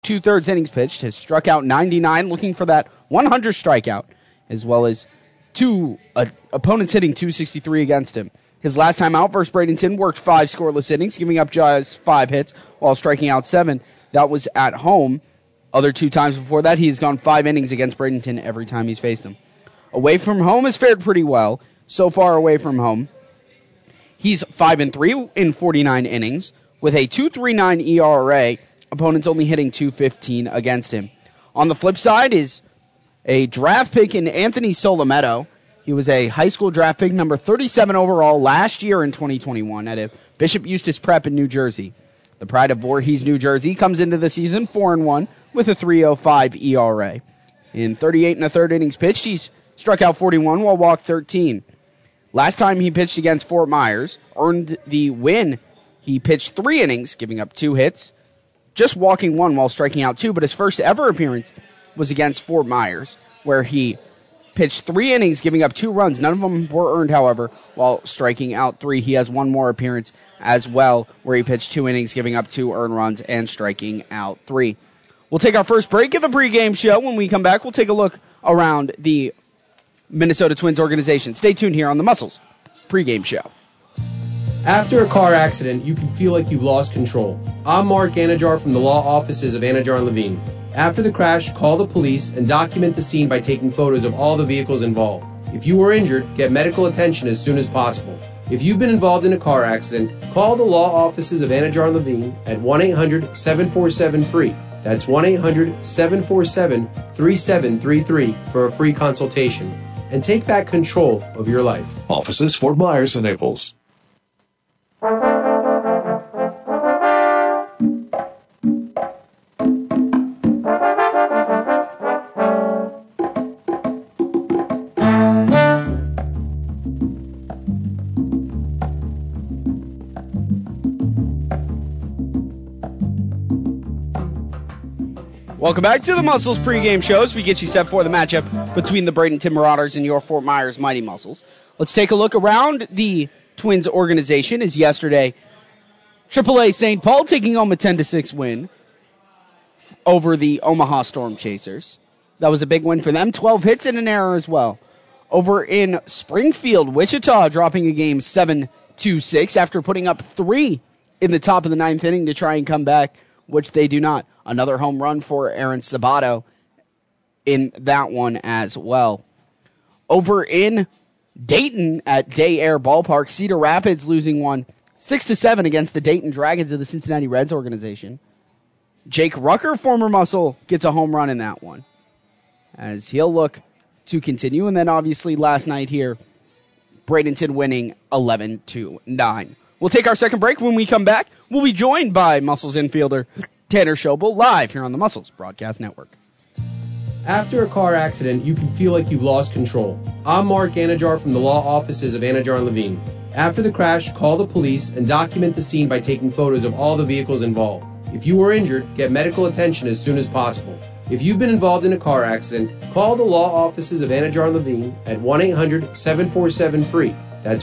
2/3 innings pitched, has struck out 99, looking for that 100 strikeout, as well as two opponents hitting 263 against him. His last time out versus Bradenton worked 5 scoreless innings, giving up just 5 hits while striking out 7. That was at home. Other 2 times before that, he has gone 5 innings against Bradenton every time he's faced him. Away from home has fared pretty well. So far away from home, he's 5-3 in 49 innings with a 2.39 ERA. Opponents only hitting 215 against him. On the flip side is a draft pick in Anthony Solometto. He was a high school draft pick, number 37 overall last year in 2021 at a Bishop Eustis Prep in New Jersey. The pride of Voorhees, New Jersey, comes into the season 4-1 with a 3.05 ERA. In 38 1/3 innings pitched, he's struck out 41 while walked 13. Last time he pitched against Fort Myers, earned the win. He pitched 3 innings, giving up 2 hits, just walking 1 while striking out 2, but his first ever appearance was against Fort Myers, where he pitched 3 innings, giving up 2 runs. None of them were earned, however, while striking out 3. He has 1 more appearance as well, where he pitched 2 innings, giving up 2 earned runs and striking out 3. We'll take our first break of the pregame show. When we come back, we'll take a look around the Minnesota Twins organization. Stay tuned here on the Muscles pregame show. After a car accident, you can feel like you've lost control. I'm Mark Anajar from the law offices of Anajar & Levine. After the crash, call the police and document the scene by taking photos of all the vehicles involved. If you were injured, get medical attention as soon as possible. If you've been involved in a car accident, call the law offices of Anajar & Levine at 1-800-747-FREE. That's 1-800-747-3733 for a free consultation. And take back control of your life. Offices Fort Myers and Naples. Welcome back to the Muscles pregame show as we get you set for the matchup between the Bradenton Marauders and your Fort Myers Mighty Muscles. Let's take a look around the Twins organization as yesterday AAA St. Paul taking home a 10-6 win over the Omaha Storm Chasers. That was a big win for them. 12 hits and an error as well. Over in Springfield, Wichita dropping a game 7-6 after putting up 3 in the top of the 9th inning to try and come back, which they do not. Another home run for Aaron Sabato in that one as well. Over in Dayton at Day Air Ballpark, Cedar Rapids losing one 6-7 against the Dayton Dragons of the Cincinnati Reds organization. Jake Rucker, former Muscle, gets a home run in that one as he'll look to continue. And then obviously last night here, Bradenton winning 11-9. We'll take our second break. When we come back, we'll be joined by Muscles infielder Tanner Schobel live here on the Muscles Broadcast Network. After a car accident, you can feel like you've lost control. I'm Mark Anajar from the law offices of Anajar & Levine. After the crash, call the police and document the scene by taking photos of all the vehicles involved. If you were injured, get medical attention as soon as possible. If you've been involved in a car accident, call the law offices of Anajar & Levine at 1-800-747-FREE. That's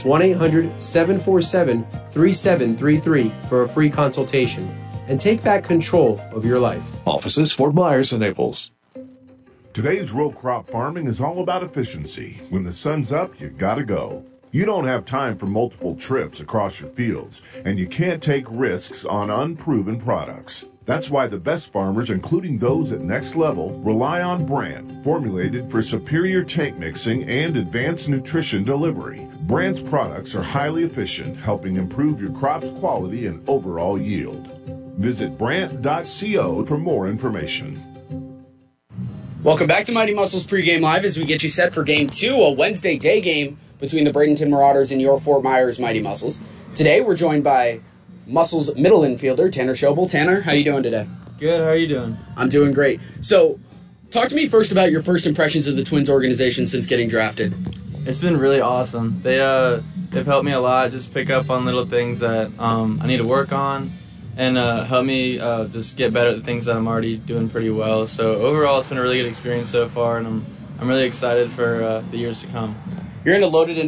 1-800-747-3733 for a free consultation. And take back control of your life. Offices Fort Myers and Naples. Today's row crop farming is all about efficiency. When the sun's up, you gotta go. You don't have time for multiple trips across your fields, and you can't take risks on unproven products. That's why the best farmers, including those at Next Level, rely on Brandt, formulated for superior tank mixing and advanced nutrition delivery. Brandt's products are highly efficient, helping improve your crop's quality and overall yield. Visit Brandt.co for more information. Welcome back to Mighty Muscles pregame live as we get you set for Game 2, a Wednesday day game between the Bradenton Marauders and your Fort Myers Mighty Muscles. Today we're joined by Muscles middle infielder Tanner Schobel. Tanner, how you doing today? Good, how are you doing? I'm doing great. So, talk to me first about your first impressions of the Twins organization since getting drafted. It's been really awesome. They've helped me a lot, just pick up on little things that I need to work on, and help me just get better at the things that I'm already doing pretty well. So overall, it's been a really good experience so far, and I'm really excited for the years to come. You're in a loaded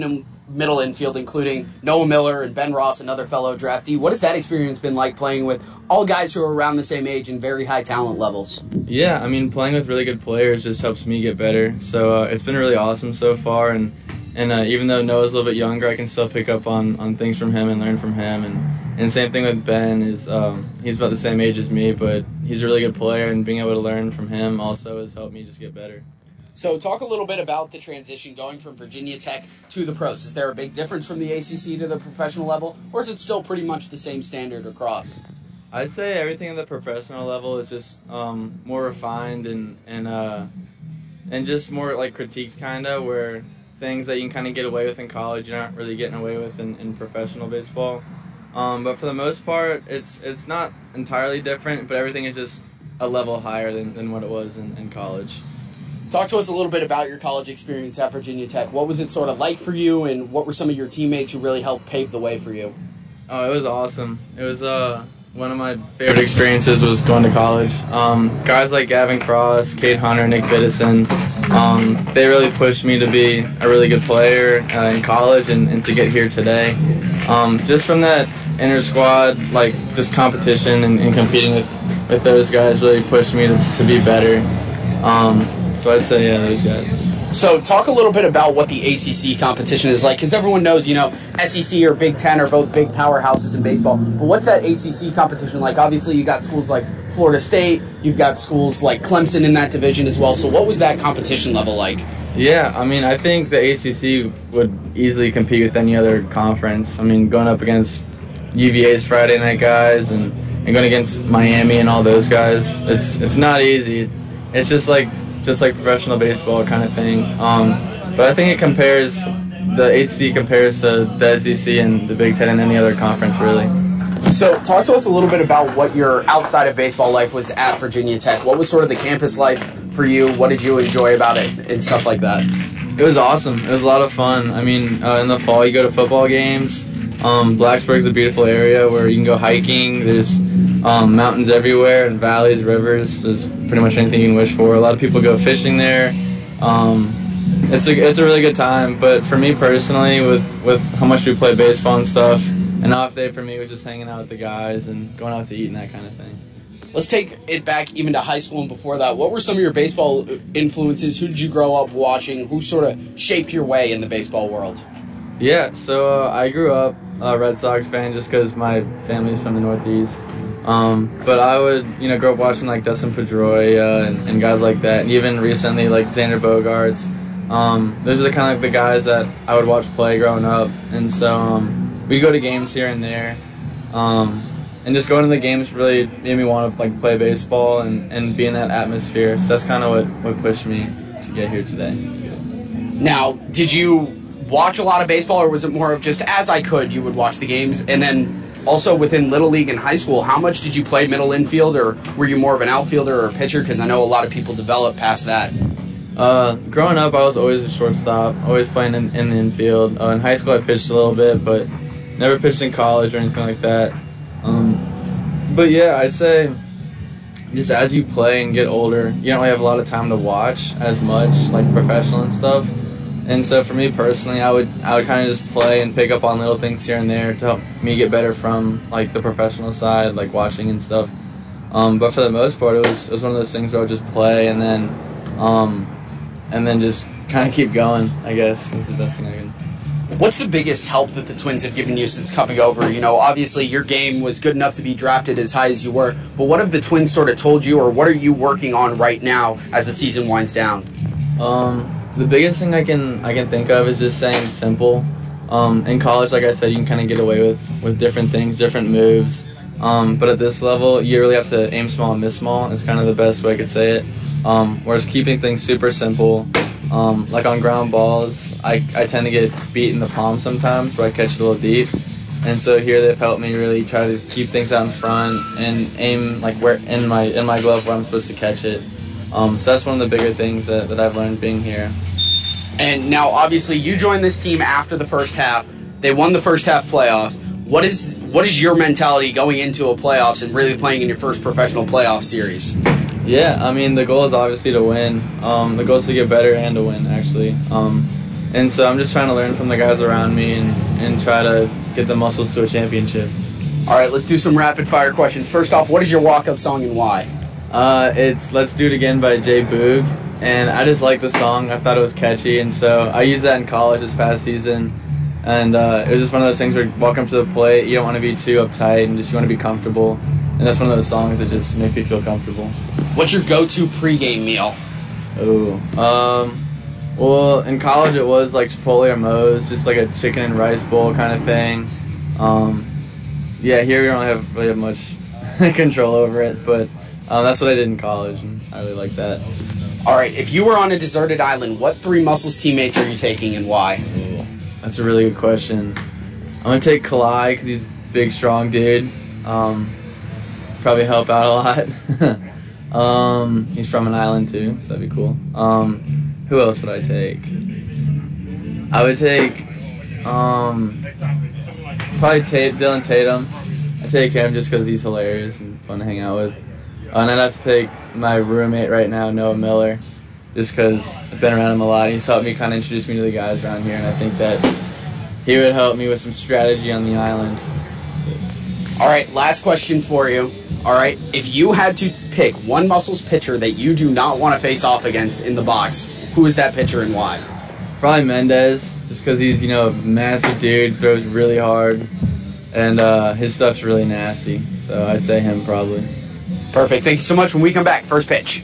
middle infield, including Noah Miller and Ben Ross, another fellow draftee. What has that experience been like playing with all guys who are around the same age and very high talent levels? Yeah, I mean, playing with really good players just helps me get better. So it's been really awesome so far. And even though Noah's a little bit younger, I can still pick up on things from him and learn from him. And same thing with Ben. He's about the same age as me, but he's a really good player, and being able to learn from him also has helped me just get better. So talk a little bit about the transition going from Virginia Tech to the pros. Is there a big difference from the ACC to the professional level, or is it still pretty much the same standard across? I'd say everything at the professional level is just more refined and just more like critiqued, kind of, where things that you can kind of get away with in college you're not really getting away with in professional baseball. But for the most part, it's not entirely different, but everything is just a level higher than what it was in college. Talk to us a little bit about your college experience at Virginia Tech. What was it sort of like for you, and what were some of your teammates who really helped pave the way for you? Oh, it was awesome. It was one of my favorite experiences was going to college. Guys like Gavin Cross, Cade Hunter, Nick Biddison, they really pushed me to be a really good player in college and to get here today. Just from that inner squad, like just competition and competing with those guys really pushed me to be better. So I'd say, yeah, those guys. So talk a little bit about what the ACC competition is like, because everyone knows, SEC or Big Ten are both big powerhouses in baseball. But what's that ACC competition like? Obviously, you got schools like Florida State, you've got schools like Clemson in that division as well. So what was that competition level like? Yeah, I mean, I think the ACC would easily compete with any other conference. I mean, going up against UVA's Friday night guys and going against Miami and all those guys, it's not easy. It's just like professional baseball kind of thing. But I think the ACC compares to the SEC and the Big Ten and any other conference, really. So talk to us a little bit about what your outside of baseball life was at Virginia Tech. What was sort of the campus life for you? What did you enjoy about it and stuff like that? It was awesome. It was a lot of fun. I mean, in the fall you go to football games. Blacksburg's a beautiful area where you can go hiking. There's mountains everywhere and valleys, rivers. There's pretty much anything you can wish for. A lot of people go fishing there. It's a really good time. But for me personally, with how much we play baseball and stuff, an off day for me was just hanging out with the guys and going out to eat and that kind of thing. Let's take it back even to high school and before that. What were some of your baseball influences? Who did you grow up watching? Who sort of shaped your way in the baseball world? Yeah, so I grew up a Red Sox fan just because my family's from the Northeast. But I would, grow up watching like Dustin Pedroia and guys like that, and even recently like Xander Bogaerts. Those are kind of like the guys that I would watch play growing up, and so we'd go to games here and there. And just going to the games really made me want to like play baseball and be in that atmosphere. So that's kind of what pushed me to get here today. Now, did you watch a lot of baseball, or was it more of just as I could, you would watch the games? And then also within Little League and high school, how much did you play middle infield, or were you more of an outfielder or a pitcher? Because I know a lot of people develop past that. Growing up, I was always a shortstop, always playing in the infield. In high school, I pitched a little bit, but never pitched in college or anything like that. But yeah, I'd say just as you play and get older, you don't really have a lot of time to watch as much, like professional and stuff. And so for me personally, I would kind of just play and pick up on little things here and there to help me get better from like the professional side, like watching and stuff. But for the most part, it was one of those things where I would just play and then just kind of keep going, I guess, is the best thing I can. What's the biggest help that the Twins have given you since coming over? Obviously your game was good enough to be drafted as high as you were, but what have the Twins sort of told you, or what are you working on right now as the season winds down? The biggest thing I can think of is just saying simple. In college, like I said, you can kind of get away with different things, different moves. But at this level, you really have to aim small and miss small. It's kind of the best way I could say it. Whereas keeping things super simple, like on ground balls, I tend to get beat in the palm sometimes where I catch it a little deep. And so here they've helped me really try to keep things out in front and aim like where in my glove where I'm supposed to catch it. So that's one of the bigger things that I've learned being here. And now, obviously, you joined this team after the first half. They won the first half playoffs. What is your mentality going into a playoffs and really playing in your first professional playoff series? Yeah, I mean, the goal is obviously to win. The goal is to get better and to win, actually. And so I'm just trying to learn from the guys around me and try to get the Muscles to a championship. All right, let's do some rapid-fire questions. First off, what is your walk-up song and why? It's Let's Do It Again by Jay Boog, and I just like the song. I thought it was catchy, and so I used that in college this past season. And it was just one of those things where you walk up to the plate, you don't want to be too uptight, and just you want to be comfortable. And that's one of those songs that just make me feel comfortable. What's your go-to pregame meal? Well, in college it was like Chipotle or Moe's, just like a chicken and rice bowl kind of thing. Yeah, here we don't really have much control over it, but that's what I did in college, and I really like that. All right, if you were on a deserted island, what 3 Muscles teammates are you taking and why? That's a really good question. I'm going to take Kalai because he's a big, strong dude. Probably help out a lot. He's from an island too, so that'd be cool. Who else would I take? I would take probably Dylan Tatum. I take him just because he's hilarious and fun to hang out with. And I'd have to take my roommate right now, Noah Miller, just because I've been around him a lot. He's helped me kind of introduce me to the guys around here, and I think that he would help me with some strategy on the island. All right, last question for you. All right, if you had to pick one Muscles pitcher that you do not want to face off against in the box, who is that pitcher and why? Probably Mendez, just because he's, a massive dude, throws really hard, and his stuff's really nasty. So I'd say him probably. Perfect. Thank you so much. When we come back, first pitch.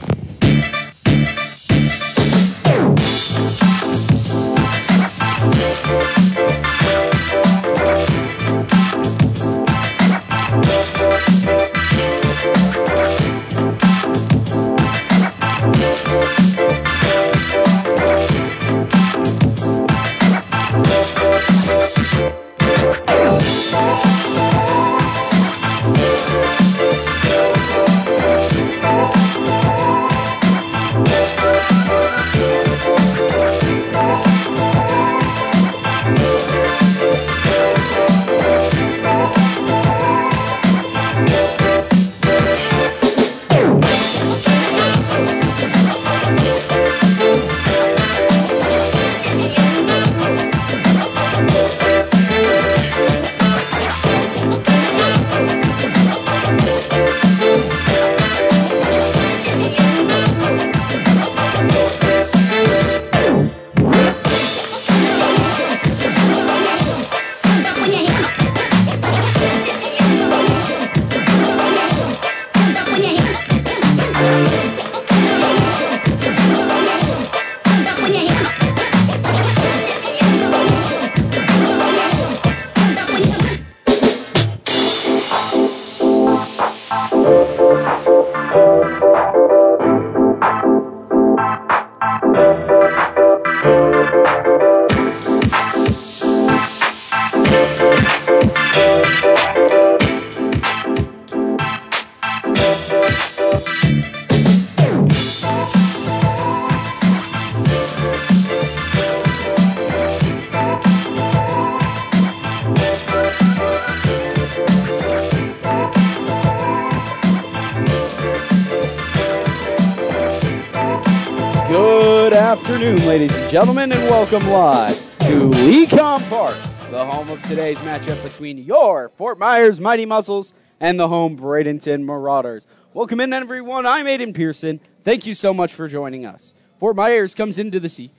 Afternoon, ladies and gentlemen, and welcome live to Ecom Park, the home of today's matchup between your Fort Myers Mighty Muscles and the home Bradenton Marauders. Welcome in, everyone. I'm Aiden Pearson. Thank you so much for joining us. Fort Myers comes into this game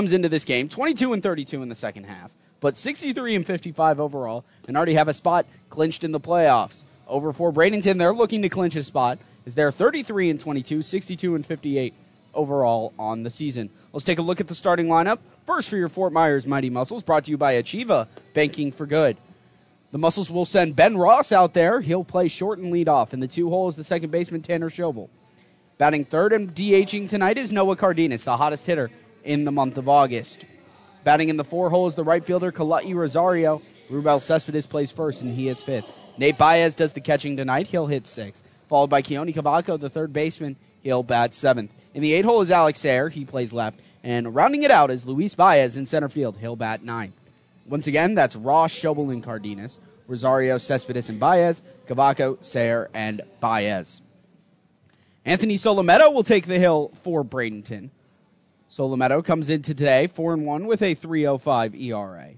22-32 in the second half, but 63-55 overall, and already have a spot clinched in the playoffs. Over for Bradenton, they're looking to clinch a spot as they're 33-22, 62-58. Overall on the season. Let's take a look at the starting lineup. First for your Fort Myers Mighty Muscles, brought to you by Achieva, banking for good. The Muscles will send Ben Ross out there. He'll play short and lead off. In the 2 hole is the second baseman Tanner Schobel. Batting third and DHing tonight is Noah Cardenas, the hottest hitter in the month of August. Batting in the 4 hole is the right fielder Kalai Rosario. Rubel Cespedes plays first and he hits fifth. Nate Baez does the catching tonight. He'll hit sixth. Followed by Keone Cavaco, the third baseman. He'll bat seventh. In the 8 hole is Alex Sayre. He plays left. And rounding it out is Luis Baez in center field. He'll bat 9. Once again, that's Ross, Schobel, and Cardenas. Rosario, Cespedes, and Baez. Cavaco, Sayre, and Baez. Anthony Solometto will take the hill for Bradenton. Solometo comes into today 4-1 with a 3.05 ERA.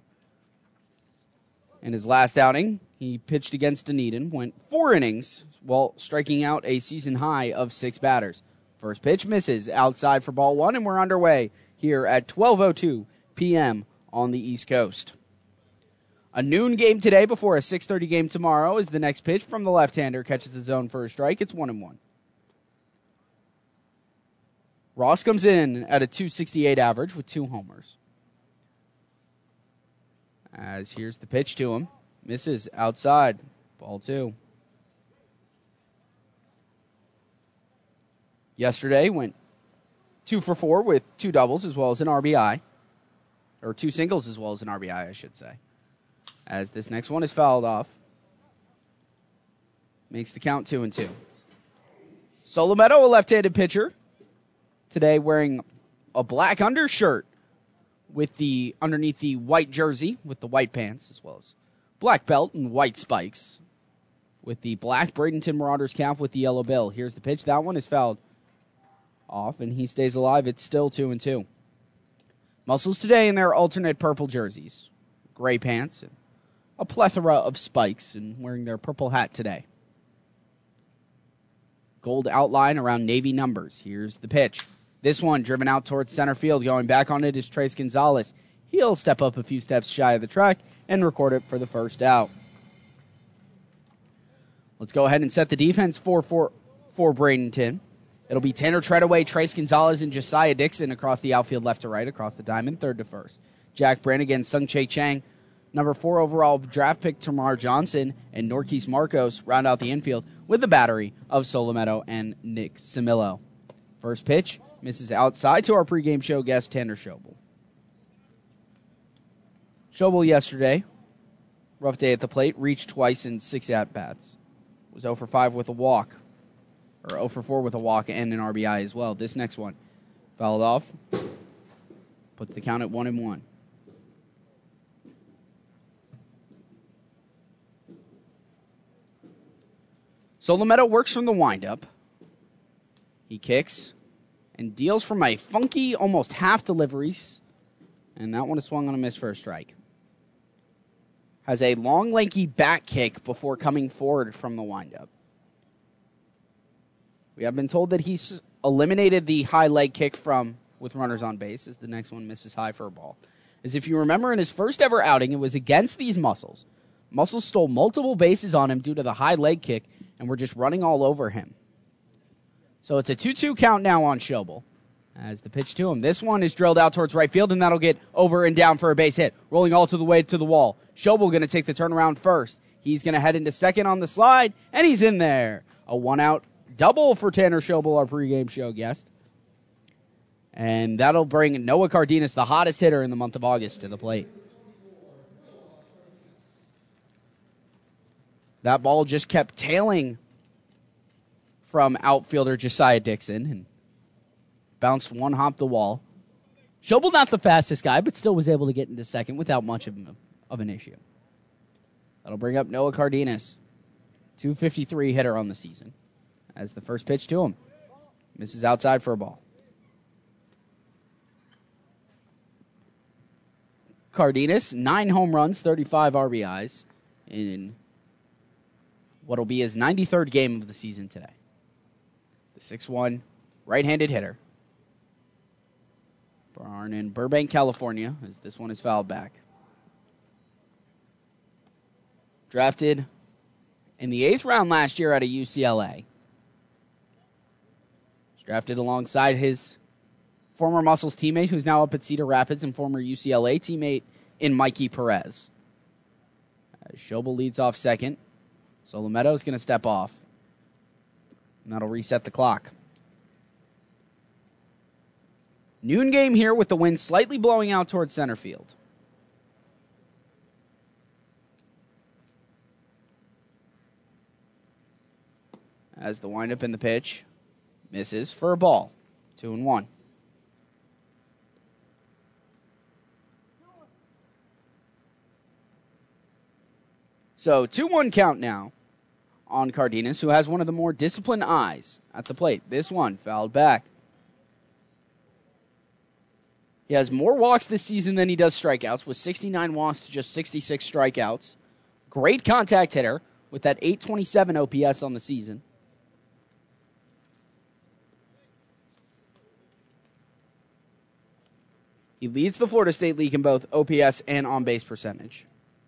In his last outing, he pitched against Dunedin, went 4 innings while striking out a season high of 6 batters. First pitch misses outside for ball 1, and we're underway here at 12:02 p.m. on the East Coast. A noon game today before a 6:30 game tomorrow is the next pitch from the left-hander. Catches the zone for a strike. It's 1-1. Ross comes in at a .268 average with 2 homers. As here's the pitch to him. Misses outside. Ball 2. Yesterday went 2 for 4 with 2 doubles as well as an RBI. Or 2 singles as well as an RBI, I should say. As this next one is fouled off. Makes the count 2-2. Solometo, a left-handed pitcher. Today wearing a black undershirt with the underneath the white jersey with the white pants, as well as black belt and white spikes with the black Bradenton Marauders cap with the yellow bill. Here's the pitch. That one is fouled off, and he stays alive. It's still 2-2. Muscles today in their alternate purple jerseys, gray pants, and a plethora of spikes, and wearing their purple hat today. Gold outline around navy numbers. Here's the pitch. This one driven out towards center field. Going back on it is Trace Gonzalez. He'll step up a few steps shy of the track and record it for the first out. Let's go ahead and set the defense for Bradenton. It'll be Tanner Treadaway, Trace Gonzalez, and Josiah Dixon across the outfield left to right, across the diamond, third to first. Jack Brannigan, Sung Chae Chang, number 4 overall draft pick Tamar Johnson, and Norquise Marcos round out the infield with the battery of Solometo and Nick Simillo. First pitch misses outside to our pregame show guest, Tanner Schobel. Schobel yesterday, rough day at the plate, reached twice in 6 at-bats. Was 0 for 5 with a walk, or 0 for 4 with a walk and an RBI as well. This next one, fouled off, puts the count at 1-1. Solometo works from the windup. He kicks and deals from a funky, almost half deliveries. And that one is swung on a miss for a strike. Has a long, lanky back kick before coming forward from the windup. We have been told that he's eliminated the high leg kick with runners on base, as the next one misses high for a ball. As if you remember, in his first ever outing, it was against these Muscles. Muscles stole multiple bases on him due to the high leg kick, and were just running all over him. So it's a 2-2 count now on Schobel. As the pitch to him. This one is drilled out towards right field, and that'll get over and down for a base hit. Rolling all to the way to the wall. Schobel going to take the turnaround first. He's going to head into second on the slide, and he's in there. A 1-out double for Tanner Schobel, our pregame show guest. And that'll bring Noah Cardenas, the hottest hitter in the month of August, to the plate. That ball just kept tailing from outfielder Josiah Dixon and bounced one hop the wall. Schobel not the fastest guy, but still was able to get into second without much of an issue. That'll bring up Noah Cardenas, 253 hitter on the season, as the first pitch to him. Misses outside for a ball. Cardenas, 9 home runs, 35 RBIs in what'll be his 93rd game of the season today. The 6'1", right-handed hitter. Born in Burbank, California, as this one is fouled back. Drafted in the 8th round last year out of UCLA. Was drafted alongside his former Muscles teammate, who's now up at Cedar Rapids, and former UCLA teammate in Mikey Perez. Schobel leads off second. Solometo is going to step off. And that'll reset the clock. Noon game here with the wind slightly blowing out towards center field. As the windup in the pitch misses for a ball. 2-1. So 2-1 count now on Cardenas, who has one of the more disciplined eyes at the plate. This one fouled back. He has more walks this season than he does strikeouts, with 69 walks to just 66 strikeouts. Great contact hitter with that 827 OPS on the season. He leads the Florida State League in both OPS and on-base percentage,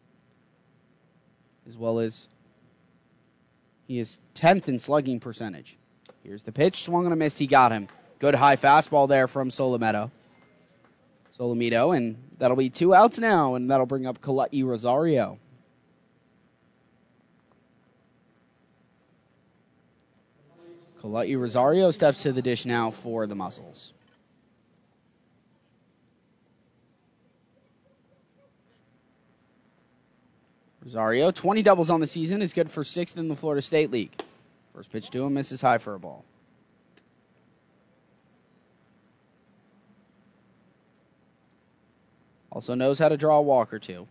as well as he is 10th in slugging percentage. Here's the pitch, swung and a miss, he got him. Good high fastball there from Solomito, and that'll be 2 outs now, and that'll bring up Kalai Rosario. Kalai Rosario steps to the dish now for the Muscles. Rosario, 20 doubles on the season, is good for 6th in the Florida State League. First pitch to him, misses high for a ball. Also knows how to draw a walk or two.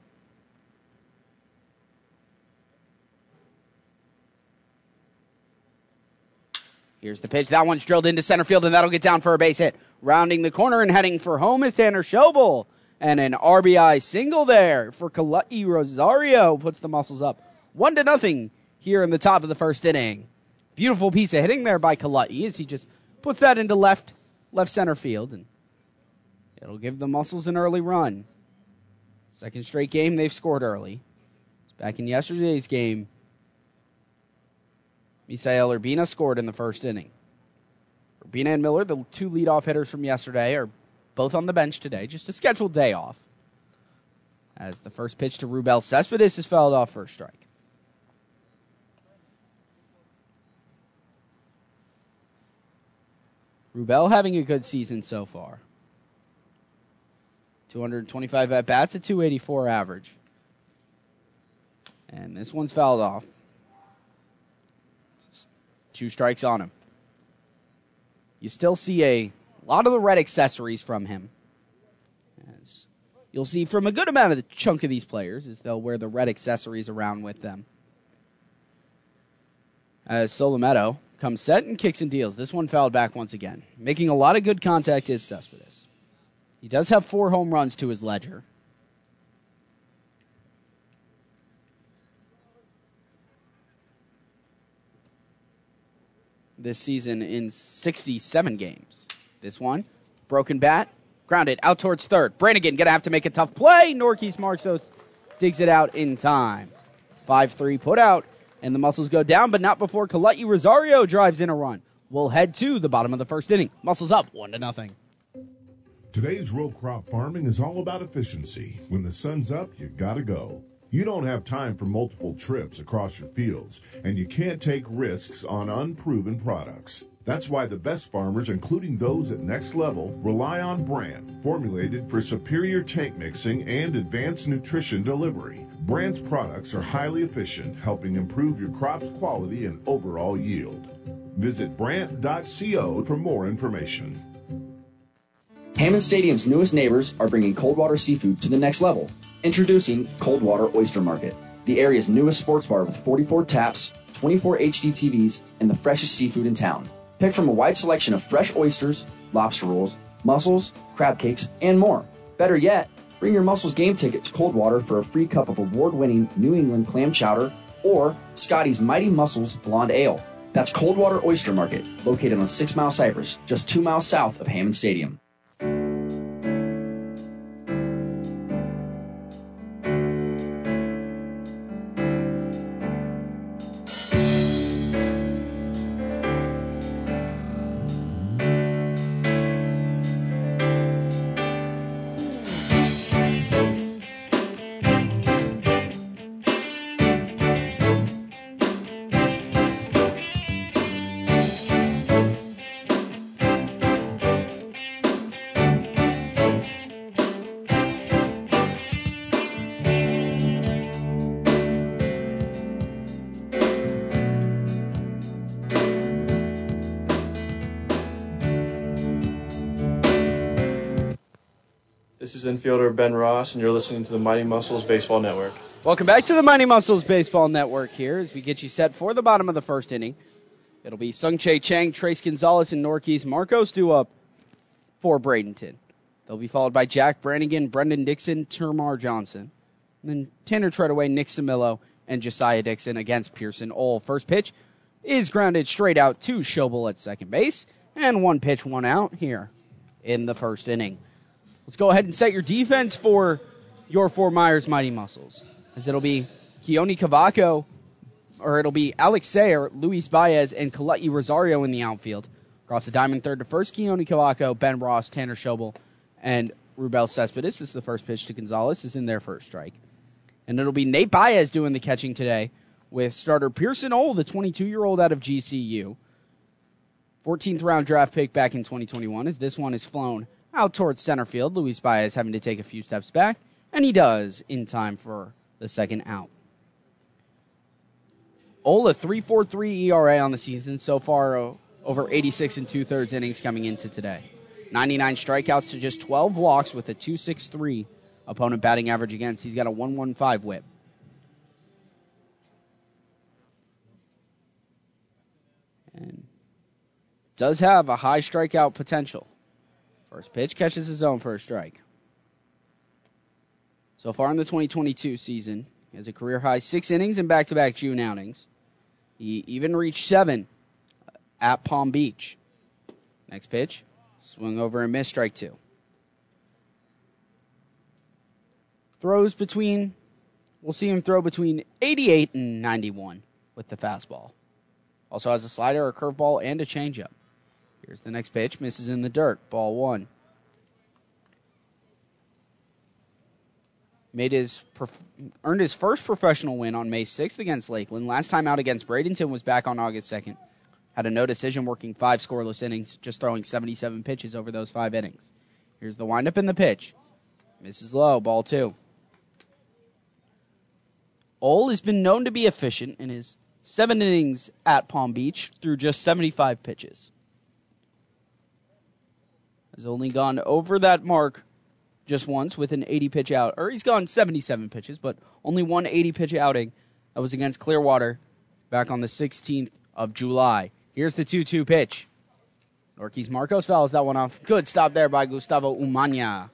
Here's the pitch. That one's drilled into center field, and that'll get down for a base hit. Rounding the corner and heading for home is Tanner Schobel. And an RBI single there for Kalai Rosario puts the Muscles up 1-0 here in the top of the first inning. Beautiful piece of hitting there by Kalai as he just puts that into left center field, and it'll give the Muscles an early run. Second straight game they've scored early. Back in yesterday's game, Misael Urbina scored in the first inning. Urbina and Miller, the 2 leadoff hitters from yesterday, are both on the bench today, just a scheduled day off. As the first pitch to Rubel Cespedes is fouled off for a strike. Rubel having a good season so far. 225 at-bats, a 284 average. And this one's fouled off. 2 strikes on him. You still see a lot of the red accessories from him. As you'll see from a good amount of the chunk of these players, is they'll wear the red accessories around with them. As Solomito comes set and kicks and deals. This one fouled back once again. Making a lot of good contact is Cespedes. He does have 4 home runs to his ledger. This season in 67 games. This one, broken bat, grounded out towards third. Brannigan going to have to make a tough play. Norquist Marxos digs it out in time. 5-3 put out, and the Muscles go down, but not before Kalai Rosario drives in a run. We'll head to the bottom of the first inning. Muscles up 1-0. Today's row crop farming is all about efficiency. When the sun's up, you gotta go. You don't have time for multiple trips across your fields, and you can't take risks on unproven products. That's why the best farmers, including those at Next Level, rely on Brandt, formulated for superior tank mixing and advanced nutrition delivery. Brandt's products are highly efficient, helping improve your crop's quality and overall yield. Visit Brandt.co for more information. Hammond Stadium's newest neighbors are bringing Coldwater Seafood to the next level. Introducing Coldwater Oyster Market, the area's newest sports bar with 44 taps, 24 HD TVs, and the freshest seafood in town. Pick from a wide selection of fresh oysters, lobster rolls, mussels, crab cakes, and more. Better yet, bring your Muscles game ticket to Coldwater for a free cup of award-winning New England clam chowder or Scotty's Mighty Muscles Blonde Ale. That's Coldwater Oyster Market, located on 6 Mile Cypress, just 2 miles south of Hammond Stadium. This is infielder Ben Ross, and you're listening to the Mighty Muscles Baseball Network. Welcome back to the Mighty Muscles Baseball Network here as we get you set for the bottom of the first inning. It'll be Sung Chae Chang, Trace Gonzalez, and Norquist Marcos due up for Bradenton. They'll be followed by Jack Brannigan, Brendan Dixon, Termar Johnson. And then Tanner Treadaway, Nick Samillo, and Josiah Dixon against Pearson Ole. First pitch is grounded straight out to Schobel at second base. And 1 pitch, 1 out here in the first inning. Let's go ahead and set your defense for your Fort Myers Mighty Muscles. As it'll be Keone Cavaco, or it'll be Alex Sayer, Luis Baez, and Kalei Rosario in the outfield. Across the diamond, third to first, Keone Cavaco, Ben Ross, Tanner Schobel, and Rubel Cespedes. This is the first pitch to Gonzalez. This is in their first strike. And it'll be Nate Baez doing the catching today with starter Pearson Ole, the 22-year-old out of GCU. 14th round draft pick back in 2021 as this one is flown out towards center field. Luis Baez having to take a few steps back, and he does in time for the second out. Ole, a 3.43 ERA on the season so far, over 86 2/3 innings coming into today. 99 strikeouts to just 12 walks with a 2.63 opponent batting average against. He's got a 1.15 whip. And does have a high strikeout potential. First pitch catches his own for a strike. So far in the 2022 season, he has a career-high 6 innings in back-to-back June outings. He even reached 7 at Palm Beach. Next pitch, swing over and miss, strike 2. We'll see him throw between 88 and 91 with the fastball. Also has a slider, a curveball, and a changeup. Here's the next pitch, misses in the dirt, ball 1. Earned his first professional win on May 6th against Lakeland. Last time out against Bradenton was back on August 2nd. Had a no decision, working 5 scoreless innings, just throwing 77 pitches over those 5 innings. Here's the windup and the pitch. Misses low, ball 2. Ole has been known to be efficient in his 7 innings at Palm Beach through just 75 pitches. Has only gone over that mark just once with an 80-pitch out. Or he's gone 77 pitches, but only one 80-pitch outing. That was against Clearwater back on the 16th of July. Here's the 2-2 pitch. Norquis Marcos fouls that one off. Good stop there by Gustavo Umana.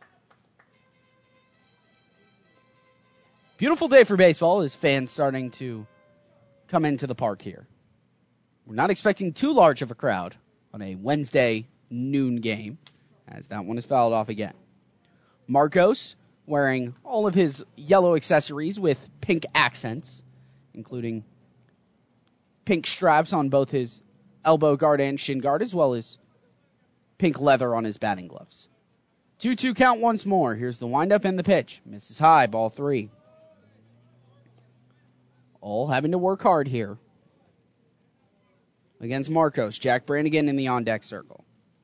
Beautiful day for baseball as fans starting to come into the park here. We're not expecting too large of a crowd on a Wednesday noon game, as that one is fouled off again. Marcos wearing all of his yellow accessories with pink accents, including pink straps on both his elbow guard and shin guard, as well as pink leather on his batting gloves. 2-2 count once more. Here's the windup and the pitch. Misses high, ball 3. All having to work hard here against Marcos. Jack Brannigan in the on-deck circle.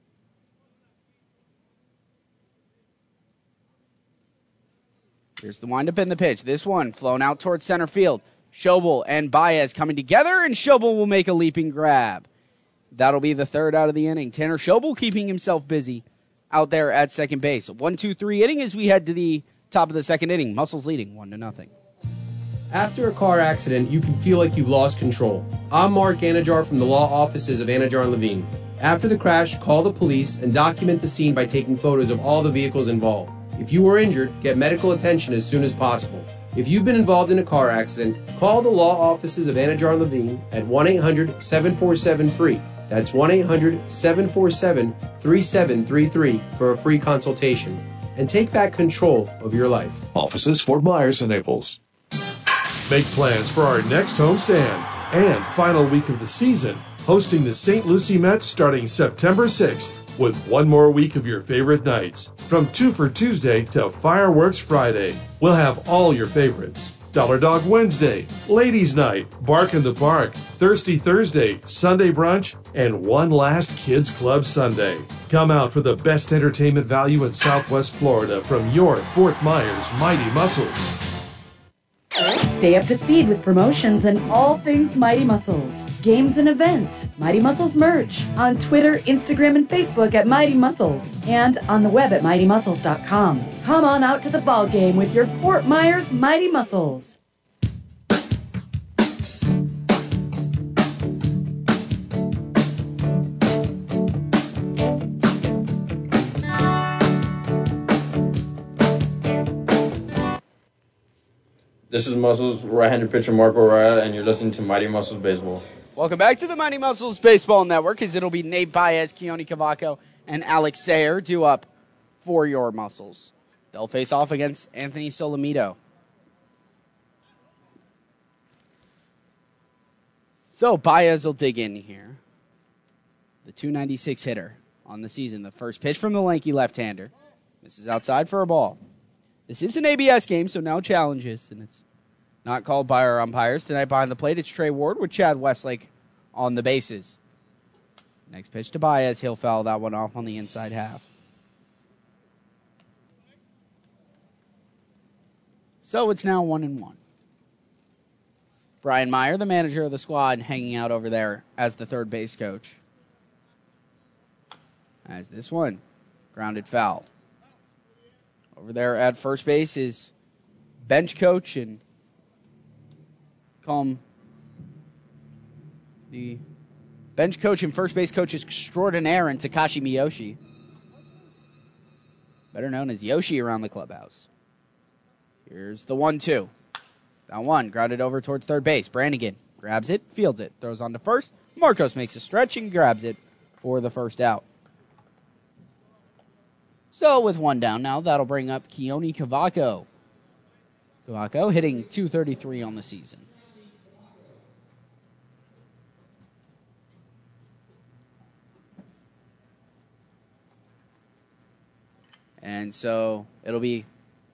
Here's the windup and the pitch. This one flown out towards center field. Schobel and Baez coming together, and Schobel will make a leaping grab. That'll be the third out of the inning. Tanner Schobel keeping himself busy out there at second base. 1-2-3 inning as we head to the top of the second inning. Muscles leading 1-0. After a car accident, you can feel like you've lost control. I'm Mark Anajar from the law offices of Anajar and Levine. After the crash, call the police and document the scene by taking photos of all the vehicles involved. If you were injured, get medical attention as soon as possible. If you've been involved in a car accident, call the law offices of Anajar and Levine at 1-800-747-FREE. That's 1-800-747-3733 for a free consultation. And take back control of your life. Offices Fort Myers and Naples. Make plans for our next homestand and final week of the season, hosting the St. Lucie Mets starting September 6th with one more week of your favorite nights. From 2 for Tuesday to Fireworks Friday, we'll have all your favorites. Dollar Dog Wednesday, Ladies Night, Bark in the Park, Thirsty Thursday, Sunday Brunch, and one last Kids Club Sunday. Come out for the best entertainment value in Southwest Florida from your Fort Myers Mighty Muscles. Stay up to speed with promotions and all things Mighty Muscles. Games and events, Mighty Muscles merch. On Twitter, Instagram, and Facebook at Mighty Muscles. And on the web at MightyMuscles.com. Come on out to the ball game with your Fort Myers Mighty Muscles. This is Muscles right-handed pitcher Marco Raya, and you're listening to Mighty Muscles Baseball. Welcome back to the Mighty Muscles Baseball Network, as it'll be Nate Baez, Keone Cavaco, and Alex Sayer due up for your Muscles. They'll face off against Anthony Solomito. So Baez will dig in here. The .296 hitter on the season. The first pitch from the lanky left-hander. This is outside for a ball. This is an ABS game, so no challenges, and it's not called by our umpires. Tonight behind the plate, it's Trey Ward with Chad Westlake on the bases. Next pitch to Baez. He'll foul that one off on the inside half. So it's now 1-1. Brian Meyer, the manager of the squad, hanging out over there as the third base coach. As this one grounded foul. Over there at first base is bench coach and call him the bench coach and first base coach extraordinaire in Takashi Miyoshi. Better known as Yoshi around the clubhouse. Here's the 1-2. That one grounded over towards third base. Brannigan grabs it, fields it, throws on to first. Marcos makes a stretch and grabs it for the first out. So with one down now, that'll bring up Keone Cavaco. Cavaco hitting .233 on the season. And so it'll be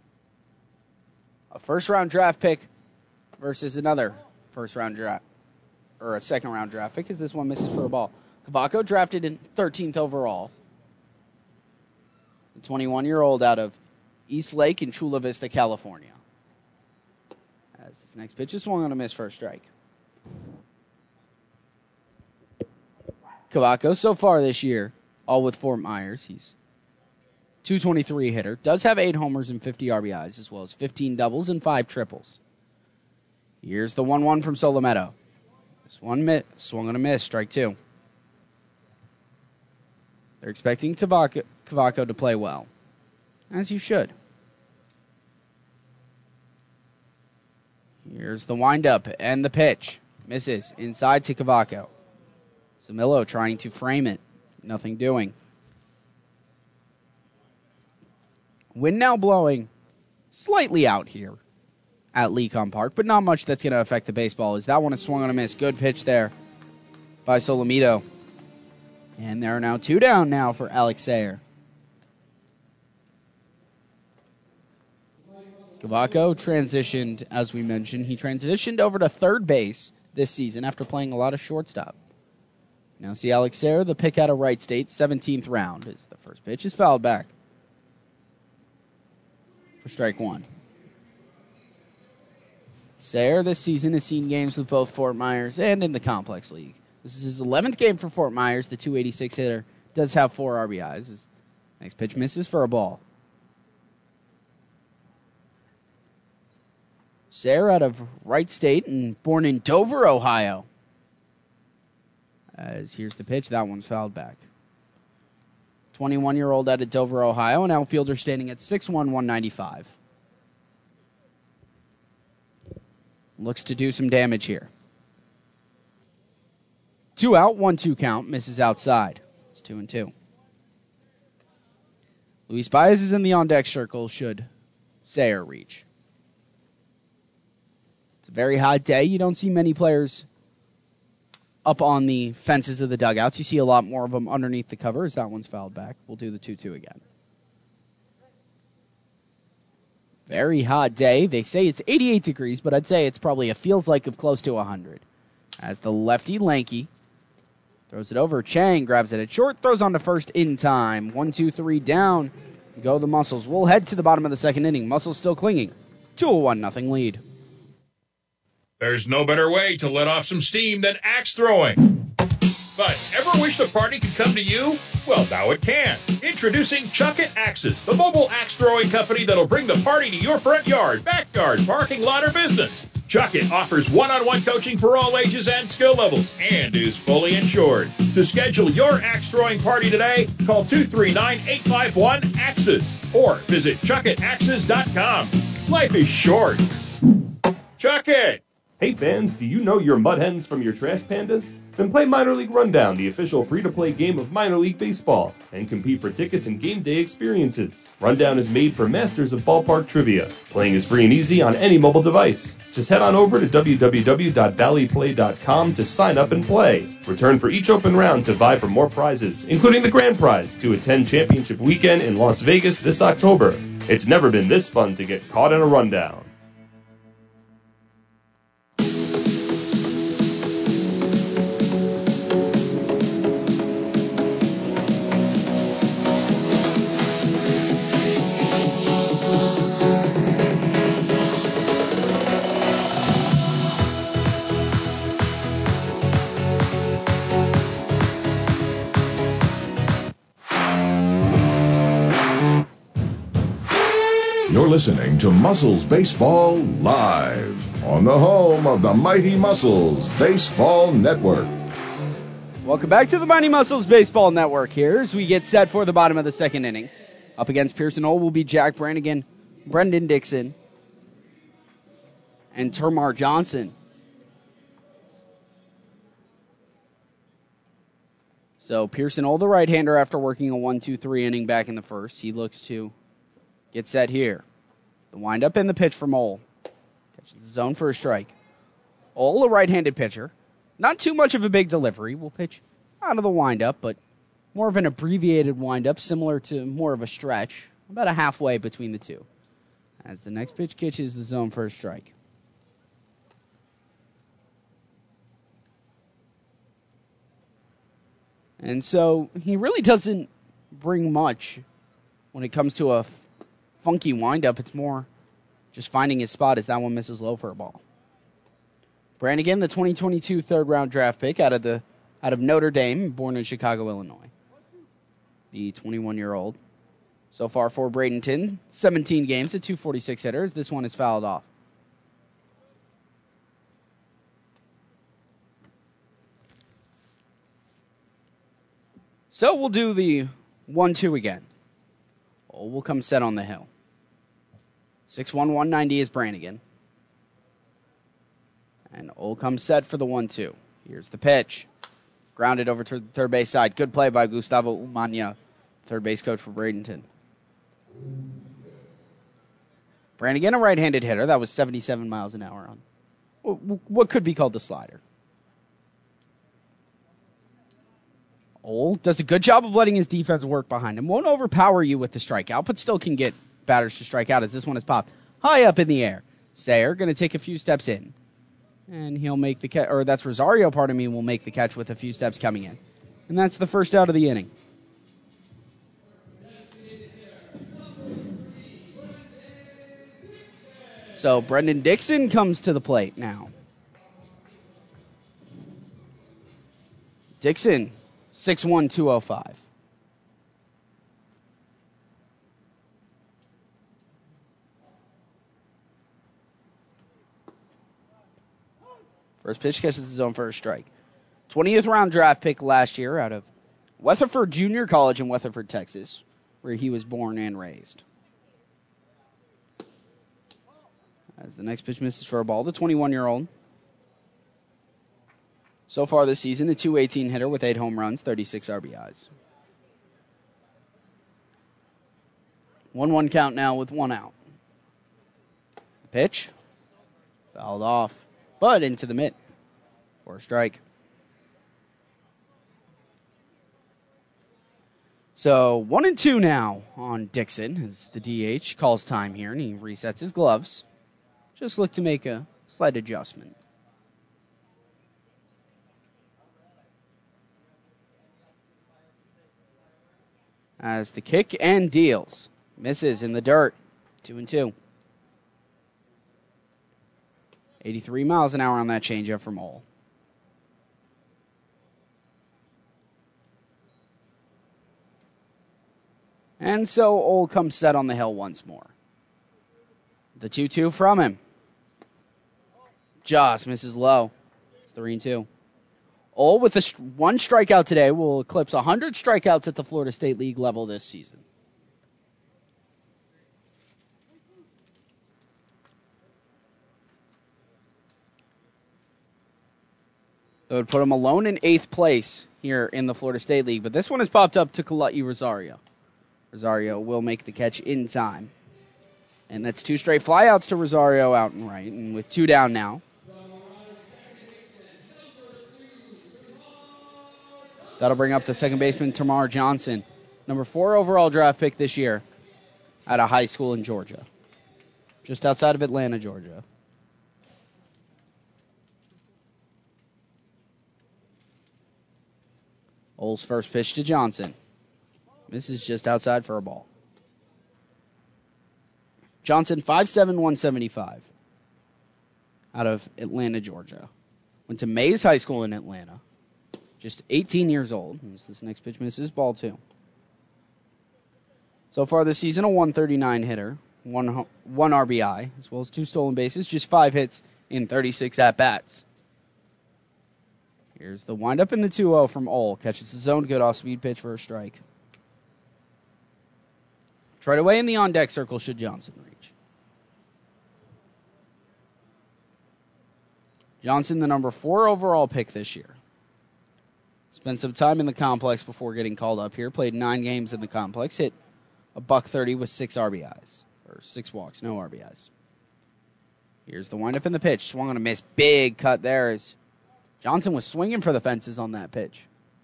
a first-round draft pick versus another first-round draft, or a second-round draft pick, as this one misses for a ball. Cavaco drafted in 13th overall. The 21-year-old out of East Lake in Chula Vista, California. As this next pitch is swung on a miss for a strike. Cavaco, so far this year, all with Fort Myers. He's .223 hitter. Does have 8 homers and 50 RBIs, as well as 15 doubles and 5 triples. Here's the 1-1 from Solomito. This one swung on a miss, strike 2. They're expecting Cavaco to play well, as you should. Here's the windup and the pitch. Misses inside to Cavaco. Zamillo trying to frame it. Nothing doing. Wind now blowing slightly out here at Lecon Park, but not much that's going to affect the baseball, as that one is swung on a miss. Good pitch there by Solomito. And there are now 2 down now for Alex Sayer. Cavaco transitioned, as we mentioned, he transitioned over to third base this season after playing a lot of shortstop. Now see Alex Sayer, the pick out of Wright State, 17th round, as the first pitch is fouled back for strike 1. Sayer this season has seen games with both Fort Myers and in the Complex League. This is his 11th game for Fort Myers. The .286 hitter does have 4 RBIs. His next pitch misses for a ball. Sayer out of Wright State and born in Dover, Ohio. As here's the pitch. That one's fouled back. 21-year-old out of Dover, Ohio, an outfielder standing at 6'1", 195. Looks to do some damage here. 2 out, 1-2 count, misses outside. It's 2-2. Luis Baez is in the on-deck circle should Sayer reach. It's a very hot day. You don't see many players up on the fences of the dugouts. You see a lot more of them underneath the cover as that one's fouled back. We'll do the 2-2 again. Very hot day. They say it's 88 degrees, but I'd say it's probably feels like of close to 100. As the lefty lanky throws it over. Chang grabs it at short, throws on to first in time. 1-2-3 down. Go the Muscles. We'll head to the bottom of the second inning. Muscles still clinging to a 1-0 lead. There's no better way to let off some steam than axe throwing. But ever wish the party could come to you? Well, now it can. Introducing Chuck It Axes, the mobile axe throwing company that'll bring the party to your front yard, backyard, parking lot, or business. Chuck It offers one-on-one coaching for all ages and skill levels and is fully insured. To schedule your axe throwing party today, call 239-851-AXES or visit chuckitaxes.com. Life is short. Chuck it! Hey fans, do you know your Mud Hens from your Trash Pandas? Then play Minor League Rundown, the official free-to-play game of Minor League Baseball, and compete for tickets and game day experiences. Rundown is made for masters of ballpark trivia. Playing is free and easy on any mobile device. Just head on over to www.valleyplay.com to sign up and play. Return for each open round to vie for more prizes, including the grand prize to attend Championship Weekend in Las Vegas this October. It's never been this fun to get caught in a rundown. You're listening to Muscles Baseball Live on the home of the Mighty Muscles Baseball Network. Welcome back to the Mighty Muscles Baseball Network here as we get set for the bottom of the second inning. Up against Pearson Old will be Jack Brannigan, Brendan Dixon, and Termar Johnson. So Pearson Old, the right-hander, after working a 1-2-3 inning back in the first, he looks to get set here. The windup and the pitch from Ole. Catches the zone for a strike. Ole, a right-handed pitcher. Not too much of a big delivery. Will pitch out of the windup, but more of an abbreviated windup, similar to more of a stretch. About a halfway between the two. As the next pitch catches the zone for a strike. And so he really doesn't bring much when it comes to a funky windup. It's more just finding his spot as that one misses low for a ball. Brannigan, the 2022 third-round draft pick out of Notre Dame, born in Chicago, Illinois. The 21-year-old. So far for Bradenton, 17 games at 246 hitters. This one is fouled off. So we'll do the 1-2 again. Will come set on the hill. 6'1", 190 is Brannigan. And Ole comes set for the 1-2. Here's the pitch. Grounded over to the third base side. Good play by Gustavo Umania, third base coach for Bradenton. Brannigan, a right-handed hitter. That was 77 miles an hour on what could be called the slider. Ole does a good job of letting his defense work behind him. Won't overpower you with the strikeout, but still can get batters to strike out as this one is popped high up in the air. Sayer going to take a few steps in. And he'll make the catch, or that's Rosario, will make the catch with a few steps coming in. And that's the first out of the inning. So Brendan Dixon comes to the plate now. Dixon, 6'1", 205. First pitch catches the zone for a strike. 20th round draft pick last year out of Weatherford Junior College in Weatherford, Texas, where he was born and raised. As the next pitch misses for a ball, the 21-year-old. So far this season, a .218 hitter with 8 home runs, 36 RBIs. 1-1 count now with 1 out. Pitch. Fouled off, but into the mitt for a strike. So 1-2 now on Dixon as the DH calls time here, and he resets his gloves. Just look to make a slight adjustment. As the kick and deals. Misses in the dirt. 2-2. 83 miles an hour on that changeup from Ole. And so Ole comes set on the hill once more. The 2-2 from him. Just misses low. It's 3-2. Ole with one strikeout today will eclipse 100 strikeouts at the Florida State League level this season. That would put him alone in 8th place here in the Florida State League. But this one has popped up to Kalai Rosario. Rosario will make the catch in time. And that's 2 straight flyouts to Rosario out and right. And with 2 down now. That'll bring up the second baseman, Tamar Johnson. Number 4 overall draft pick this year at a high school in Georgia. Just outside of Atlanta, Georgia. Oles first pitch to Johnson. Misses just outside for a ball. Johnson, 5'7", 175. Out of Atlanta, Georgia. Went to Mays High School in Atlanta. Just 18 years old. As this next pitch misses, ball 2. So far this season, a 139 hitter. One RBI, as well as 2 stolen bases. Just 5 hits in 36 at-bats. Here's the windup in the 2-0 from Ole. Catches the zone, good off-speed pitch for a strike. Right away in the on-deck circle should Johnson reach. Johnson, the number 4 overall pick this year. Spent some time in the complex before getting called up here. Played 9 games in the complex. Hit a .130 with 6 RBIs. Or 6 walks, no RBIs. Here's the windup in the pitch. Swung on a miss. Big cut there as Johnson was swinging for the fences on that pitch.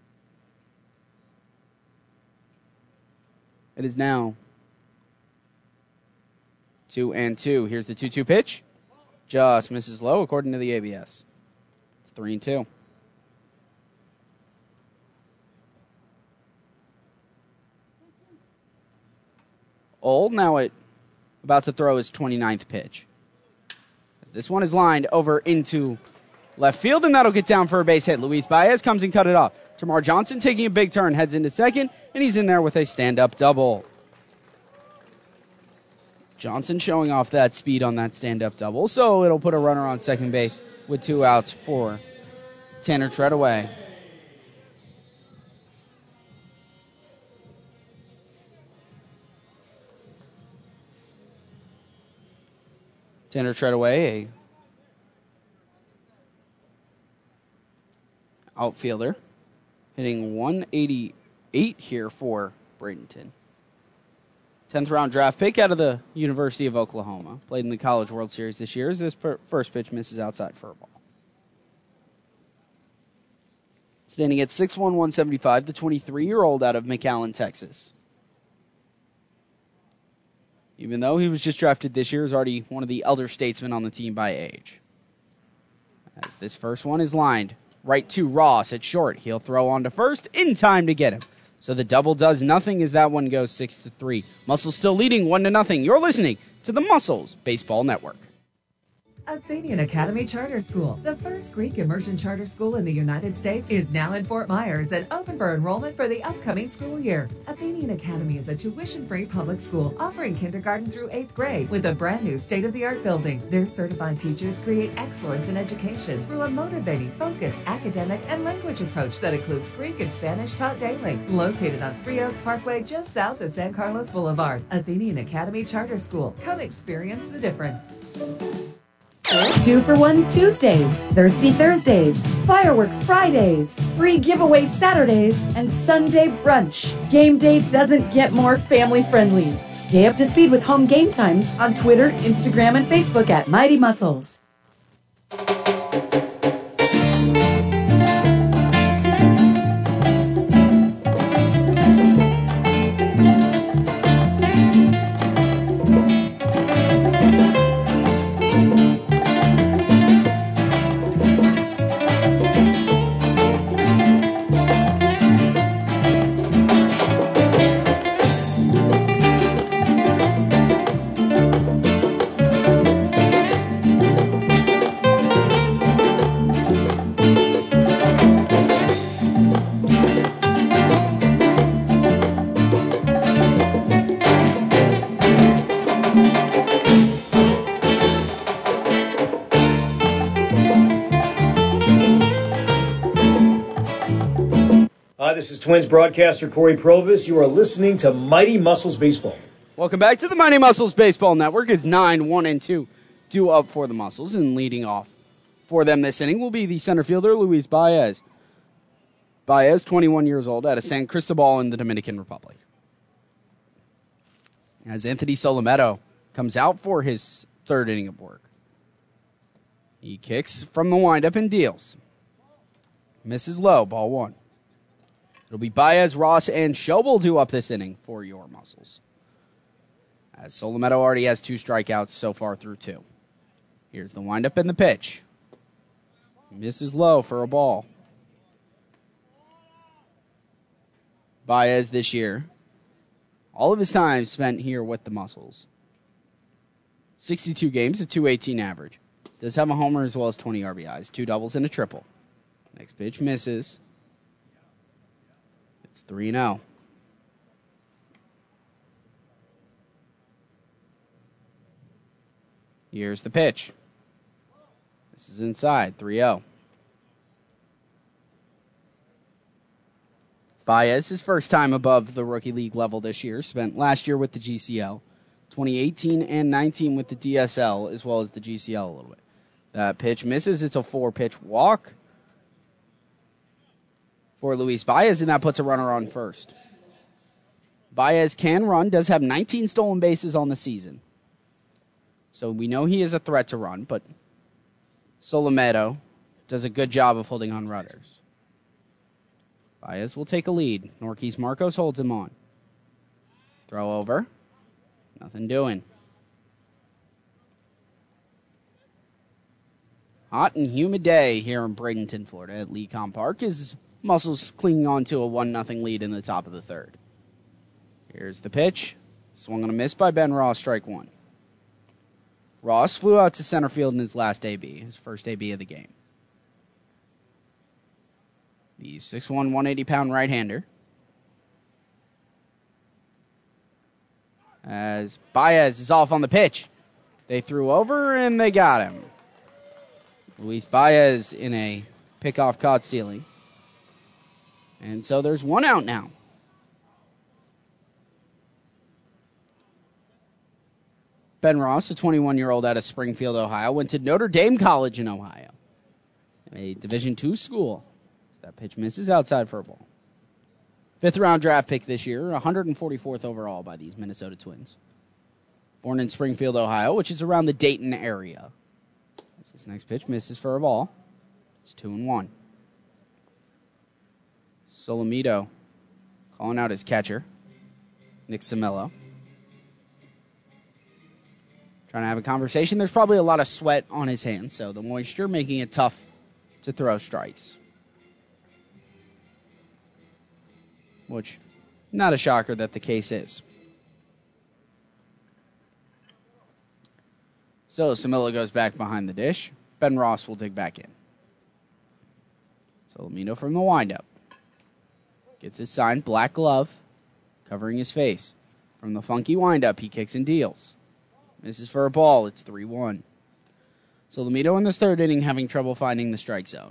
It is now 2-2. Here's the 2-2 pitch. Just misses low according to the ABS. It's 3-2. Old now about to throw his 29th pitch. As this one is lined over into left field, and that'll get down for a base hit. Luis Baez comes and cut it off. Tamar Johnson taking a big turn, heads into second, and he's in there with a stand-up double. Johnson showing off that speed on that stand-up double, so it'll put a runner on second base with 2 outs for Tanner Treadaway. Tanner Treadaway, a outfielder, hitting 188 here for Bradenton. 10th round draft pick out of the University of Oklahoma. Played in the College World Series this year as this first pitch misses outside for a ball. Standing at 6'1", 175, the 23-year-old out of McAllen, Texas. Even though he was just drafted this year, is already one of the elder statesmen on the team by age. As this first one is lined right to Ross at short. He'll throw on to first in time to get him. So the double does nothing as that one goes 6-3. Muscles still leading 1-0. You're listening to the Muscles Baseball Network. Athenian Academy Charter School, the first Greek immersion charter school in the United States, is now in Fort Myers and open for enrollment for the upcoming school year. Athenian Academy is a tuition-free public school offering kindergarten through 8th grade with a brand new state-of-the-art building. Their certified teachers create excellence in education through a motivating, focused academic and language approach that includes Greek and Spanish taught daily. Located on 3 Oaks Parkway just south of San Carlos Boulevard, Athenian Academy Charter School. Come experience the difference. 2 for $1 Tuesdays, Thirsty Thursdays, Fireworks Fridays, free giveaway Saturdays, and Sunday brunch. Game day doesn't get more family friendly. Stay up to speed with home game times on Twitter, Instagram, and Facebook at Mighty Muscles. This is Twins broadcaster Corey Provis. You are listening to Mighty Muscles Baseball. Welcome back to the Mighty Muscles Baseball Network. It's 9-1-2. 2 up for the Muscles and leading off for them this inning will be the center fielder, Luis Baez. Baez, 21 years old, out of San Cristobal in the Dominican Republic. As Anthony Solometo comes out for his third inning of work. He kicks from the windup and deals. Misses low, ball one. It'll be Baez, Ross, and Schobel due up this inning for your Muscles. As Solometo already has 2 strikeouts so far through 2. Here's the windup and the pitch. Misses low for a ball. Baez this year, all of his time spent here with the Muscles. 62 games, a .218 average. Does have a homer as well as 20 RBIs, 2 doubles and a triple. Next pitch misses. It's 3-0. Here's the pitch. This is inside, 3-0. Baez, his first time above the rookie league level this year, spent last year with the GCL, 2018 and 19 with the DSL, as well as the GCL a little bit. That pitch misses. It's a 4-pitch walk for Luis Baez, and that puts a runner on first. Baez can run, does have 19 stolen bases on the season. So we know he is a threat to run, but Solometo does a good job of holding on runners. Baez will take a lead. Norquis Marcos holds him on. Throw over. Nothing doing. Hot and humid day here in Bradenton, Florida at Lecom Park as Muscles clinging on to a 1-0 lead in the top of the third. Here's the pitch. Swung on a miss by Ben Ross, strike one. Ross flew out to center field in his last AB, his first AB of the game. The 6'1", 180-pound right-hander. As Baez is off on the pitch. They threw over and they got him. Luis Baez in a pickoff caught stealing. And so there's one out now. Ben Ross, a 21-year-old out of Springfield, Ohio, went to Notre Dame College in Ohio, a Division II school. That pitch misses outside for a ball. 5th-round draft pick this year, 144th overall by these Minnesota Twins. Born in Springfield, Ohio, which is around the Dayton area. This next pitch misses for a ball. It's 2-1. Solometo calling out his catcher, Nick Cimello. Trying to have a conversation. There's probably a lot of sweat on his hands, so the moisture making it tough to throw strikes. Which, not a shocker that the case is. So, Cimello goes back behind the dish. Ben Ross will dig back in. Solometo from the windup. Gets his signed black glove, covering his face. From the funky windup, he kicks and deals. Misses for a ball. It's 3-1. Solometo in this third inning having trouble finding the strike zone.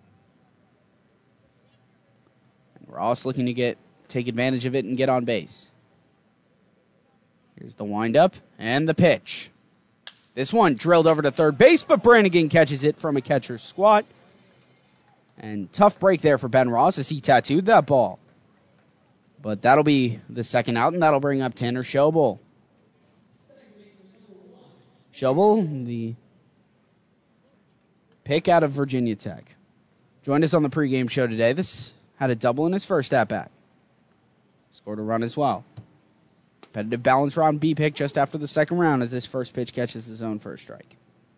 Ross looking to take advantage of it and get on base. Here's the windup and the pitch. This one drilled over to third base, but Brannigan catches it from a catcher's squat. And tough break there for Ben Ross as he tattooed that ball. But that'll be the second out, and that'll bring up Tanner Schobel. Schobel, the pick out of Virginia Tech. Joined us on the pregame show today. This had a double in his first at-bat. Scored a run as well. Competitive balance round B pick just after the second round as this first pitch catches his own first strike.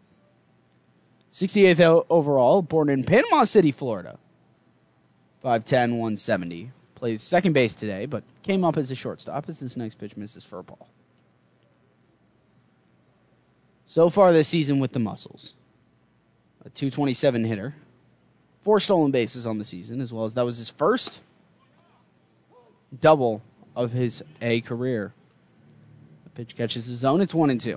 68th overall, born in Panama City, Florida. 5'10", 170. Plays second base today, but came up as a shortstop as this next pitch misses for a ball. So far this season with the Muscles. A .227 hitter. 4 stolen bases on the season, as well as that was his first double of his A career. The pitch catches his zone. It's 1-2.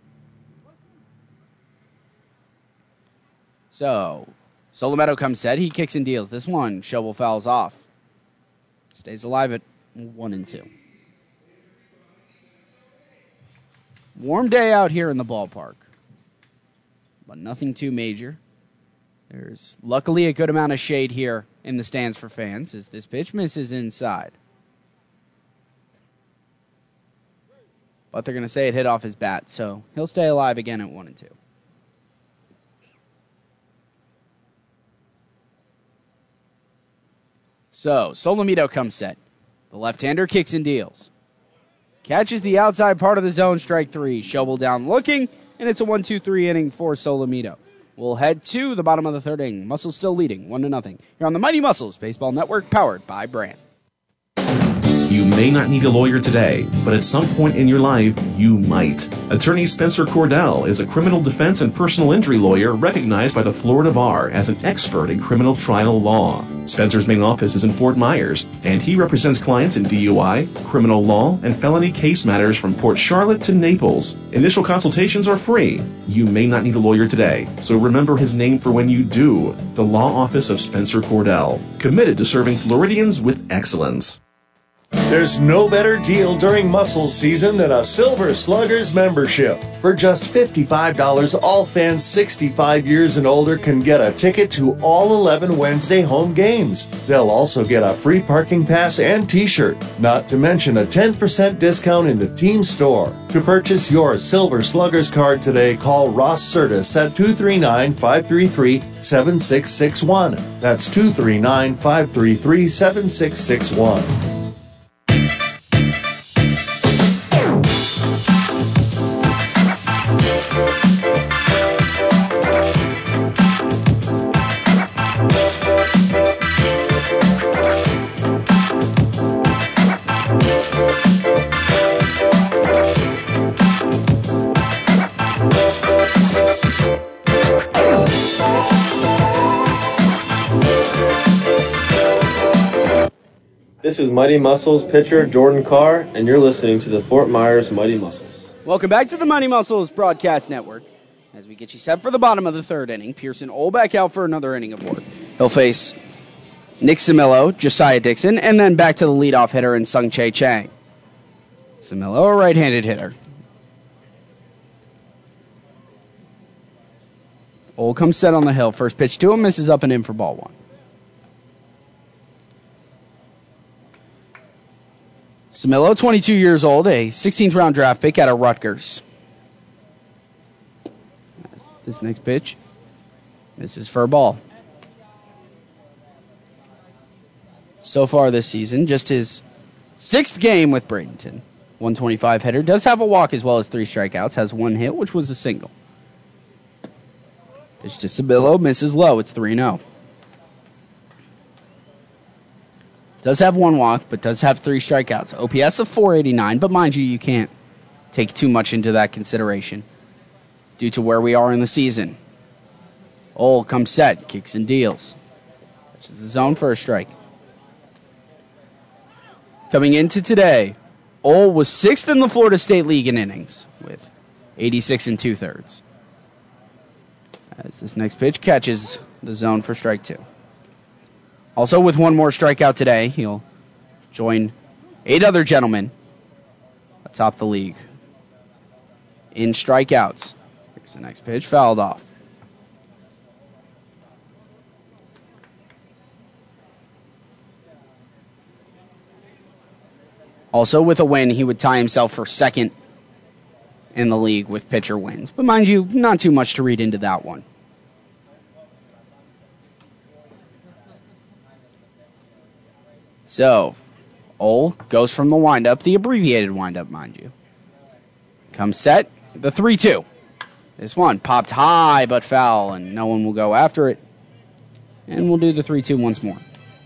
So, Solometo comes set. He kicks and deals. This one, Schobel fouls off. Stays alive at 1-2. Warm day out here in the ballpark, but nothing too major. There's luckily a good amount of shade here in the stands for fans as this pitch misses inside. But they're going to say it hit off his bat, so he'll stay alive again at 1-2. So, Solomito comes set. The left-hander kicks and deals. Catches the outside part of the zone, strike 3. Shovel down looking, and it's a 1-2-3 inning for Solomito. We'll head to the bottom of the third inning. Muscles still leading 1-0. Here on the Mighty Muscles Baseball Network, powered by Brandt. You may not need a lawyer today, but at some point in your life, you might. Attorney Spencer Cordell is a criminal defense and personal injury lawyer recognized by the Florida Bar as an expert in criminal trial law. Spencer's main office is in Fort Myers, and he represents clients in DUI, criminal law, and felony case matters from Port Charlotte to Naples. Initial consultations are free. You may not need a lawyer today, so remember his name for when you do. The Law Office of Spencer Cordell, committed to serving Floridians with excellence. There's no better deal during Muscles season than a Silver Sluggers membership. For just $55, all fans 65 years and older can get a ticket to all 11 Wednesday home games. They'll also get a free parking pass and t-shirt, not to mention a 10% discount in the team store. To purchase your Silver Sluggers card today, call Ross Sertis at 239-533-7661. That's 239-533-7661. This is Mighty Muscles pitcher Jordan Carr, and you're listening to the Fort Myers Mighty Muscles. Welcome back to the Mighty Muscles Broadcast Network. As we get you set for the bottom of the third inning, Pearson Ohl back out for another inning of work. He'll face Nick Samillo, Josiah Dixon, and then back to the leadoff hitter in Sung Chae Chang. Samillo, a right-handed hitter. Ohl comes set on the hill. First pitch to him, misses up and in for ball one. Samillo, 22 years old, a 16th round draft pick out of Rutgers. This next pitch, this is for a ball. So far this season, just his 6th game with Bradenton. 125 hitter, does have a walk as well as 3 strikeouts, has 1 hit, which was a single. Pitch to Samillo, misses low, it's 3-0. Does have 1 walk, but does have 3 strikeouts. OPS of 489, but mind you can't take too much into that consideration due to where we are in the season. Ohl comes set, kicks and deals. Which is the zone for a strike. Coming into today, Ohl was 6th in the Florida State League in innings with 86 2/3. As this next pitch catches the zone for strike 2. Also, with 1 more strikeout today, he'll join 8 other gentlemen atop the league in strikeouts. Here's the next pitch, fouled off. Also, with a win, he would tie himself for 2nd in the league with pitcher wins. But mind you, not too much to read into that one. So, Ohl goes from the windup, the abbreviated windup, mind you. Comes set, the 3-2. This one popped high but foul, and no one will go after it. And we'll do the 3-2 once more.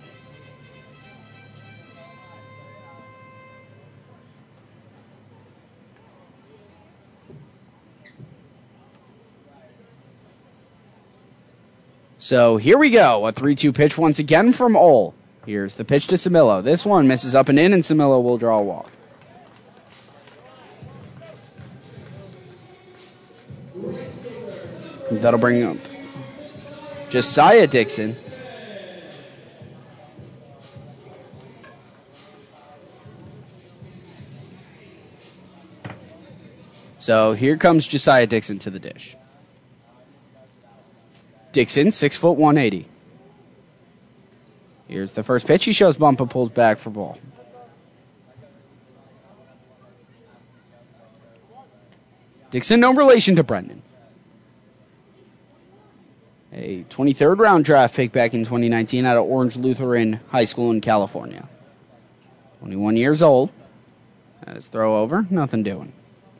So here we go, a 3-2 pitch once again from Ohl. Here's the pitch to Samillo. This one misses up and in, and Samillo will draw a walk. That'll bring up Josiah Dixon. So here comes Josiah Dixon to the dish. Dixon, 6 foot 180. Here's the first pitch. He shows bump and pulls back for ball. Dixon, no relation to Brendan. A 23rd round draft pick back in 2019 out of Orange Lutheran High School in California. 21 years old. As throw over, nothing doing.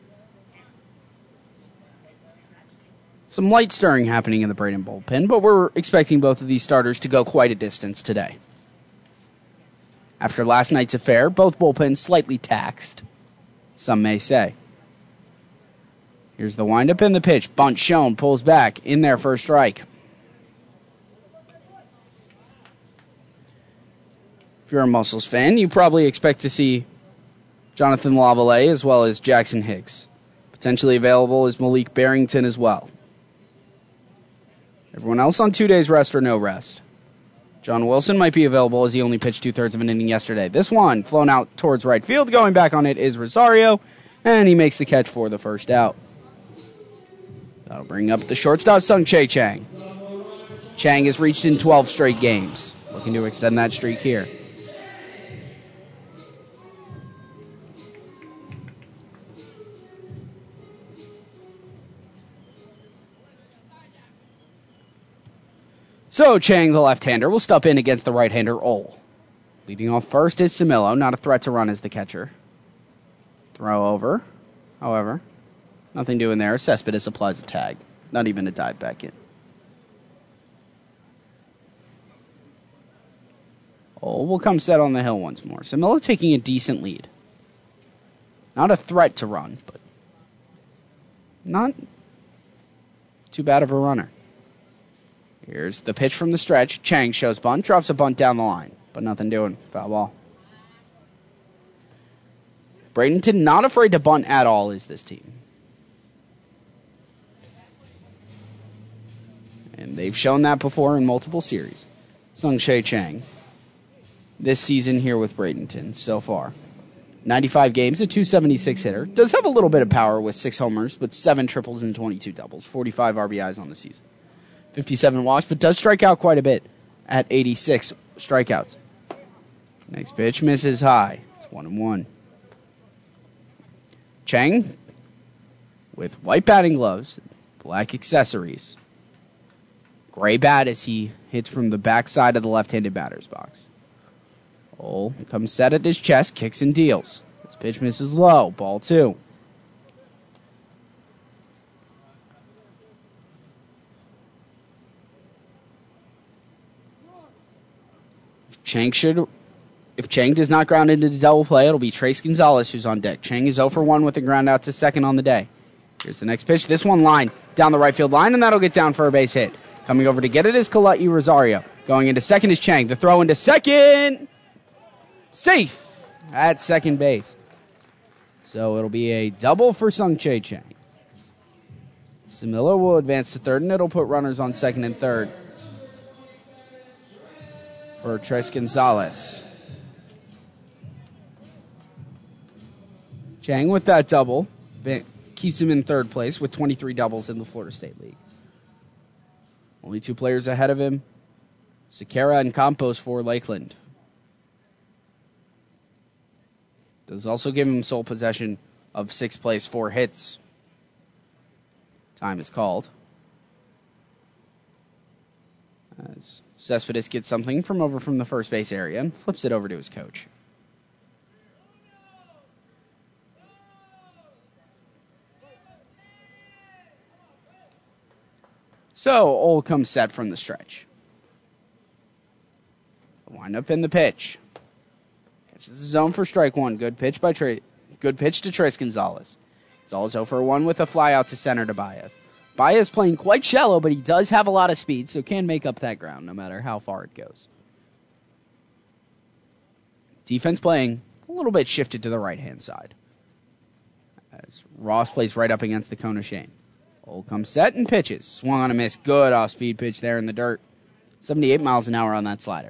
Some light stirring happening in the Braden bullpen, but we're expecting both of these starters to go quite a distance today. After last night's affair, both bullpens slightly taxed, some may say. Here's the windup and the pitch. Bunt shown, pulls back, in there for a strike. If you're a Muscles fan, you probably expect to see Jonathan Lavallee as well as Jackson Hicks. Potentially available is Malik Barrington as well. Everyone else on 2 days rest or no rest. John Wilson might be available as he only pitched 2/3 of an inning yesterday. This one flown out towards right field. Going back on it is Rosario, and he makes the catch for the first out. That'll bring up the shortstop, Sung-Chae Chang. Chang has reached in 12 straight games. Looking to extend that streak here. So Chang, the left-hander, will step in against the right-hander, Ole. Leading off first is Samillo, not a threat to run as the catcher. Throw over, however. Nothing doing there. Cespedes applies a tag. Not even a dive back in. Ole will come set on the hill once more. Samillo taking a decent lead. Not a threat to run, but not too bad of a runner. Here's the pitch from the stretch. Chang shows bunt, drops a bunt down the line, but nothing doing. Foul ball. Bradenton not afraid to bunt at all is this team. And they've shown that before in multiple series. Sung-Chae Chang. This season here with Bradenton so far. 95 games, a .276 hitter. Does have a little bit of power with 6 homers, but 7 triples and 22 doubles. 45 RBIs on the season. 57 walks, but does strike out quite a bit at 86 strikeouts. Next pitch misses high. It's 1-1. Chang with white batting gloves, black accessories. Gray bat as he hits from the backside of the left-handed batter's box. Ole comes set at his chest, kicks and deals. This pitch misses low. Ball 2. If Chang does not ground into the double play, it'll be Trace Gonzalez who's on deck. Chang is 0 for 1 with a ground out to second on the day. Here's the next pitch. This one line down the right field line, and that'll get down for a base hit. Coming over to get it is Kalai Rosario. Going into second is Chang. The throw into second. Safe at second base. So it'll be a double for Sung-Chae Chang. Samillo will advance to third, and it'll put runners on second and third for Tres Gonzalez. Chang with that double keeps him in third place with 23 doubles in the Florida State League. Only 2 players ahead of him, Sequeira and Campos for Lakeland. Does also give him sole possession of 6th place, 4 hits. Time is called. As Cespedes gets something from over from the first base area and flips it over to his coach. So, Ole comes set from the stretch. The windup in the pitch. Catches the zone for strike 1. Good pitch to Tres Gonzalez. Gonzalez 0 for 1 with a fly out to center to Baez. Baez playing quite shallow, but he does have a lot of speed, so can make up that ground no matter how far it goes. Defense playing a little bit shifted to the right-hand side, as Ross plays right up against the cone of shame. Ole comes set and pitches. Swung on a miss. Good off-speed pitch there in the dirt. 78 miles an hour on that slider.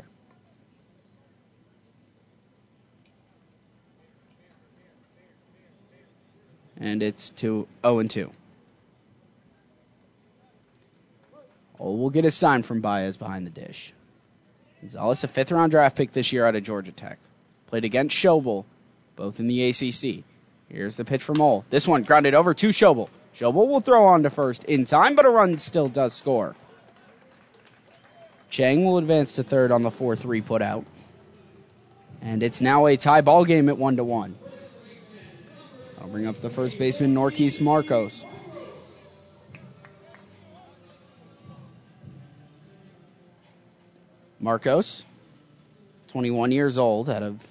And it's 0-2. Ole We'll get a sign from Baez behind the dish. Gonzalez, a 5th-round draft pick this year out of Georgia Tech. Played against Schobel, both in the ACC. Here's the pitch from Ole. This one grounded over to Schobel. Schobel will throw on to first in time, but a run still does score. Chang will advance to third on the 4-3 put out. And it's now a tie ball game at 1-1. I'll bring up the first baseman, Norquist Marcos. Marcos, 21 years old, out of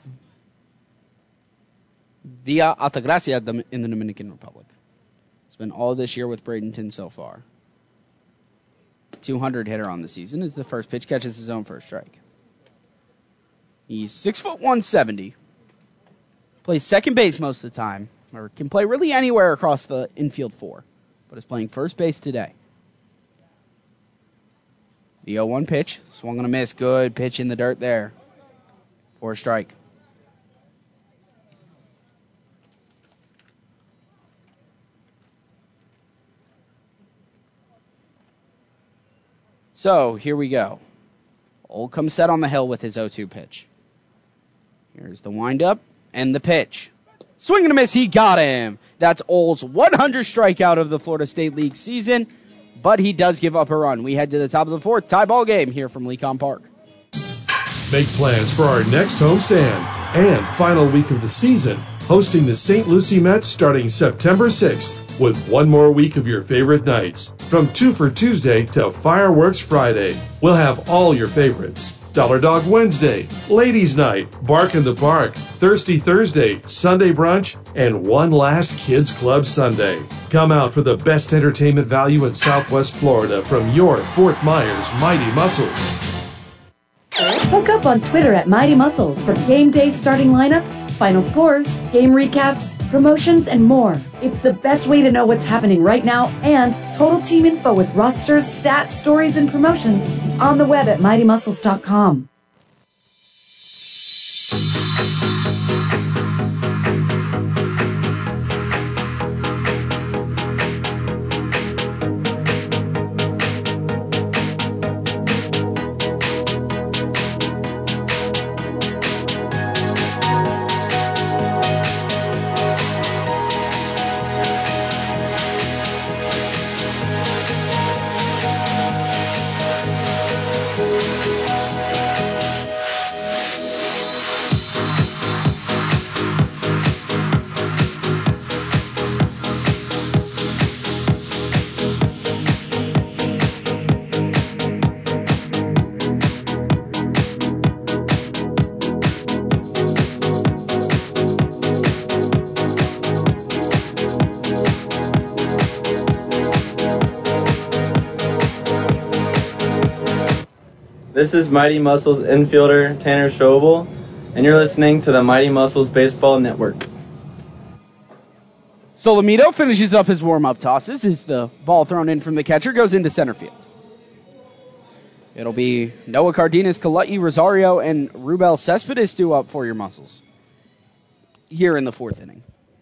Villa Altagracia in the Dominican Republic. Spent all this year with Bradenton so far. 200 hitter on the season as the first pitch catches his own first strike. He's 6'1", 170. Plays second base most of the time, or can play really anywhere across the infield 4, but is playing first base today. The 0-1 pitch, swung on a miss, good pitch in the dirt there for a strike. So, here we go. Ole comes set on the hill with his 0-2 pitch. Here's the windup and the pitch. Swing and a miss, he got him. That's Ole's 100th strikeout of the Florida State League season, but he does give up a run. We head to the top of the 4th, tie ball game here from Lecom Park. Make plans for our next homestand and final week of the season, hosting the St. Lucie Mets starting September 6th with one more week of your favorite nights. From 2 for Tuesday to Fireworks Friday, we'll have all your favorites. Dollar Dog Wednesday, Ladies Night, Bark in the Park, Thirsty Thursday, Sunday Brunch, and one last Kids Club Sunday. Come out for the best entertainment value in Southwest Florida from your Fort Myers Mighty Muscles. Hook up on Twitter at Mighty Muscles for game day starting lineups, final scores, game recaps, promotions, and more. It's the best way to know what's happening right now, and total team info with rosters, stats, stories, and promotions is on the web at MightyMuscles.com. This is Mighty Muscles infielder Tanner Schobel, and you're listening to the Mighty Muscles Baseball Network. Solomito finishes up his warm-up tosses as the ball thrown in from the catcher goes into center field. It'll be Noah Cardenas, Kalai Rosario, and Rubel Cespedes due up for your Muscles here in the 4th inning.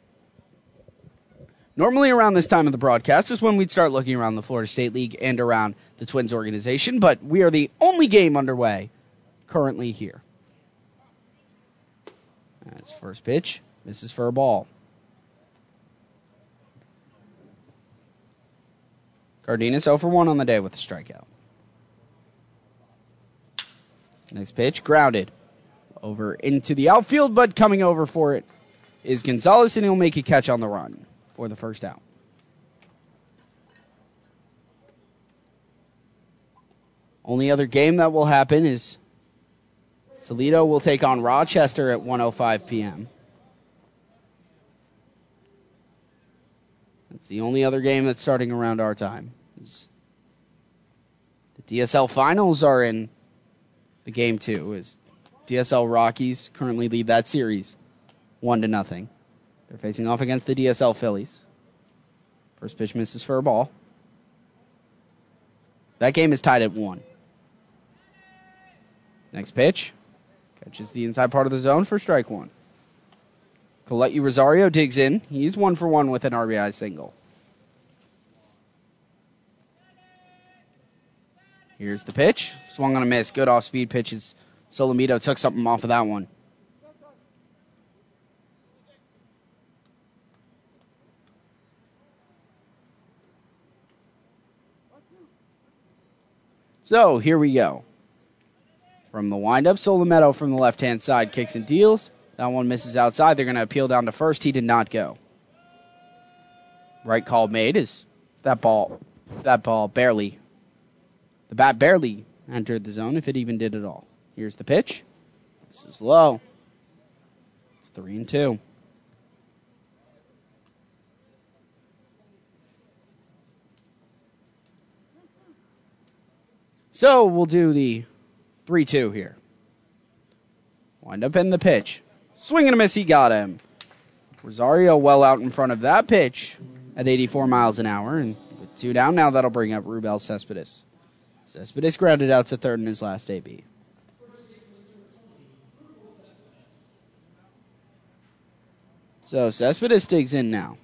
Normally around this time of the broadcast is when we'd start looking around the Florida State League and around the Twins organization, but we are the only game underway currently here. That's first pitch. Misses for a ball. Cardenas 0 for 1 on the day with a strikeout. Next pitch, grounded. Over into the outfield, but coming over for it is Gonzalez, and he'll make a catch on the run for the first out. Only other game that will happen is Toledo will take on Rochester at 1:05 p.m. That's the only other game that's starting around our time. The DSL finals are in the game 2, as DSL Rockies currently lead that series 1-0. They're facing off against the DSL Phillies. First pitch misses for a ball. That game is tied at 1. Next pitch. Catches the inside part of the zone for strike 1. Kalai Rosario digs in. He's 1 for 1 with an RBI single. Here's the pitch. Swung on a miss. Good off-speed pitches. Solomito took something off of that one. So, here we go. From the windup, Solomito from the left-hand side kicks and deals. That one misses outside. They're going to appeal down to first. He did not go. Right call made is that ball barely, the bat barely entered the zone, if it even did at all. Here's the pitch. This is low. It's 3-2. So we'll do the 3-2 here. Wind up in the pitch. Swing and a miss, he got him. Rosario well out in front of that pitch at 84 miles an hour. And with 2 down now, that'll bring up Rubel Cespedes. Cespedes grounded out to third in his last AB. So Cespedes digs in now.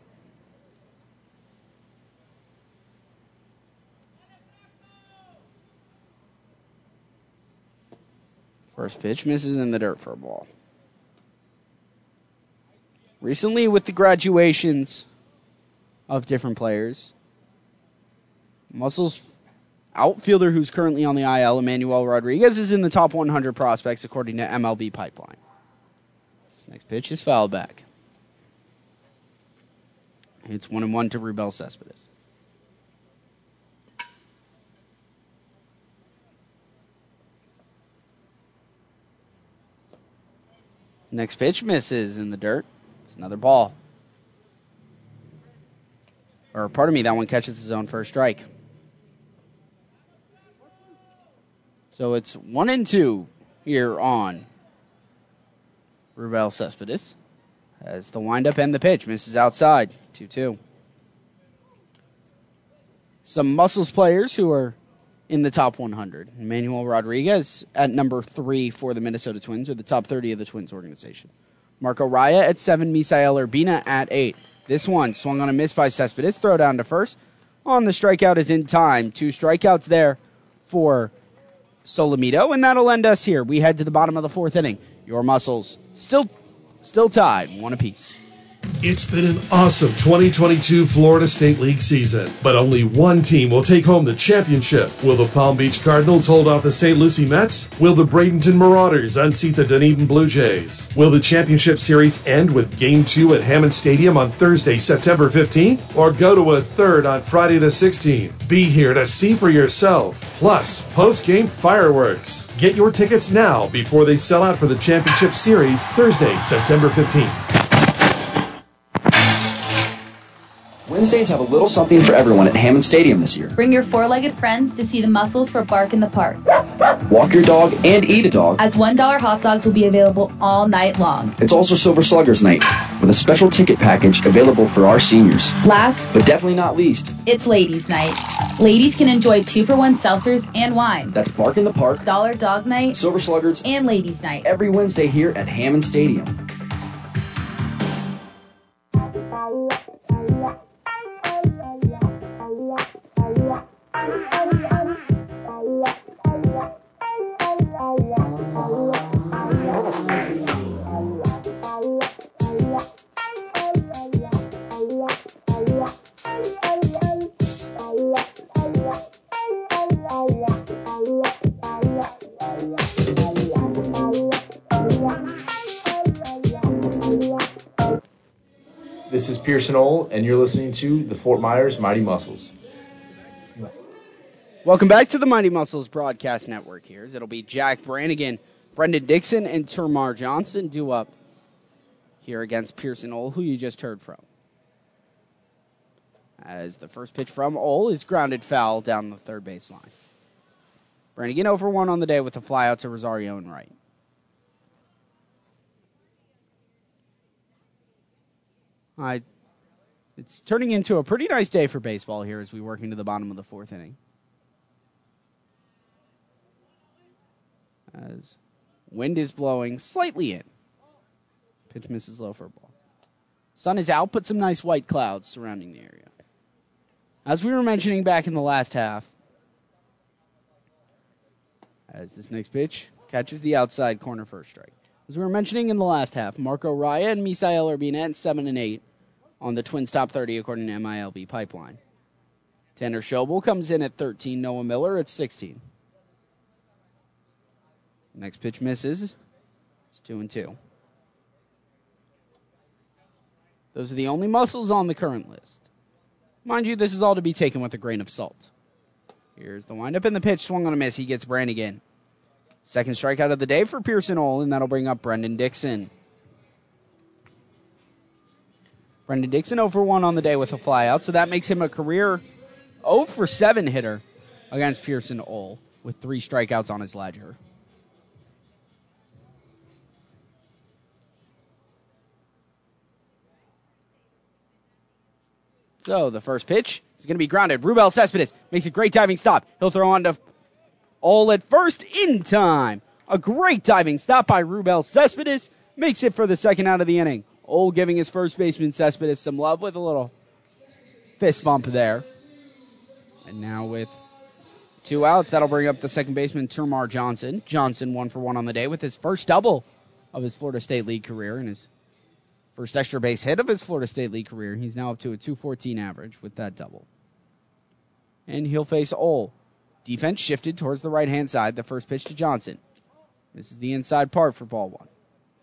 First pitch misses in the dirt for a ball. Recently, with the graduations of different players, Muscles outfielder who's currently on the IL, Emmanuel Rodriguez, is in the top 100 prospects according to MLB Pipeline. This next pitch is fouled back. It's 1-1 to Rubel Cespedes. Next pitch misses in the dirt. It's another ball. Or, pardon me, that one catches his own first strike. So it's 1-2 here on Rubel Cespedes. As the windup and the pitch misses outside. 2-2. Some Muscles players who are in the top 100. Emmanuel Rodriguez at number 3 for the Minnesota Twins, or the top 30 of the Twins organization. Marco Raya at 7, Misael Urbina at 8. This one swung on a miss by Cespedes, throw down to first. On the strikeout is in time. 2 strikeouts there for Solomito, and that'll end us here. We head to the bottom of the 4th inning. Your Muscles still tied, 1 apiece. It's been an awesome 2022 Florida State League season, but only one team will take home the championship. Will the Palm Beach Cardinals hold off the St. Lucie Mets? Will the Bradenton Marauders unseat the Dunedin Blue Jays? Will the championship series end with Game 2 at Hammond Stadium on Thursday, September 15th? Or go to a third on Friday the 16th? Be here to see for yourself. Plus, post-game fireworks. Get your tickets now before they sell out for the championship series Thursday, September 15th. Wednesdays have a little something for everyone at Hammond Stadium this year. Bring your 4-legged friends to see the Muscles for Bark in the Park. Walk your dog and eat a dog. As $1 hot dogs will be available all night long. It's also Silver Sluggers night with a special ticket package available for our seniors. Last, but definitely not least, it's Ladies Night. Ladies can enjoy 2-for-1 seltzers and wine. That's Bark in the Park, $1 Dog Night, Silver Sluggers, and Ladies Night. Every Wednesday here at Hammond Stadium. This is Pearson Ole, and you're listening to the Fort Myers Mighty Muscles. Welcome back to the Mighty Muscles Broadcast Network here. It'll be Jack Brannigan, Brendan Dixon, and Termar Johnson due up here against Pearson Ole, who you just heard from. As the first pitch from Ole is grounded foul down the third baseline. Brannigan 0 for 1 on the day with a fly out to Rosario and right. It's turning into a pretty nice day for baseball here as we work into the bottom of the 4th inning. As wind is blowing slightly in. Pitch misses low for a ball. Sun is out, but some nice white clouds surrounding the area. As we were mentioning back in the last half, As this next pitch catches the outside corner for a strike. As we were mentioning in the last half, Marco Raya and Misael Urbina at 7 and 8 on the Twins' top 30 according to MILB Pipeline. Tanner Schobel comes in at 13. Noah Miller at 16. Next pitch misses. It's 2-2. Those are the only muscles on the current list. Mind you, this is all to be taken with a grain of salt. Here's the windup and the pitch. Swung on a miss. He gets Brannigan. Second strikeout of the day for Pearson Ole, and that'll bring up Brendan Dixon. Brendan Dixon 0 for 1 on the day with a flyout, so that makes him a career 0 for 7 hitter against Pearson Ole with 3 strikeouts on his ledger. So the first pitch is going to be grounded. Rubel Cespedes makes a great diving stop. He'll throw on to Ole at first in time. A great diving stop by Rubel Cespedes makes it for the second out of the inning. Ole giving his first baseman Cespedes some love with a little fist bump there. And now with 2 outs, that'll bring up the second baseman Termarr Johnson. Johnson 1 for 1 on the day with his first double of his Florida State League career and his first extra base hit of his Florida State League career. He's now up to a .214 average with that double. And he'll face Ole. Defense shifted towards the right-hand side. The first pitch to Johnson. This is the inside part for ball 1.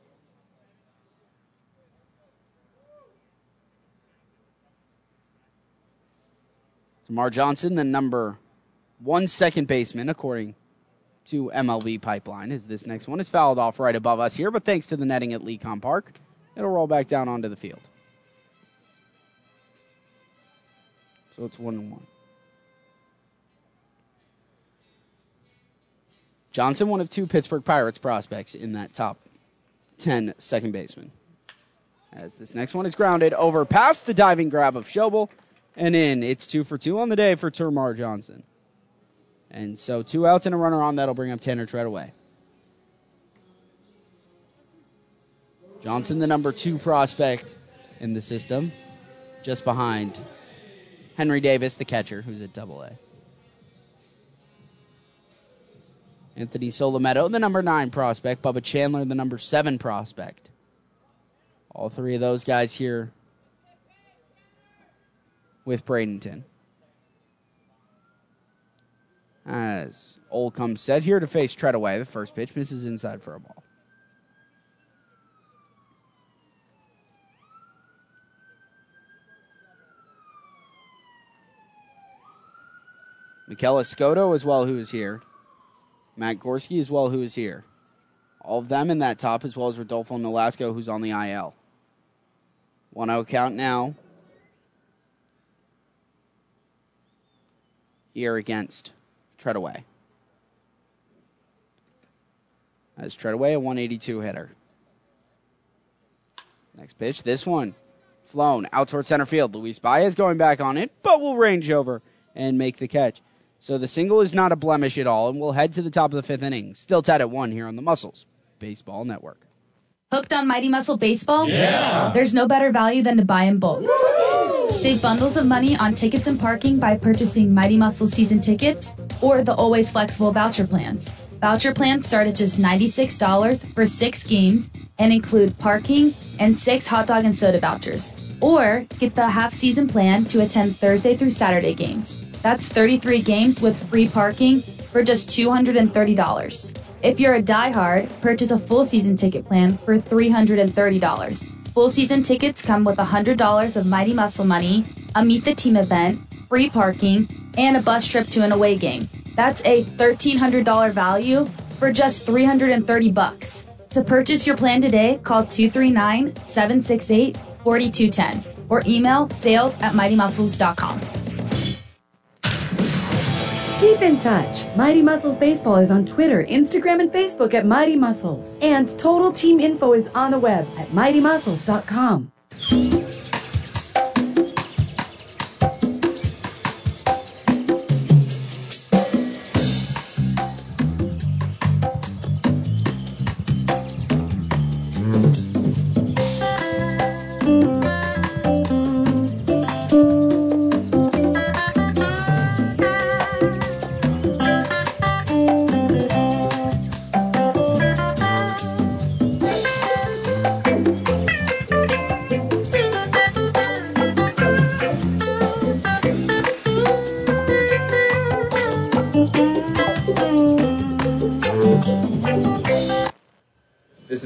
Termarr Johnson, the number 1 second baseman, according to MLB Pipeline, as this next one is fouled off right above us here, but thanks to the netting at Lecom Park, it'll roll back down onto the field. So it's 1-1. Johnson, one of 2 Pittsburgh Pirates prospects in that top 10 second baseman. As this next one is grounded over past the diving grab of Schobel and in. It's 2 for 2 on the day for Termarr Johnson. And so 2 outs and a runner on. That'll bring up Tanner Treadaway. Johnson, the number 2 prospect in the system, just behind Henry Davis, the catcher, who's at AA. Anthony Solometo, the number 9 prospect. Bubba Chandler, the number 7 prospect. All 3 of those guys here with Bradenton. As Ole comes set here to face Treadaway. The first pitch misses inside for a ball. Mikel Escoto as well, who is here. Matt Gorski as well, who is here. All of them in that top, as well as Rodolfo Nolasco, who's on the IL. 1-0 count now. Here against Treadaway. As Treadaway, a 182 hitter. Next pitch, this one. Flown out towards center field. Luis Baez going back on it, but will range over and make the catch. So the single is not a blemish at all, and we'll head to the top of the 5th inning. Still tied at 1 here on the Muscles Baseball Network. Hooked on Mighty Muscle Baseball? Yeah! There's no better value than to buy in bulk. Woo! Save bundles of money on tickets and parking by purchasing Mighty Muscle season tickets or the Always Flexible voucher plans. Voucher plans start at just $96 for 6 games and include parking and 6 hot dog and soda vouchers. Or get the half-season plan to attend Thursday through Saturday games. That's 33 games with free parking for just $230. If you're a diehard, purchase a full season ticket plan for $330. Full season tickets come with $100 of Mighty Muscle money, a Meet the Team event, free parking, and a bus trip to an away game. That's a $1,300 value for just $330. To purchase your plan today, call 239-768-4210 or email sales@mightymuscles.com. Keep in touch. Mighty Muscles Baseball is on Twitter, Instagram, and Facebook at Mighty Muscles. And total team info is on the web at mightymuscles.com.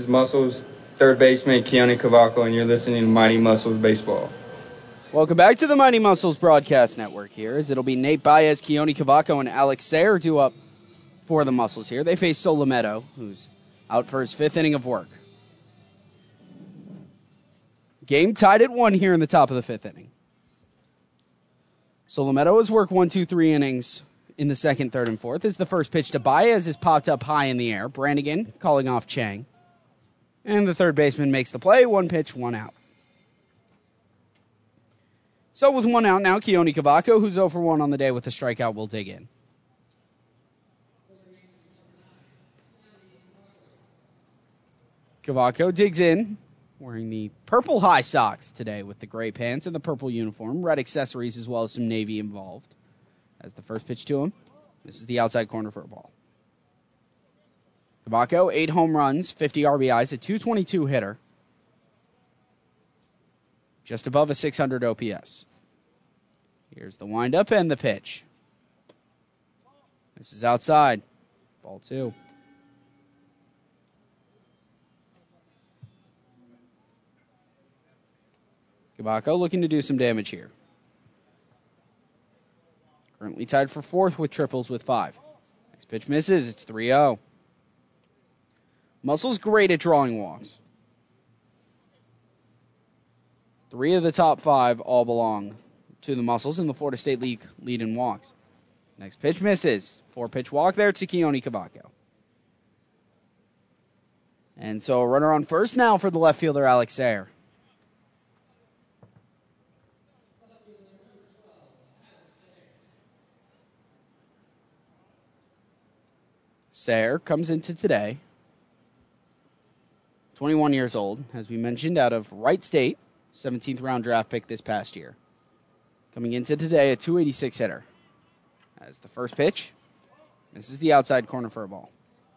is Muscles, third baseman Keone Cavaco, and you're listening to Mighty Muscles Baseball. Welcome back to the Mighty Muscles Broadcast Network here, as it'll be Nate Baez, Keone Cavaco, and Alex Sayre due up for the Muscles here. They face Solometo, who's out for his 5th inning of work. Game tied at 1 here in the top of the 5th inning. Solometo has worked 1, 2, 3 innings in the 2nd, 3rd, and 4th. As the first pitch to Baez is popped up high in the air. Brannigan calling off Chang. And the third baseman makes the play. 1 pitch, 1 out. So with 1 out now, Keone Cavaco, who's 0 for 1 on the day with a strikeout, will dig in. Cavaco digs in, wearing the purple high socks today with the gray pants and the purple uniform, red accessories as well as some navy involved. As the first pitch to him, this is the outside corner for a ball. Cavaco, 8 home runs, 50 RBIs, a .222 hitter. Just above a 600 OPS. Here's the windup and the pitch. This is outside. Ball 2. Cavaco looking to do some damage here. Currently tied for 4th with triples with 5. Next pitch misses. It's 3-0. Muscles great at drawing walks. 3 of the top 5 all belong to the Muscles in the Florida State League lead in walks. Next pitch misses. 4-pitch walk there to Keone Cavaco. And so a runner on first now for the left fielder, Alex Sayre. Sayre comes into today, 21 years old, as we mentioned, out of Wright State, 17th round draft pick this past year. Coming into today, a .286 hitter. As the first pitch, this is the outside corner for a ball.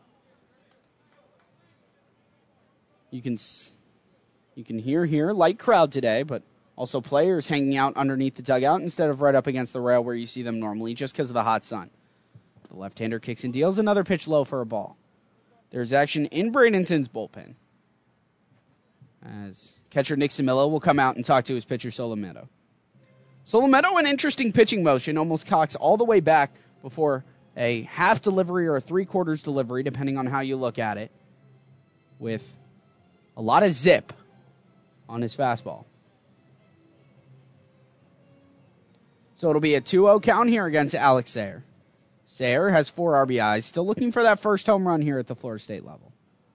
You can hear here, light crowd today, but also players hanging out underneath the dugout instead of right up against the rail where you see them normally, just because of the hot sun. The left-hander kicks and deals, another pitch low for a ball. There's action in Bradenton's bullpen, as catcher Nick Samillo will come out and talk to his pitcher Solometo. Solometo, an interesting pitching motion, almost cocks all the way back before a half delivery or a 3/4 delivery, depending on how you look at it, with a lot of zip on his fastball. So it'll be a 2-0 count here against Alex Sayre. Sayre has 4 RBIs, still looking for that first home run here at the Florida State level.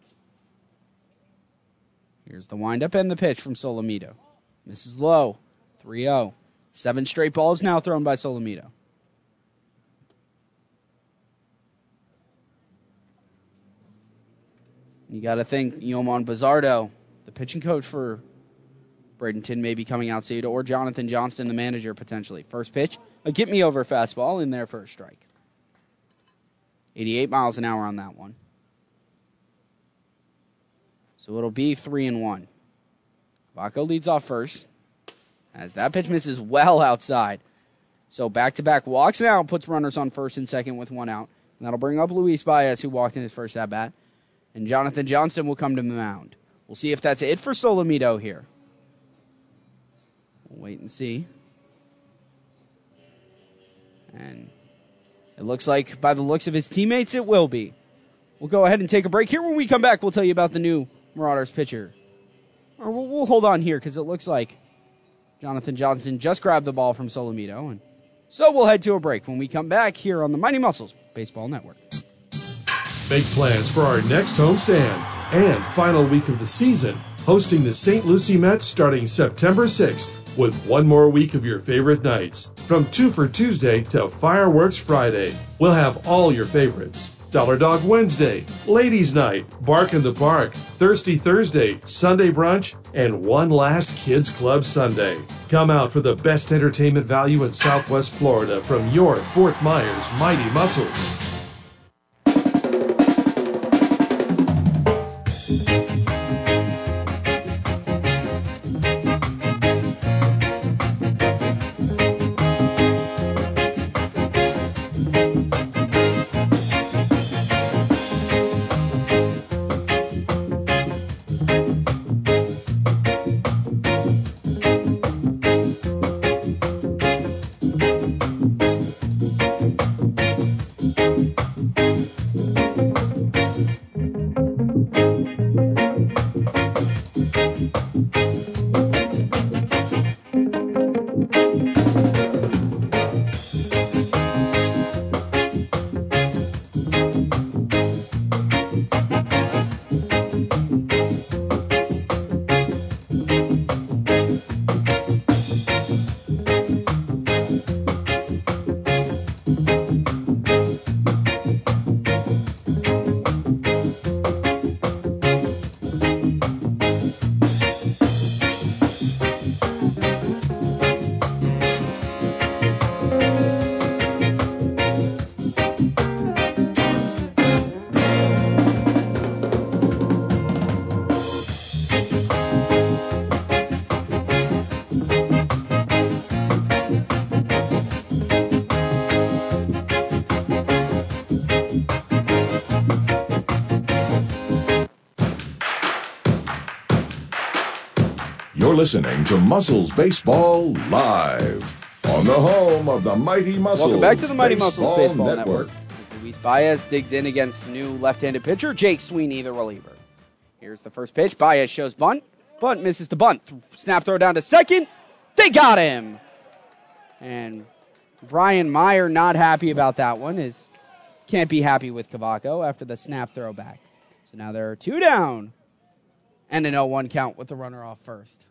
Here's the windup and the pitch from Solometo. This is low, 3-0. 7 straight balls now thrown by Solometo. You got to think Yoman Bazardo, the pitching coach for Bradenton, may be coming out soon, or Jonathan Johnston, the manager, potentially. First pitch, a get-me-over fastball in there for a strike. 88 miles an hour on that one. So it'll be 3-1. Cavaco leads off first, as that pitch misses well outside. So back-to-back walks now, puts runners on first and second with 1 out. And that'll bring up Luis Baez, who walked in his first at-bat. And Jonathan Johnston will come to the mound. We'll see if that's it for Solometo here. We'll wait and see. And it looks like, by the looks of his teammates, it will be. We'll go ahead and take a break here. When we come back, we'll tell you about the new Marauders pitcher. Or we'll hold on here, because it looks like Jonathan Johnston just grabbed the ball from Solometo. And so we'll head to a break when we come back here on the Mighty Muscles Baseball Network. Make plans for our next homestand and final week of the season, hosting the St. Lucie Mets starting September 6th with one more week of your favorite nights. From 2 for Tuesday to Fireworks Friday, we'll have all your favorites. Dollar Dog Wednesday, Ladies Night, Bark in the Park, Thirsty Thursday, Sunday Brunch, and one last Kids Club Sunday. Come out for the best entertainment value in Southwest Florida from your Fort Myers Mighty Muscles. listening to Muscles Baseball Live on the home of the Mighty Muscles. Welcome back to the Mighty Muscles Baseball Network. As Luis Baez digs in against new left-handed pitcher Jake Sweeney, the reliever. Here's the first pitch. Baez shows bunt. Bunt misses the bunt. Snap throw down to second. They got him. And Brian Meyer not happy about that one. Can't be happy with Cavaco after the snap throw back. So now there are two down. And an 0-1 count with the runner off first.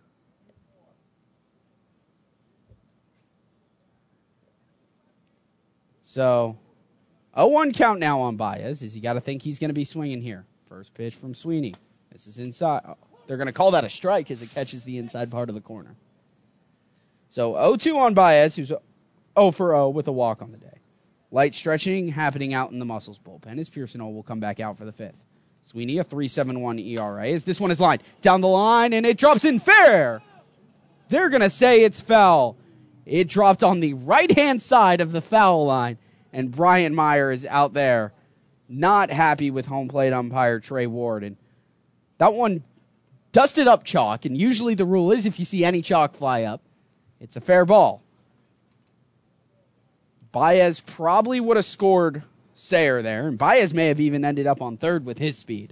So 0-1 count now on Baez, as you got to think he's going to be swinging here. First pitch from Sweeney. This is inside. They're going to call that a strike as it catches the inside part of the corner. So 0-2 on Baez, who's 0 for 0 with a walk on the day. Light stretching happening out in the Muscles bullpen as Pearson will come back out for the fifth. Sweeney, a 3.71 ERA, as this one is lined down the line, and it drops in fair. They're going to say it's foul. It dropped on the right-hand side of the foul line, and Brian Meyer is out there not happy with home plate umpire Trey Ward. And that one dusted up chalk, and usually the rule is if you see any chalk fly up, it's a fair ball. Baez probably would have scored Sayer there, and Baez may have even ended up on third with his speed.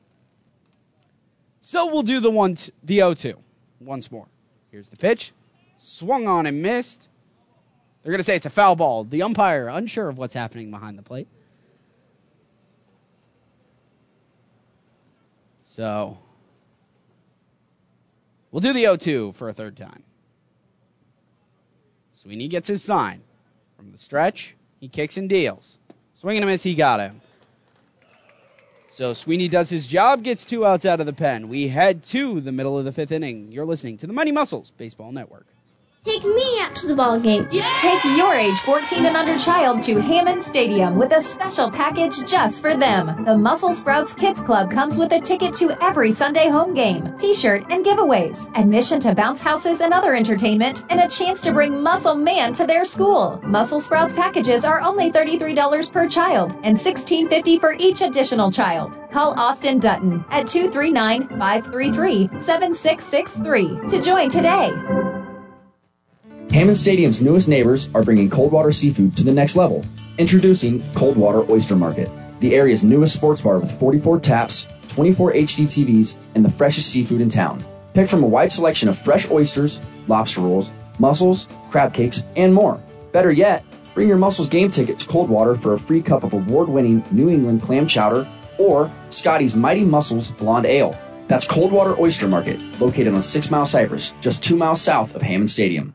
So we'll do the 0-2 once more. Here's the pitch. Swung on and missed. They're going to say it's a foul ball. The umpire unsure of what's happening behind the plate. So we'll do the 0-2 for a third time. Sweeney gets his sign. From the stretch, he kicks and deals. Swing and a miss, he got him. So Sweeney does his job, gets 2 outs out of the pen. We head to the middle of the fifth inning. You're listening to the Mighty Muscles Baseball Network. Take me out to the ball game. Take your age 14 and under child to Hammond Stadium with a special package just for them. The Muscle Sprouts Kids Club comes with a ticket to every Sunday home game, t-shirt, and giveaways, admission to bounce houses and other entertainment, and a chance to bring Muscle Man to their school. Muscle Sprouts packages are only $33 per child and $16.50 for each additional child. Call Austin Dutton at 239-533-7663 to join today. Hammond Stadium's newest neighbors are bringing Coldwater Seafood to the next level. Introducing Coldwater Oyster Market, the area's newest sports bar with 44 taps, 24 HD TVs, and the freshest seafood in town. Pick from a wide selection of fresh oysters, lobster rolls, mussels, crab cakes, and more. Better yet, bring your Muscles game ticket to Coldwater for a free cup of award-winning New England clam chowder or Scotty's Mighty Muscles Blonde Ale. That's Coldwater Oyster Market, located on 6 Mile Cypress, just 2 miles south of Hammond Stadium.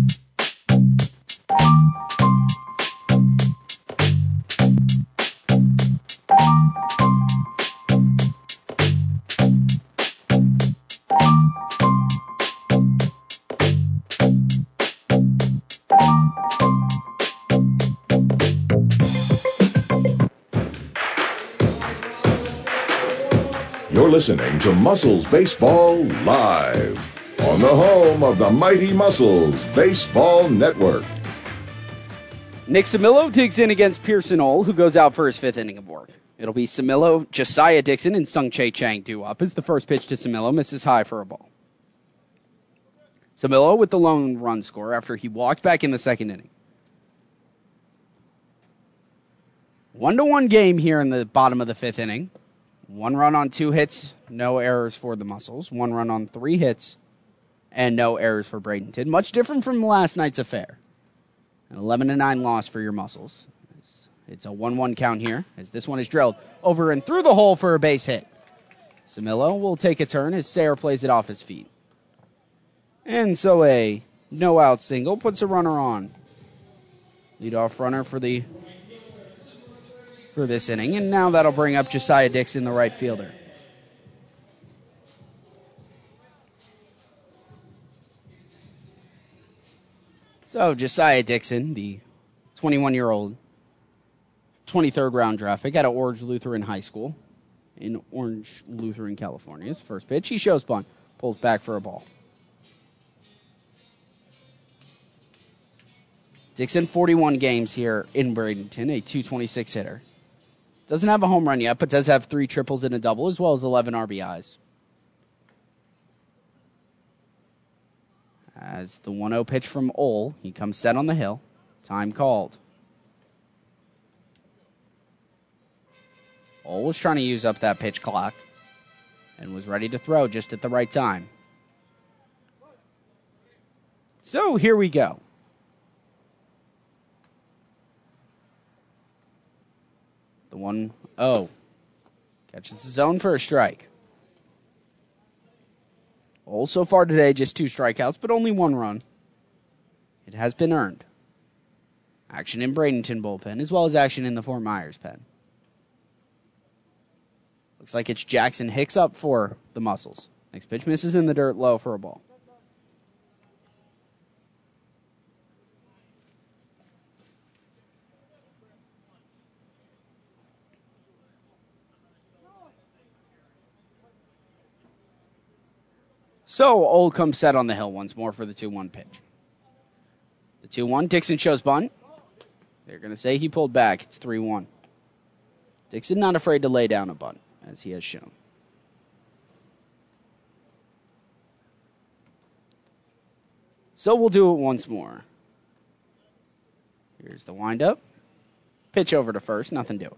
You're listening to Muscles Baseball Live on the home of the Mighty Muscles Baseball Network. Nick Samillo digs in against Pearson Ole, who goes out for his fifth inning of work. It'll be Samillo, Josiah Dixon, and Sung Chae Chang due up as the first pitch to Samillo misses high for a ball. Samillo with the lone run score after he walked back in the second inning. 1-1 game here in the bottom of the fifth inning. 1 run on 2 hits, no errors for the Muscles. 1 run on 3 hits, and no errors for Bradenton. Much different from last night's affair. An 11-9 loss for your Muscles. It's a 1-1 count here, as this one is drilled over and through the hole for a base hit. Samillo will take a turn as Sayer plays it off his feet. And so a no-out single puts a runner on. Leadoff runner for this inning, and now that'll bring up Josiah Dixon, the right fielder. So Josiah Dixon, the 21-year-old 23rd round draft pick out of Orange Lutheran High School in Orange Lutheran, California. His first pitch, he shows bunt, pulls back for a ball. Dixon, 41 games here in Bradenton, a .226 hitter. Doesn't have a home run yet, but does have 3 triples and a double, as well as 11 RBIs. As the 1-0 pitch from Ole, he comes set on the hill. Time called. Ole was trying to use up that pitch clock and was ready to throw just at the right time. So here we go. The 1-0 catches the zone for a strike. Ole so far today, just 2 strikeouts, but only 1 run. It has been earned. Action in Bradenton bullpen, as well as action in the Fort Myers pen. Looks like it's Jackson Hicks up for the Muscles. Next pitch misses in the dirt, low for a ball. So Ole comes set on the hill once more for the 2-1 pitch. The 2-1, Dixon shows bunt. They're going to say he pulled back. It's 3-1. Dixon not afraid to lay down a bunt, as he has shown. So we'll do it once more. Here's the windup. Pitch over to first, nothing doing.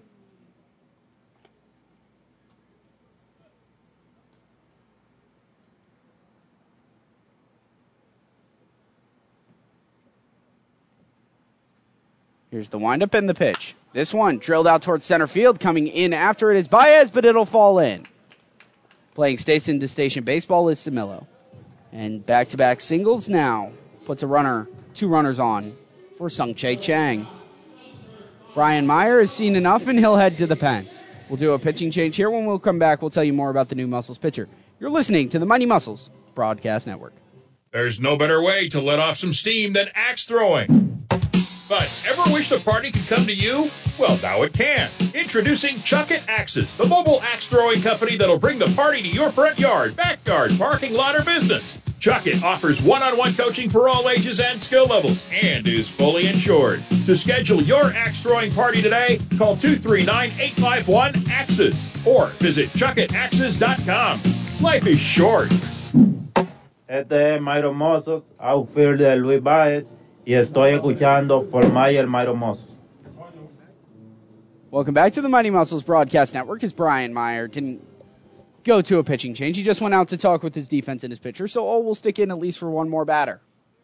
Here's the windup and the pitch. This one drilled out towards center field. Coming in after it is Baez, but it'll fall in. Playing station to station baseball is Samillo. And back-to-back singles now puts 2 runners on for Sung-Chae Chang. Brian Meyer has seen enough, and he'll head to the pen. We'll do a pitching change here. When we'll come back, we'll tell you more about the new Muscles pitcher. You're listening to the Mighty Muscles Broadcast Network. There's no better way to let off some steam than axe throwing. But ever wish the party could come to you? Well, now it can. Introducing Chuck It Axes, the mobile axe throwing company that'll bring the party to your front yard, backyard, parking lot, or business. Chuck It offers one-on-one coaching for all ages and skill levels and is fully insured. To schedule your axe throwing party today, call 239-851-AXES or visit chuckitaxes.com. Life is short. Este es Mayro Mozos, outfielder de Luis Baez, y estoy escuchando Fort Myers Mayro Mozos. Welcome back to the Mighty Muscles Broadcast Network. As Brian Meyer didn't go to a pitching change, he just went out to talk with his defense and his pitcher, so Ole will stick in at least for one more batter.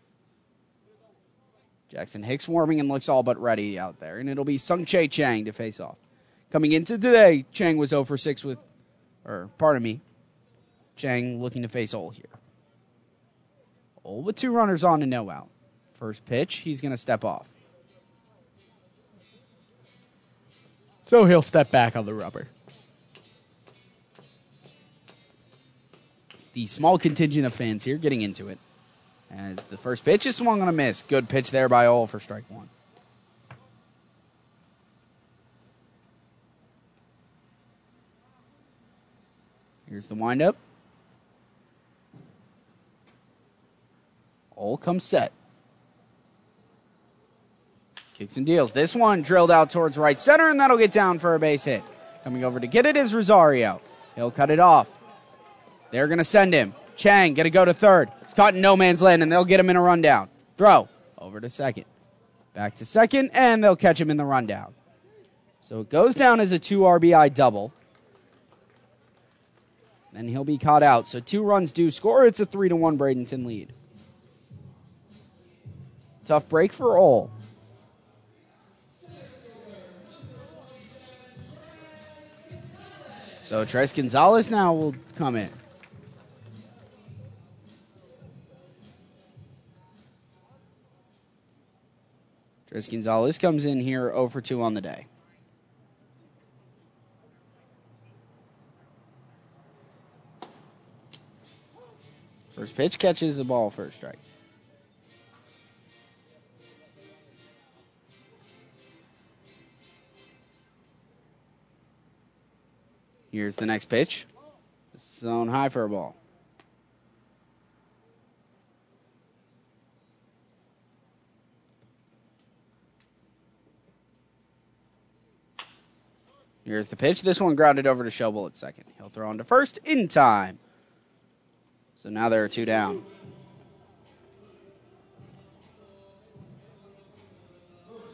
Jackson Hicks warming and looks all but ready out there, and it'll be Sung-Chae Chang to face off. Coming into today, Chang was 0 for 6 Chang looking to face Ole here. Ole with 2 runners on and no out. First pitch, he's going to step off. So he'll step back on the rubber. The small contingent of fans here getting into it. As the first pitch is swung on a miss. Good pitch there by Ole for strike 1. Here's the windup. Ole comes set. Kicks and deals. This one drilled out towards right center, and that'll get down for a base hit. Coming over to get it is Rosario. He'll cut it off. They're going to send him. Chang going to go to third. It's caught in no man's land, and they'll get him in a rundown. Throw over to second. Back to second, and they'll catch him in the rundown. So it goes down as a 2 RBI double. Then he'll be caught out. So 2 runs do score. It's a 3-1 Bradenton lead. Tough break for Ole. So Tres Gonzalez now will come in. Tres Gonzalez comes in here 0 for 2 on the day. First pitch catches the ball for a strike. Here's the next pitch. Zone high for a ball. Here's the pitch. This one grounded over to Schobel at second. He'll throw on to first in time. So now there are 2 down.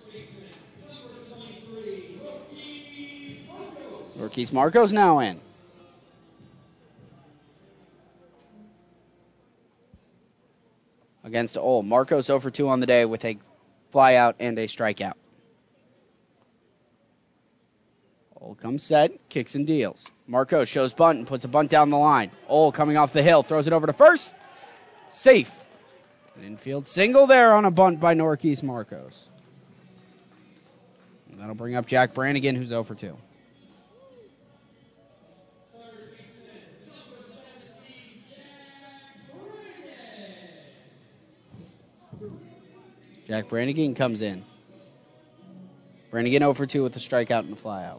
Norquise Marcos now in. Against Ole. Marcos 0 for 2 on the day with a flyout and a strikeout. Ole comes set, kicks and deals. Marcos shows bunt and puts a bunt down the line. Ole coming off the hill, throws it over to first. Safe. An infield single there on a bunt by Norquise Marcos. And that'll bring up Jack Brannigan, who's 0 for 2. Jack Brannigan comes in. Brannigan 0 for 2 with a strikeout and a flyout.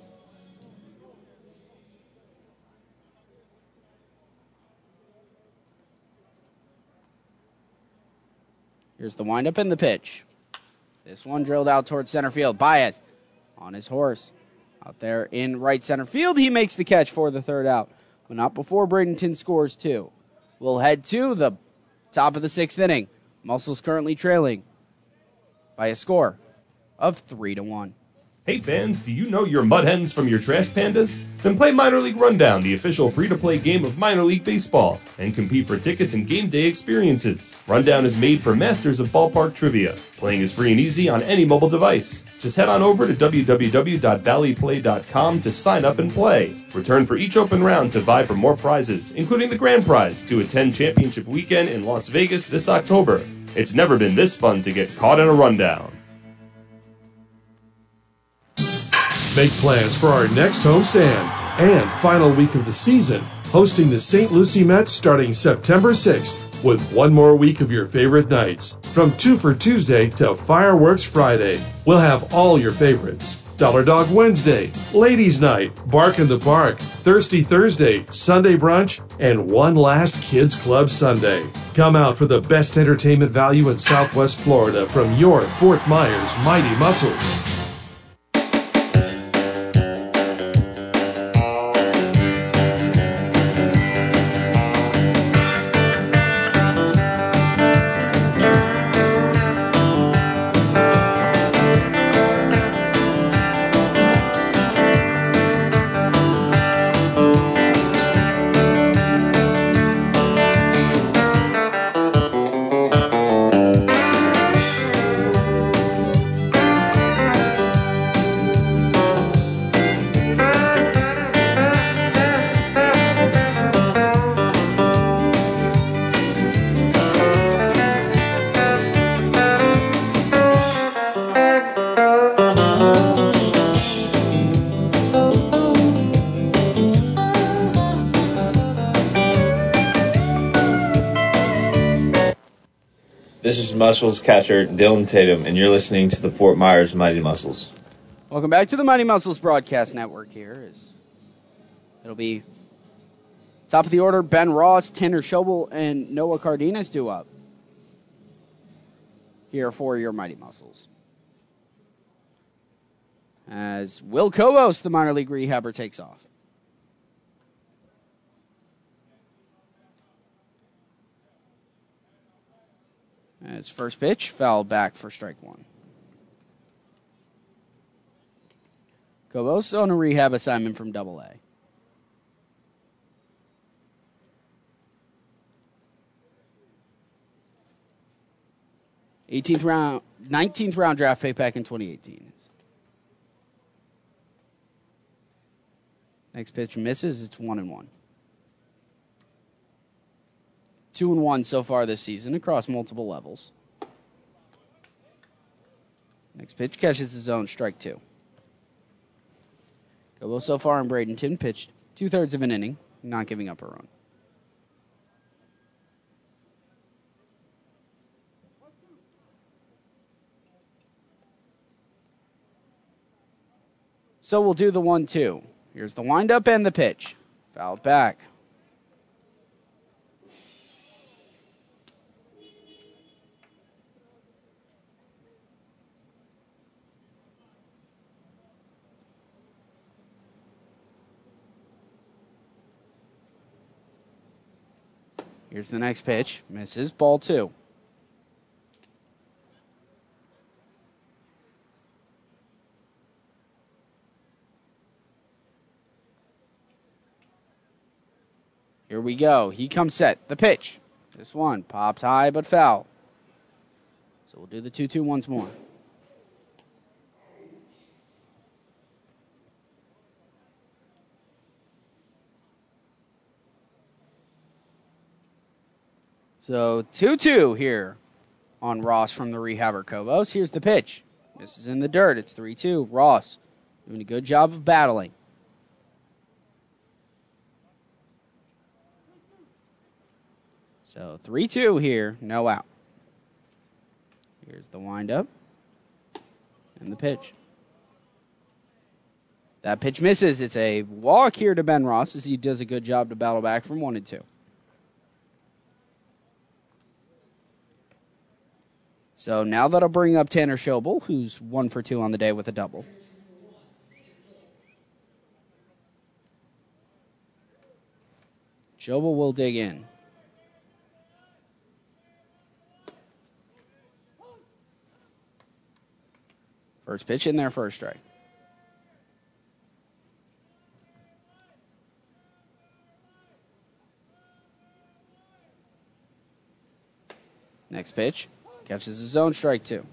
Here's the windup and the pitch. This one drilled out towards center field. Baez on his horse. Out there in right center field. He makes the catch for the third out. But not before Bradenton scores 2. We'll head to the top of the 6th inning. Muscles currently trailing by a score of 3-1. Hey fans, do you know your mud hens from your trash pandas? Then play Minor League Rundown, the official free-to-play game of minor league baseball, and compete for tickets and game day experiences. Rundown is made for masters of ballpark trivia. Playing is free and easy on any mobile device. Just head on over to www.valleyplay.com to sign up and play. Return for each open round to vie for more prizes, including the grand prize to attend championship weekend in Las Vegas this October. It's never been this fun to get caught in a rundown. Make plans for our next homestand and final week of the season, hosting the St. Lucie Mets starting September 6th with one more week of your favorite nights. From 2 for Tuesday to Fireworks Friday, we'll have all your favorites. Dollar Dog Wednesday, Ladies Night, Bark in the Park, Thirsty Thursday, Sunday Brunch, and one last Kids Club Sunday. Come out for the best entertainment value in Southwest Florida from your Fort Myers Mighty Muscles. This is Muscles catcher Dylan Tatum, and you're listening to the Fort Myers Mighty Muscles. Welcome back to the Mighty Muscles Broadcast Network here. It'll be top of the order, Ben Ross, Tanner Schobel, and Noah Cardenas due up here for your Mighty Muscles. As Will Kovos, the minor league rehabber, takes off. As first pitch, foul back for strike one. Kovos on a rehab assignment from Double-A. Nineteenth round draft pick back in 2018. Next pitch misses. It's 1-1. 2-1 so far this season across multiple levels. Next pitch catches his own, strike two. Gobo so far in Bradenton pitched 2/3 of an inning, not giving up a run. So we'll do the 1-2. Here's the windup and the pitch. Fouled back. Here's the next pitch. Misses. Ball two. Here we go. He comes set. The pitch. This one popped high but foul. So we'll do the 2-2 once more. So 2-2 here on Ross from the rehabber Cobos. Here's the pitch. This is in the dirt. It's 3-2. Ross doing a good job of battling. So 3-2 here. No out. Here's the windup and the pitch. That pitch misses. It's a walk here to Ben Ross as he does a good job to battle back from 1-2. So now that'll bring up Tanner Schobel, who's 1 for 2 on the day with a double. Schobel will dig in. First pitch in there, first strike. Next pitch. Catches his own strike, too.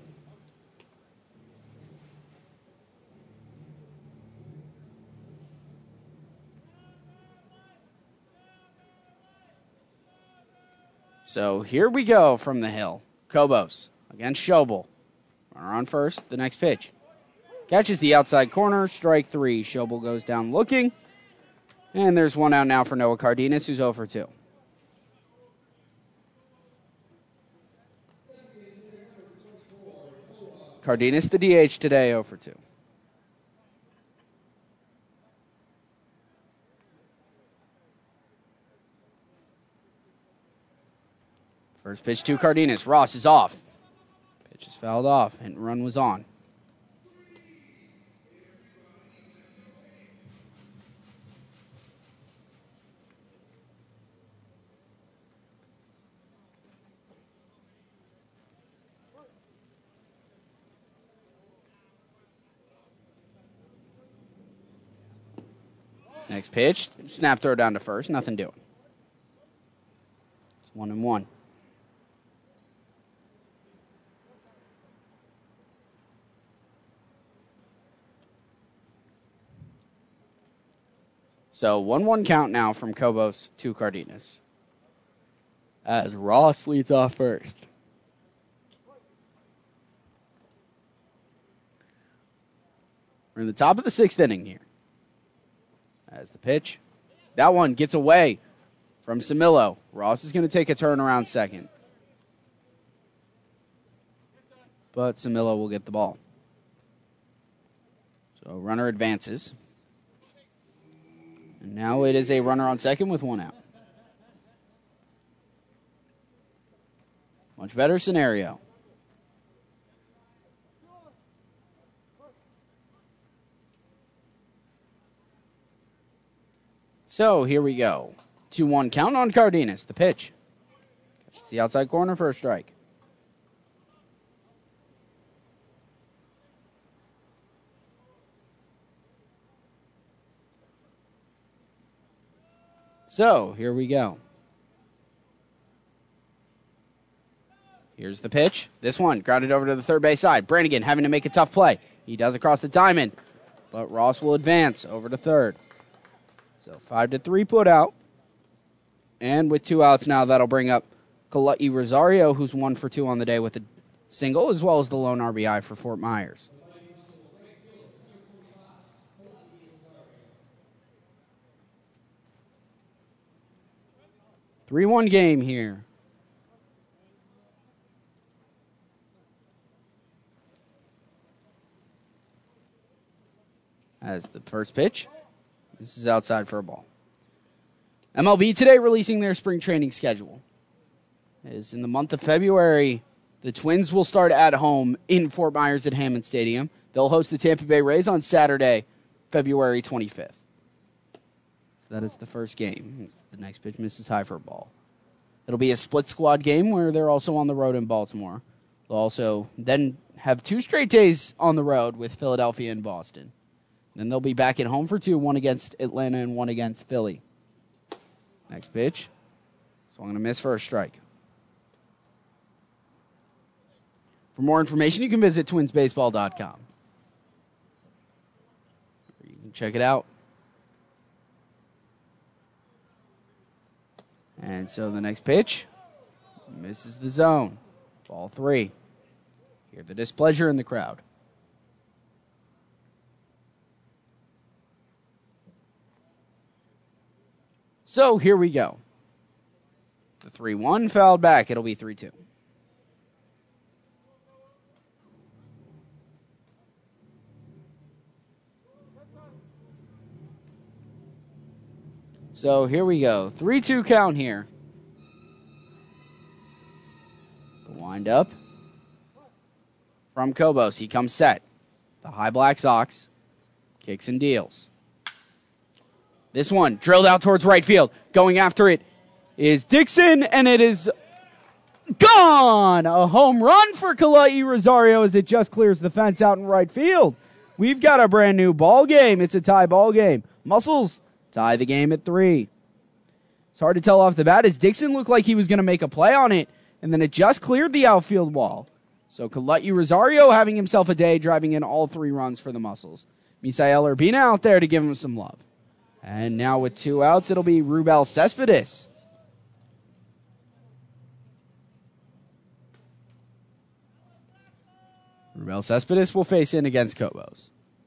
So here we go from the hill. Cobos against Schobel. Runner on first, the next pitch. Catches the outside corner, strike 3. Schobel goes down looking. And there's one out now for Noah Cardenas, who's 0 for 2. Cardenas, the DH today, 0 for 2. First pitch to Cardenas. Ross is off. Pitch is fouled off. Hit and run was on. Next pitch, snap throw down to first, nothing doing. It's 1-1. So 1-1 count now from Cobos to Cardenas. As Ross leads off first. We're in the top of the 6th inning here. As the pitch. That one gets away from Samillo. Ross is going to take a turn around second. But Samillo will get the ball. So runner advances. And now it is a runner on second with 1 out. Much better scenario. So here we go. 2-1 count on Cardenas. The pitch. Catches the outside corner for a strike. So here we go. Here's the pitch. This one grounded over to the third base side. Brannigan having to make a tough play. He does across the diamond, but Ross will advance over to third. So 5-3 put out. And with 2 outs now, that'll bring up Kala'i Rosario, who's 1 for 2 on the day with a single, as well as the lone RBI for Fort Myers. A 3-1 game here. As the first pitch. This is outside for a ball. MLB today releasing their spring training schedule. As in the month of February, the Twins will start at home in Fort Myers at Hammond Stadium. They'll host the Tampa Bay Rays on Saturday, February 25th. So that is the first game. The next pitch misses high for a ball. It'll be a split squad game where they're also on the road in Baltimore. They'll also then have 2 straight days on the road with Philadelphia and Boston. Then they'll be back at home for 2, 1 against Atlanta and 1 against Philly. Next pitch. Swung and a miss for a strike. For more information, you can visit twinsbaseball.com. You can check it out. And so the next pitch misses the zone. Ball 3. Hear the displeasure in the crowd. So here we go. The 3-1 fouled back. It'll be 3-2. So here we go. 3-2 count here. The wind up from Cobos. He comes set. The high black Sox kicks and deals. This one drilled out towards right field. Going after it is Dixon, and it is gone. A home run for Kalai Rosario as it just clears the fence out in right field. We've got a brand new ball game. It's a tie ball game. Muscles tie the game at 3. It's hard to tell off the bat as Dixon looked like he was going to make a play on it, and then it just cleared the outfield wall. So Kalai Rosario having himself a day, driving in all 3 runs for the Muscles. Misael Urbina out there to give him some love. And now with 2 outs, it'll be Rubel Cespedes. Rubel Cespedes will face in against Cobos.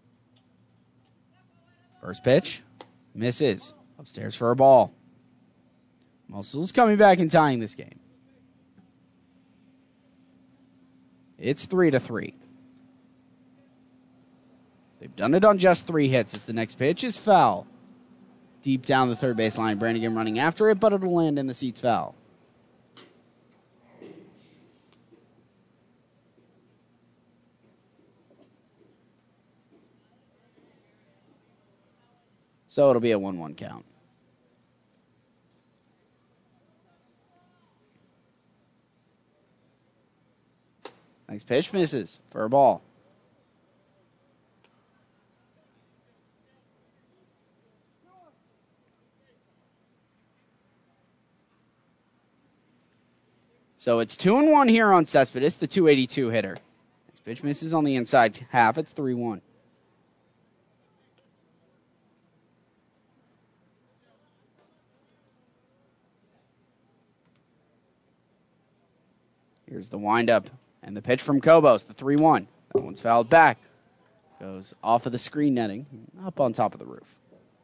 First pitch, misses. Upstairs for a ball. Muscles coming back and tying this game. It's 3-3. They've done it on just 3 hits as the next pitch is foul. Deep down the third base line. Brannigan running after it, but it'll land in the seats foul. So it'll be a 1-1 count. Next pitch misses for a ball. So it's 2-1 here on Cespedes, the 282 hitter. Next pitch misses on the inside half. It's 3-1. Here's the windup and the pitch from Cobos, the 3-1. That one's fouled back. Goes off of the screen netting, up on top of the roof.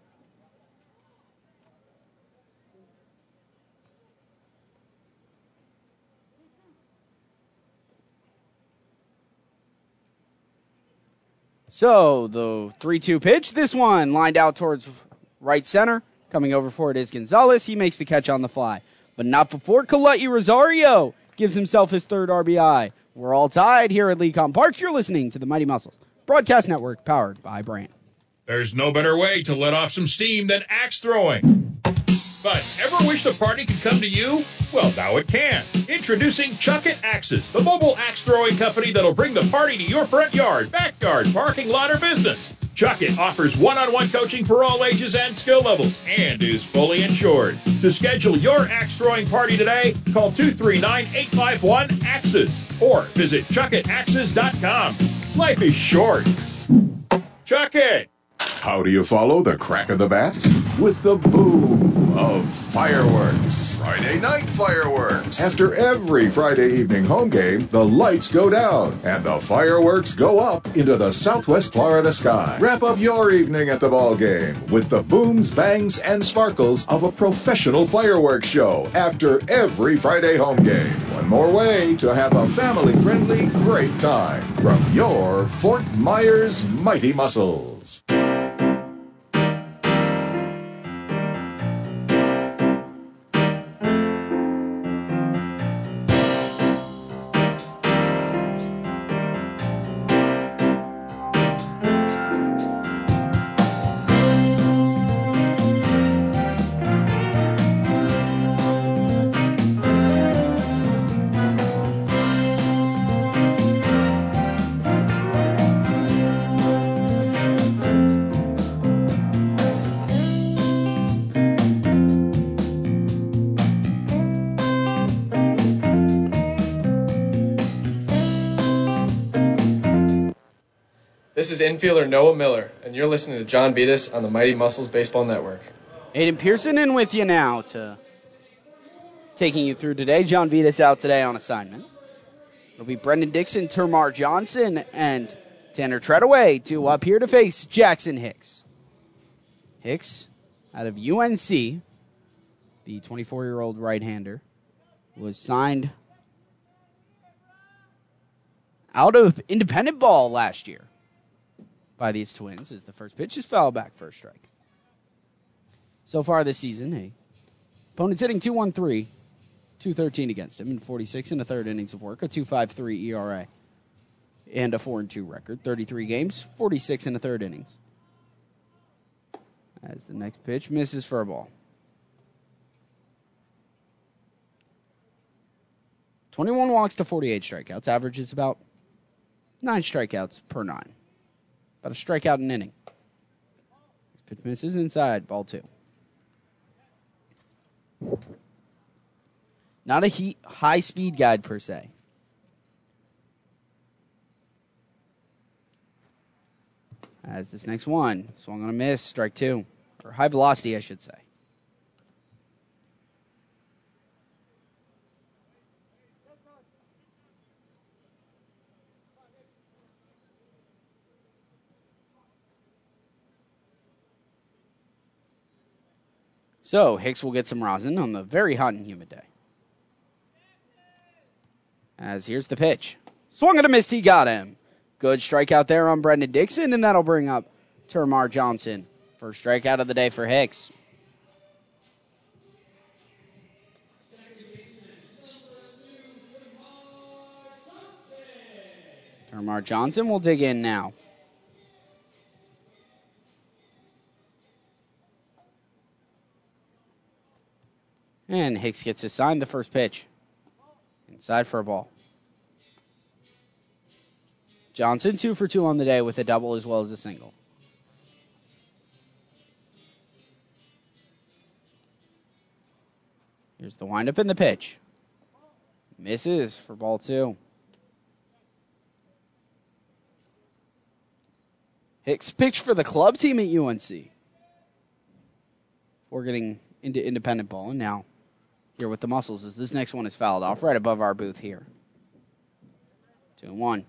So the 3-2 pitch, this one lined out towards right center. Coming over for it is Gonzalez. He makes the catch on the fly. But not before Kalai Rosario gives himself his 3rd RBI. We're all tied here at Lecom Park. You're listening to the Mighty Muscles Broadcast Network, powered by Brand. There's no better way to let off some steam than axe throwing. But ever wish the party could come to you? Well, now it can. Introducing Chuck It Axes, the mobile axe throwing company that'll bring the party to your front yard, backyard, parking lot, or business. Chuck It offers one-on-one coaching for all ages and skill levels and is fully insured. To schedule your axe throwing party today, call 239-851-AXES or visit chuckitaxes.com. Life is short. Chuck It! How do you follow the crack of the bat? With the boom of fireworks. Friday night fireworks. After every Friday evening home game, the lights go down and the fireworks go up into the Southwest Florida sky. Wrap up your evening at the ball game with the booms, bangs, and sparkles of a professional fireworks show after every Friday home game. One more way to have a family-friendly great time from your Fort Myers Mighty Muscles. This is infielder Noah Miller, and you're listening to John Beatus on the Mighty Muscles Baseball Network. Aiden Pearson in with you now to taking you through today. John Beatus out today on assignment. It'll be Brendan Dixon, Termar Johnson, and Tanner Treadaway due up here to face Jackson Hicks. Hicks out of UNC, the 24-year-old right-hander, was signed out of independent ball last year by these Twins as the first pitch is foul back for a strike. So far this season, opponent's hitting 2-1-3. 213 against him in 46 and a third innings of work, a 2.53 ERA, and a 4-2 record. 33 games, 46 and a third innings. As the next pitch misses for a ball. 21 walks to 48 strikeouts. Average is about 9 strikeouts per 9. About a strikeout an inning. This pitch misses inside, ball 2. Not a high-speed guide, per se. As this next one, swung on a miss, strike 2. Or high velocity, I should say. So, Hicks will get some rosin on the very hot and humid day. As here's the pitch. Swung and a miss, he got him. Good strikeout there on Brendan Dixon, and that'll bring up Termar Johnson. First strikeout of the day for Hicks. Termar Johnson will dig in now. And Hicks gets assigned the first pitch. Inside for a ball. Johnson 2 for 2 on the day with a double as well as a single. Here's the windup and the pitch. Misses for ball 2. Hicks pitched for the club team at UNC. We're getting into independent ball, and now here with the Muscles as this next one is fouled off right above our booth here. 2-1.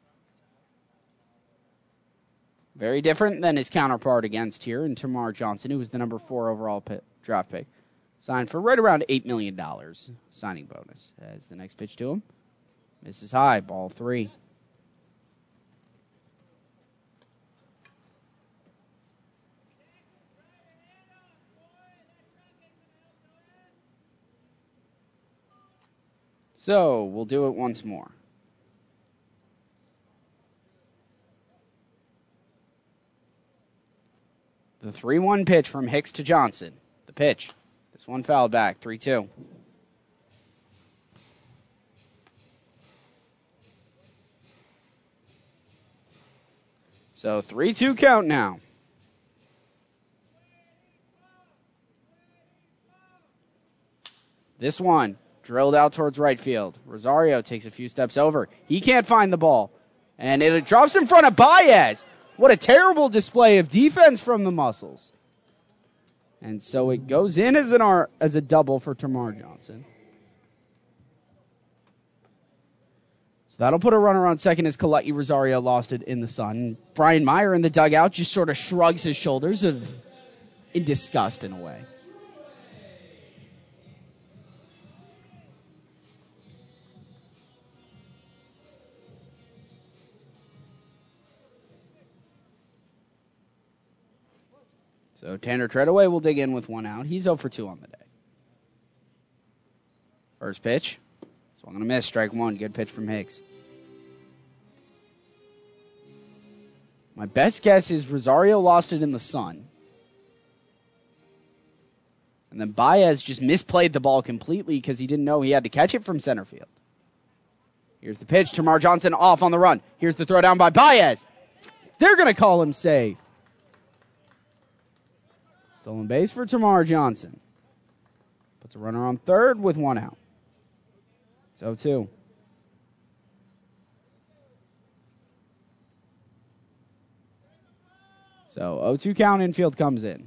Very different than his counterpart against here in Termar Johnson, who was the number 4 overall draft pick. Signed for right around $8 million signing bonus. As the next pitch to him misses high, ball 3. So, we'll do it once more. The 3-1 pitch from Hicks to Johnson. The pitch. This one fouled back, 3-2. So, 3-2 count now. This one drilled out towards right field. Rosario takes a few steps over. He can't find the ball. And it drops in front of Baez. What a terrible display of defense from the Muscles. And so it goes in as a double for Termar Johnson. So that'll put a runner on second as Colette Rosario lost it in the sun. Brian Meyer in the dugout just sort of shrugs his shoulders in disgust in a way. So Tanner Treadaway will dig in with 1 out. He's 0 for 2 on the day. First pitch. Swung on a miss. Strike 1. Good pitch from Hicks. My best guess is Rosario lost it in the sun. And then Baez just misplayed the ball completely because he didn't know he had to catch it from center field. Here's the pitch. Termar Johnson off on the run. Here's the throw down by Baez. They're going to call him safe. Stolen base for Termar Johnson. Puts a runner on third with 1 out. It's 0-2. So 0-2 count, infield comes in.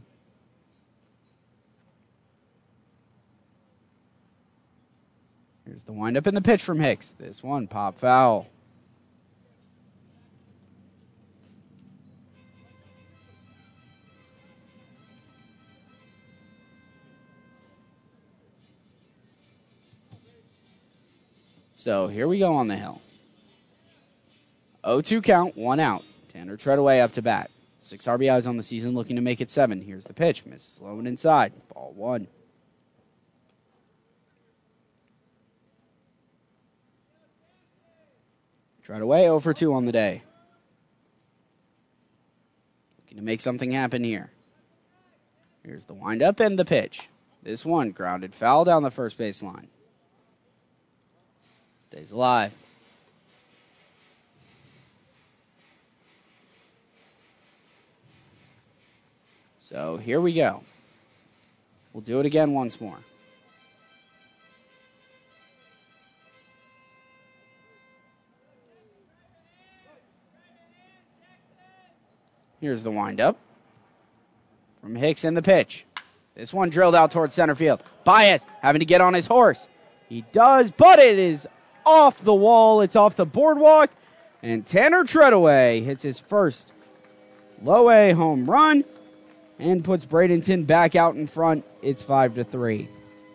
Here's the windup and the pitch from Hicks. This one, pop foul. So here we go on the hill. 0-2 count, 1 out. Tanner Treadaway up to bat. 6 RBIs on the season, looking to make it 7. Here's the pitch. Misses low and inside. Ball 1. Treadaway 0 for 2 on the day. Looking to make something happen here. Here's the windup and the pitch. This one grounded foul down the first base line. Stays alive. So here we go. We'll do it again once more. Here's the windup from Hicks in the pitch. This one drilled out towards center field. Baez having to get on his horse. He does, but it is off the wall. It's off the boardwalk. And Tanner Treadaway hits his first low A home run and puts Bradenton back out in front. It's 5-3.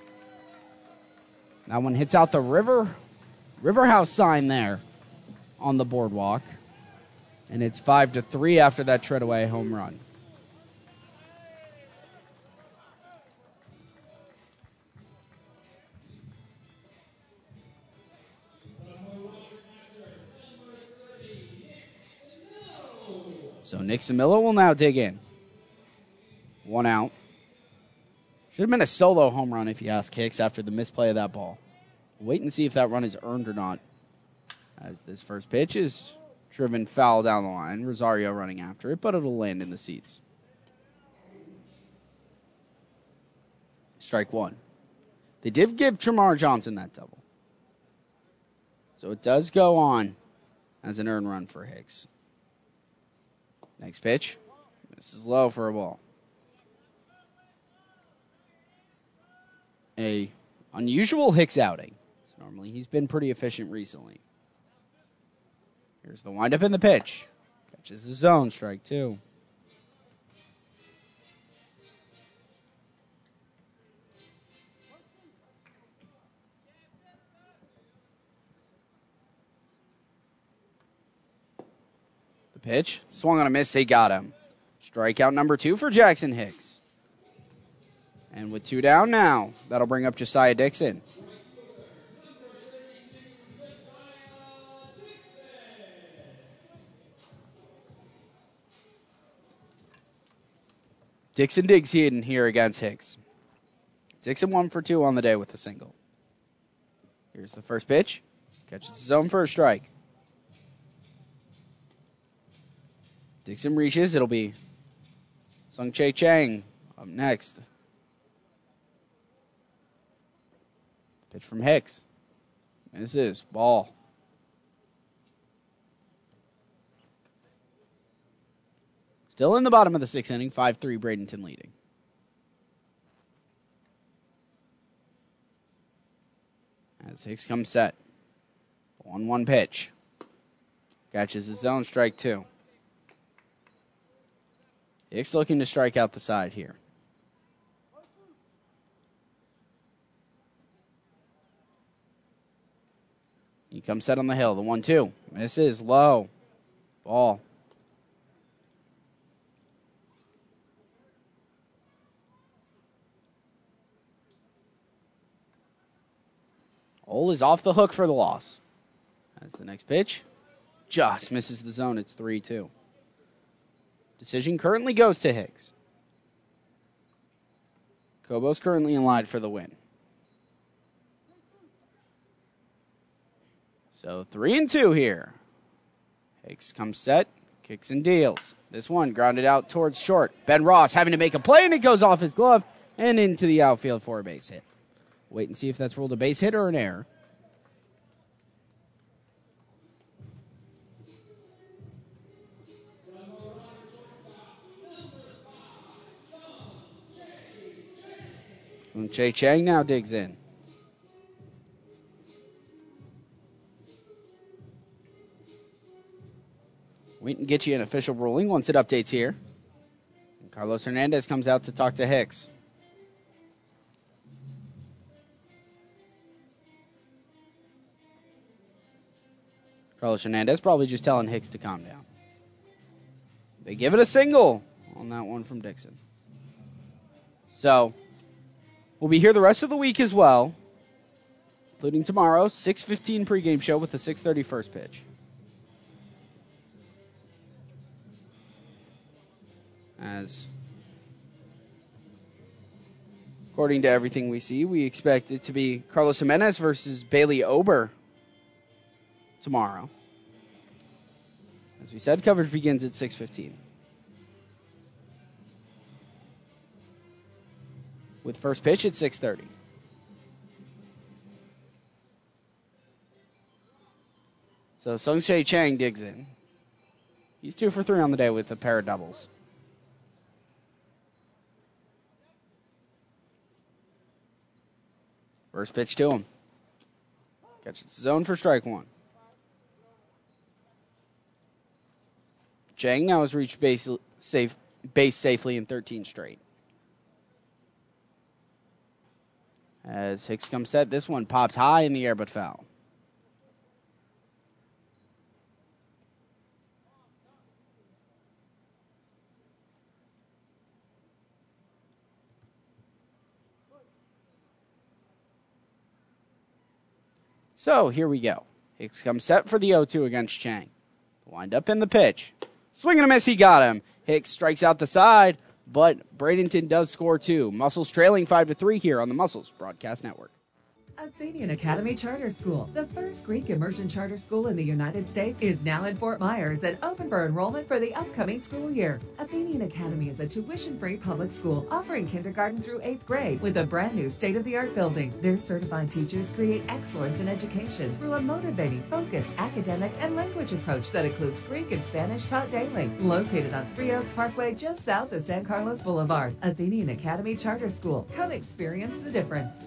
That one hits out the River House sign there on the boardwalk. And it's 5-3 after that Treadaway home run. So Nick Samilla will now dig in. 1 out. Should have been a solo home run if you ask Hicks after the misplay of that ball. Wait and see if that run is earned or not. As this first pitch is driven foul down the line. Rosario running after it, but it'll land in the seats. Strike 1. They did give Tremar Johnson that double. So it does go on as an earned run for Hicks. Next pitch. This is low for a ball. A unusual Hicks outing. Normally he's been pretty efficient recently. Here's the windup in the pitch. Catches the zone. Strike 2. The pitch. Swung on a miss. They got him. Strikeout number 2 for Jackson Hicks. And with 2 down now, that'll bring up Josiah Dixon. Dixon digs in here against Hicks. Dixon 1 for 2 on the day with a single. Here's the first pitch. Catches his zone for a strike. Dixon reaches. It'll be Sung Chae Chang up next. Pitch from Hicks. This is ball. Still in the bottom of the 6th inning, 5-3 Bradenton leading. As Hicks comes set. 1-1 pitch. Catches his zone, strike 2. Hicks looking to strike out the side here. He comes set on the hill, the 1-2. Misses, low. Ball. Ole is off the hook for the loss. That's the next pitch. Just misses the zone. It's 3-2. Decision currently goes to Hicks. Cobos currently in line for the win. So 3-2 here. Hicks comes set, kicks and deals. This one grounded out towards short. Ben Ross having to make a play, and it goes off his glove and into the outfield for a base hit. Wait and see if that's ruled a base hit or an error. Sung Chae Chang now digs in. We can get you an official ruling once it updates here. And Carlos Hernandez comes out to talk to Hicks. Carlos Hernandez probably just telling Hicks to calm down. They give it a single on that one from Dixon. So, we'll be here the rest of the week as well, including tomorrow, 6:15 pregame show with the 6:30 first pitch. As, according to everything we see, we expect it to be Carlos Jimenez versus Bailey Ober tomorrow. As we said, coverage begins at 6:15. With first pitch at 6:30. So Sung Chae Chang digs in. He's 2 for 3 on the day with a pair of doubles. First pitch to him. Catches the zone for strike one. Chang now has reached base safely in 13 straight. As Hicks comes set, this one popped high in the air but foul. So here we go. Hicks comes set for the 0-2 against Chang. Wind up in the pitch. Swing and a miss, he got him. Hicks strikes out the side, but Bradenton does score 2. Muscles trailing 5-3 here on the Muscles Broadcast Network. Athenian Academy Charter School, the first Greek immersion charter school in the United States, is now in Fort Myers and open for enrollment for the upcoming school year. Athenian Academy is a tuition-free public school offering kindergarten through 8th grade with a brand new state-of-the-art building. Their certified teachers create excellence in education through a motivating, focused academic and language approach that includes Greek and Spanish taught daily. Located on Three Oaks Parkway just south of San Carlos Boulevard, Athenian Academy Charter School. Come experience the difference.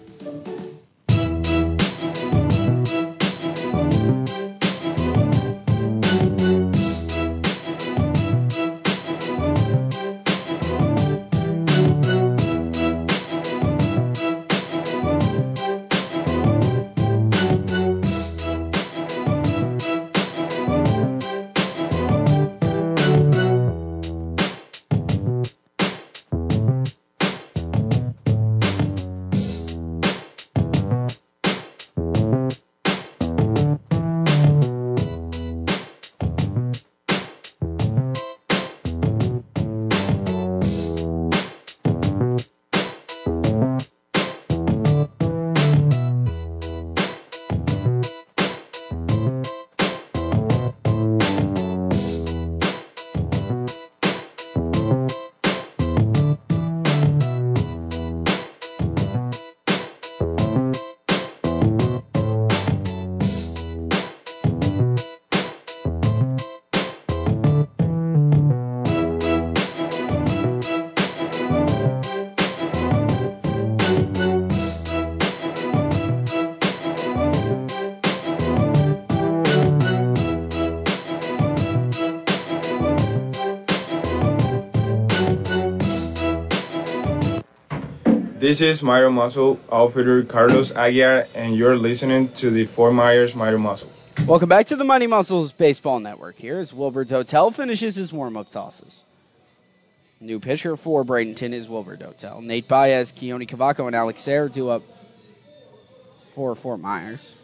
This is Mighty Muscle outfielder Carlos Aguiar, and you're listening to the Fort Myers Mighty Muscle. Welcome back to the Mighty Muscles Baseball Network here as Wilbur Dotel finishes his warm-up tosses. New pitcher for Bradenton is Wilbur Dotel. Nate Baez, Keone Cavaco, and Alex Sayre due up for Fort Myers.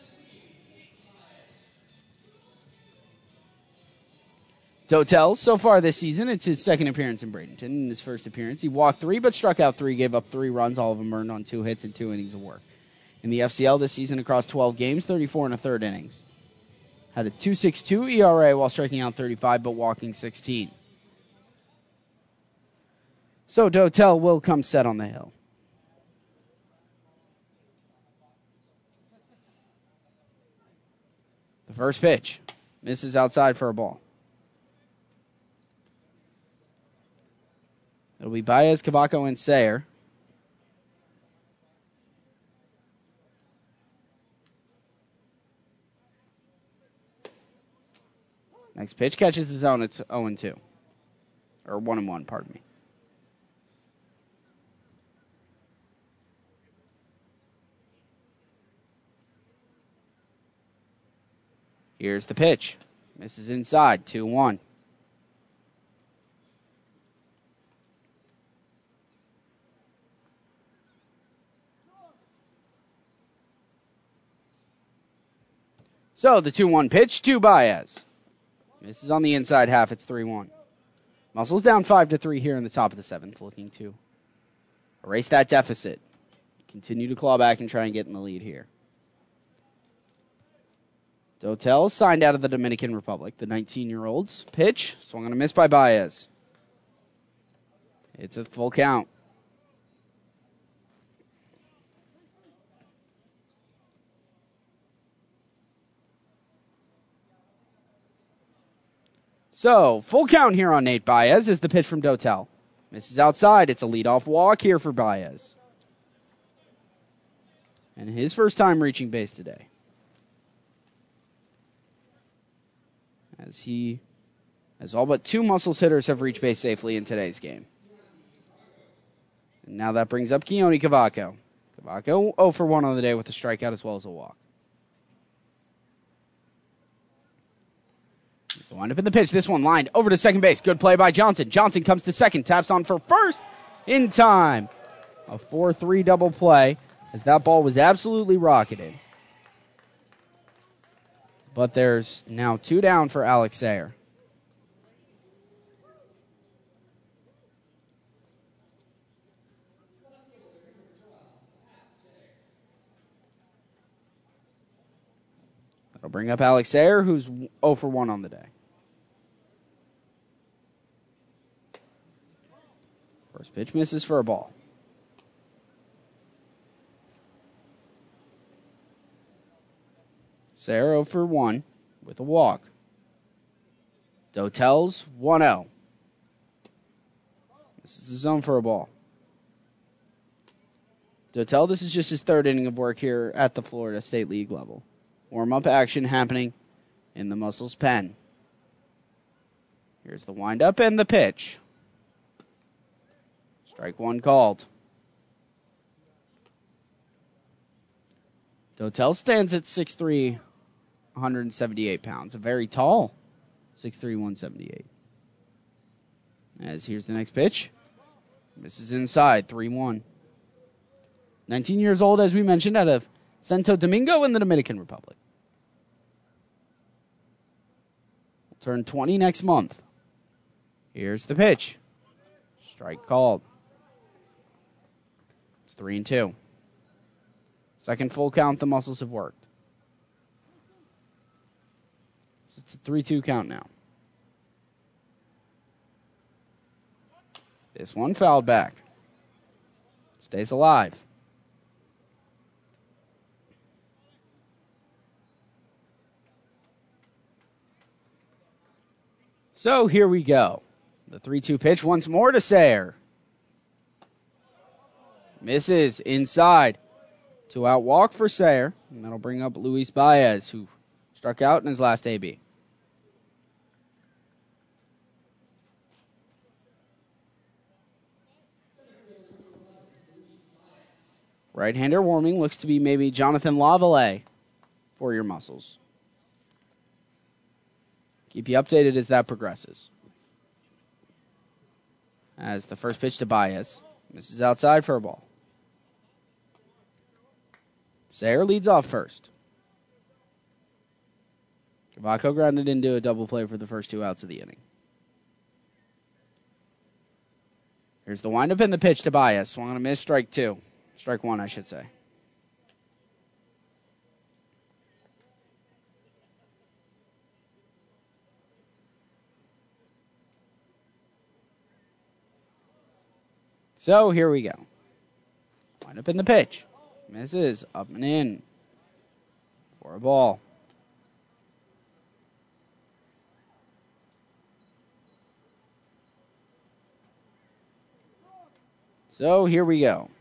Dotel, so far this season, it's his second appearance in Bradenton. In his first appearance, he walked 3 but struck out 3, gave up 3 runs, all of them earned on 2 hits and 2 innings of work. In the FCL this season across 12 games, 34 1/3 innings. Had a 2.62 ERA while striking out 35 but walking 16. So Dotel will come set on the hill. The first pitch misses outside for a ball. It'll be Baez, Cavaco, and Sayre. Next pitch catches his own. It's 0-2. Or 1-1, pardon me. Here's the pitch. Misses inside. 2-1. So the 2-1 pitch to Baez. Misses on the inside half. It's 3-1. Muscles down 5-3 here in the top of the seventh, looking to erase that deficit. Continue to claw back and try and get in the lead here. Dotel signed out of the Dominican Republic. The 19-year-old's pitch swung on a miss by Baez. It's a full count. So, full count here on Nate Baez is the pitch from Dotel. Misses outside. It's a leadoff walk here for Baez. And his first time reaching base today. As all but two Muscles hitters have reached base safely in today's game. And now that brings up Keone Cavaco. Cavaco 0 for 1 on the day with a strikeout as well as a walk. Here's the windup in the pitch. This one lined over to second base. Good play by Johnson. Johnson comes to second. Taps on for first in time. A 4-3 double play as that ball was absolutely rocketed. But there's now 2 down for Alex Sayer. That'll bring up Alex Sayer, who's 0 for 1 on the day. First pitch misses for a ball. Sayer 0 for 1 with a walk. Dotel's 1-0. This is the zone for a ball. Dotel, this is just his third inning of work here at the Florida State League level. Warm-up action happening in the Muscles pen. Here's the windup and the pitch. Strike one called. Dotel stands at 6'3", 178 pounds. A very tall 6'3", 178. As here's the next pitch. Misses inside, 3-1. 19 years old, as we mentioned, out of Santo Domingo in the Dominican Republic. Will turn 20 next month. Here's the pitch. Strike called. It's 3-2. Second full count the Muscles have worked. It's a 3-2 count now. This one fouled back. Stays alive. So here we go. The 3-2 pitch once more to Sayer. Misses inside. 2-out walk for Sayer. And that'll bring up Luis Baez, who struck out in his last AB. Right-hander warming looks to be maybe Jonathan Lavallee for your Muscles. Keep you updated as that progresses. As the first pitch to Baez. Misses outside for a ball. Sayer leads off first. Cavaco grounded into a double play for the first 2 outs of the inning. Here's the windup and the pitch to Baez. Swung on a miss, strike 2. Strike 1, I should say. So here we go. Wind up in the pitch. Misses. Up and in. For a ball. So here we go.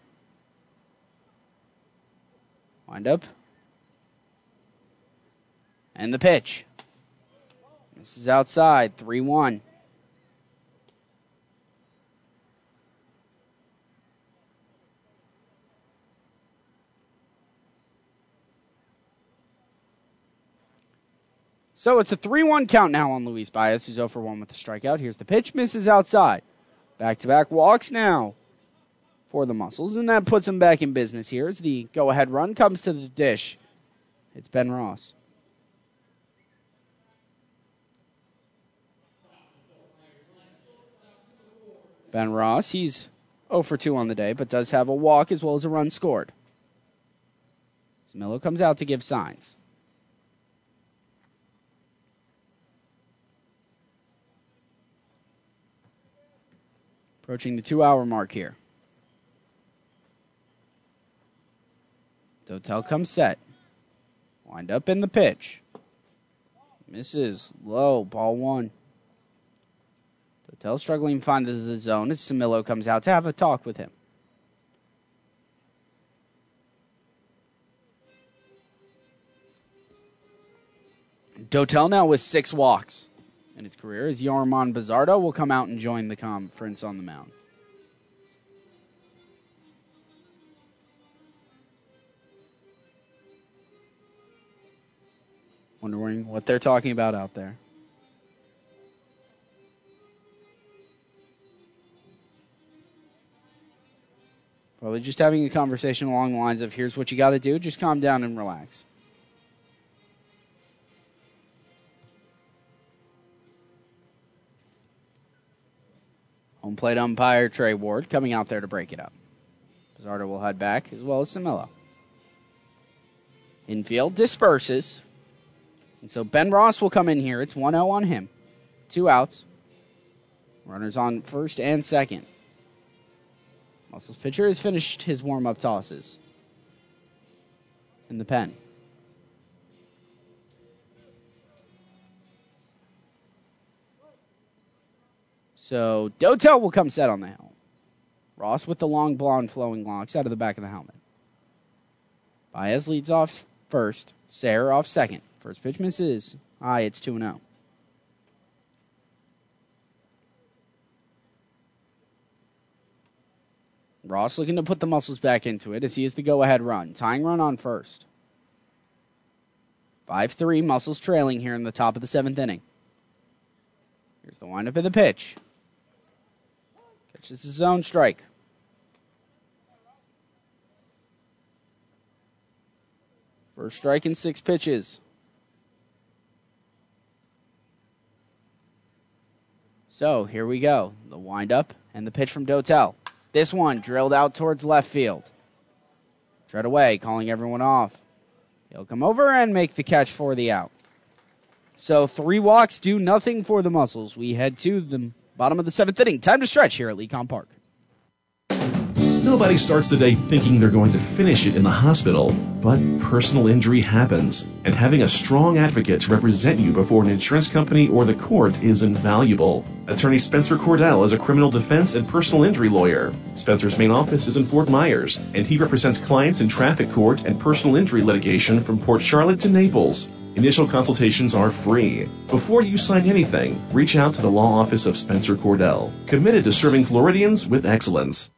Wind up. And the pitch. This is outside, 3-1. So it's a 3-1 count now on Luis Baez, who's 0 for 1 with a strikeout. Here's the pitch, misses outside. Back-to-back walks now for the Muscles, and that puts him back in business here as the go-ahead run comes to the dish. It's Ben Ross. Ben Ross, he's 0 for 2 on the day, but does have a walk as well as a run scored. Camilo comes out to give signs. Approaching the 2-hour mark here. Dotel comes set. Wind up in the pitch. Misses. Low. Ball 1. Dotel struggling to find the zone as Camilo comes out to have a talk with him. Dotel now with 6 walks in his career as Yorman Bizardo will come out and join the conference on the mound. Wondering what they're talking about out there. Probably just having a conversation along the lines of, here's what you got to do, just calm down and relax. Home plate umpire Trey Ward coming out there to break it up. Bizardo will head back, as well as Camilo. Infield disperses. And so Ben Ross will come in here. It's 1-0 on him. 2 outs. Runners on first and second. Muscles pitcher has finished his warm-up tosses in the pen. So Dotel will come set on the helm. Ross with the long blonde flowing locks out of the back of the helmet. Baez leads off first. Sayre off second. First pitch misses. High, it's 2-0. Ross looking to put the Muscles back into it as he is the go-ahead run. Tying run on first. 5-3, Muscles trailing here in the top of the 7th inning. Here's the windup of the pitch. Catches the zone strike. First strike in 6 pitches. So here we go. The windup and the pitch from Dotel. This one drilled out towards left field. Tread away, calling everyone off. He'll come over and make the catch for the out. So 3 walks do nothing for the Muscles. We head to the bottom of the 7th inning. Time to stretch here at Lecom Park. Nobody starts the day thinking they're going to finish it in the hospital, but personal injury happens, and having a strong advocate to represent you before an insurance company or the court is invaluable. Attorney Spencer Cordell is a criminal defense and personal injury lawyer. Spencer's main office is in Fort Myers, and he represents clients in traffic court and personal injury litigation from Port Charlotte to Naples. Initial consultations are free. Before you sign anything, reach out to the law office of Spencer Cordell, committed to serving Floridians with excellence.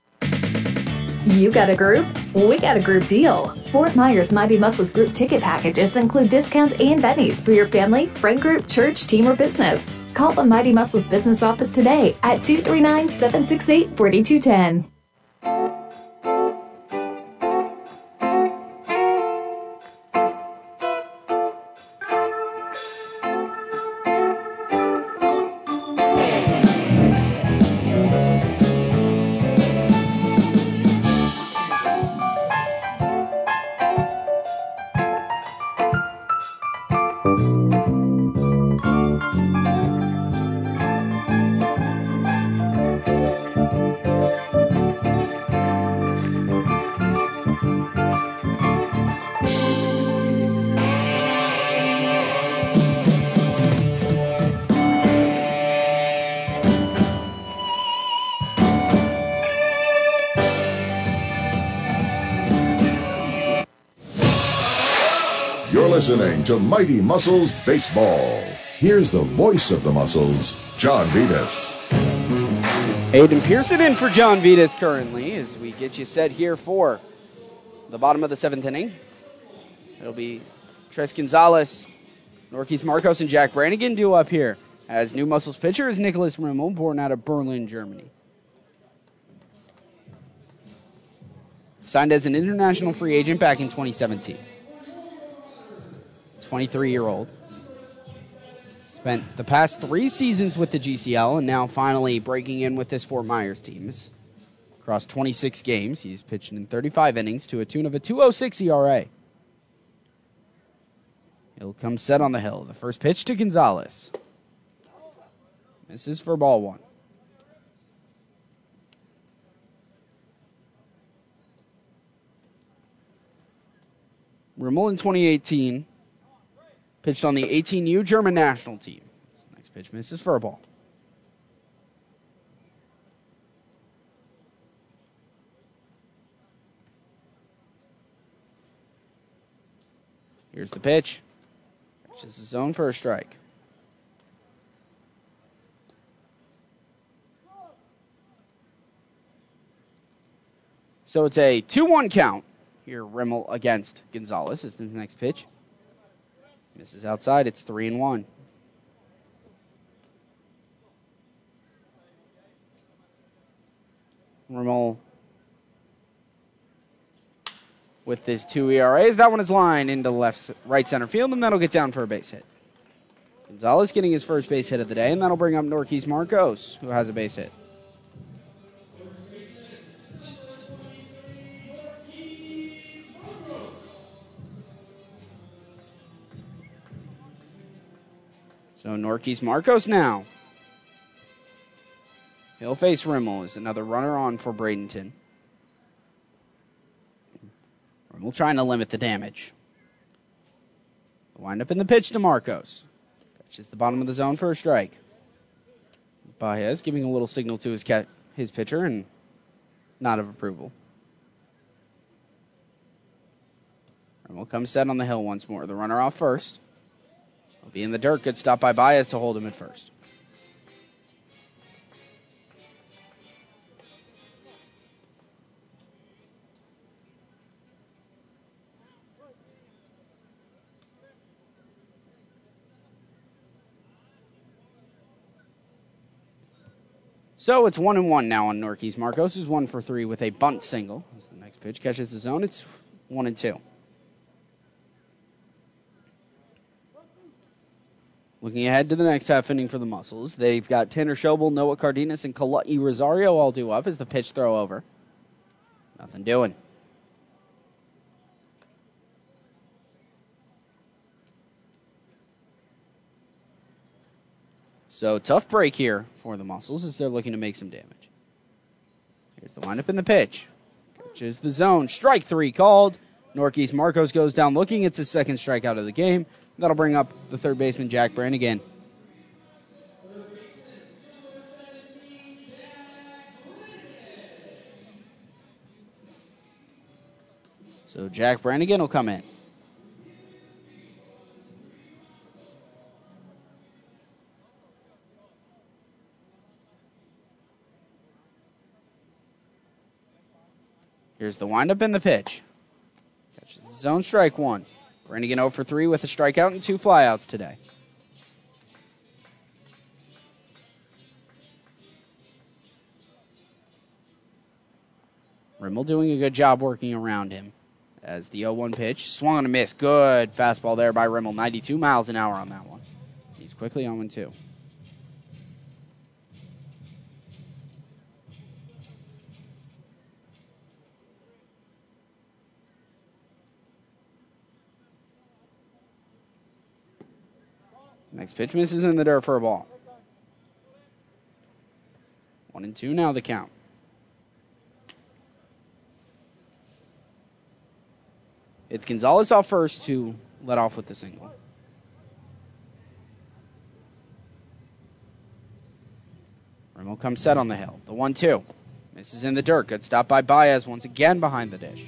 You got a group? We got a group deal. Fort Myers Mighty Muscles group ticket packages include discounts and bennies for your family, friend group, church, team, or business. Call the Mighty Muscles business office today at 239-768-4210. You're listening to Mighty Muscles Baseball. Here's the voice of the Muscles, John Vitas. Aiden Pearson in for John Vitas currently as we get you set here for the bottom of the 7th inning. It'll be Tres Gonzalez, Norquis Marcos, and Jack Brannigan due up here as New Muscles pitcher is Nicholas Rimmel, born out of Berlin, Germany. Signed as an international free agent back in 2017. 23-year-old. Spent the past 3 seasons with the GCL and now finally breaking in with this Fort Myers team. Across 26 games, he's pitched in 35 innings to a tune of a 2.06 ERA. He'll come set on the hill. The first pitch to Gonzalez. Misses for ball 1. Rimmel in 2018 pitched on the 18U German national team. Next pitch misses for a ball. Here's the pitch. Catches the zone for a strike. So it's a 2-1 count. Here, Rimmel against Gonzalez is the next pitch. Misses outside. It's 3-1. Rimmel with his 2 ERAs. That one is lined into right center field, and that'll get down for a base hit. Gonzalez getting his first base hit of the day, and that'll bring up Norquis Marcos, who has a base hit. So Norquis Marcos now. He'll face Rimmel as another runner on for Bradenton. Rimmel trying to limit the damage. Wind up in the pitch to Marcos. Catches the bottom of the zone for a strike. Baez giving a little signal to his pitcher and nod of approval. Rimmel comes set on the hill once more. The runner off first. Will be in the dirt. Good stop by Baez to hold him at first. So it's 1-1 now on Norquis Marcos, who's 1 for 3 with a bunt single. As the next pitch catches the zone, it's 1-2. Looking ahead to the next half inning for the Muscles, they've got Tanner Schobel, Noah Cardenas, and Kalai Rosario all due up as the pitch throw over. Nothing doing. So tough break here for the Muscles as they're looking to make some damage. Here's the windup in the pitch. Catches the zone. Strike 3 called. Norquis Marcos goes down looking. It's his second strikeout of the game. That'll bring up the third baseman, Jack Brannigan. So Jack Brannigan will come in. Here's the windup in the pitch. Catches the zone, strike 1. Brannigan 0 for 3 with a strikeout and 2 flyouts today. Rimmel doing a good job working around him as the 0-1 pitch. Swung on a miss. Good fastball there by Rimmel. 92 miles an hour on that one. He's quickly 0-2. Next pitch misses in the dirt for a ball. 1-2 now the count. It's Gonzalez off first to let off with the single. Rimmel comes set on the hill. The 1-2. Misses in the dirt. Good stop by Baez once again behind the dish.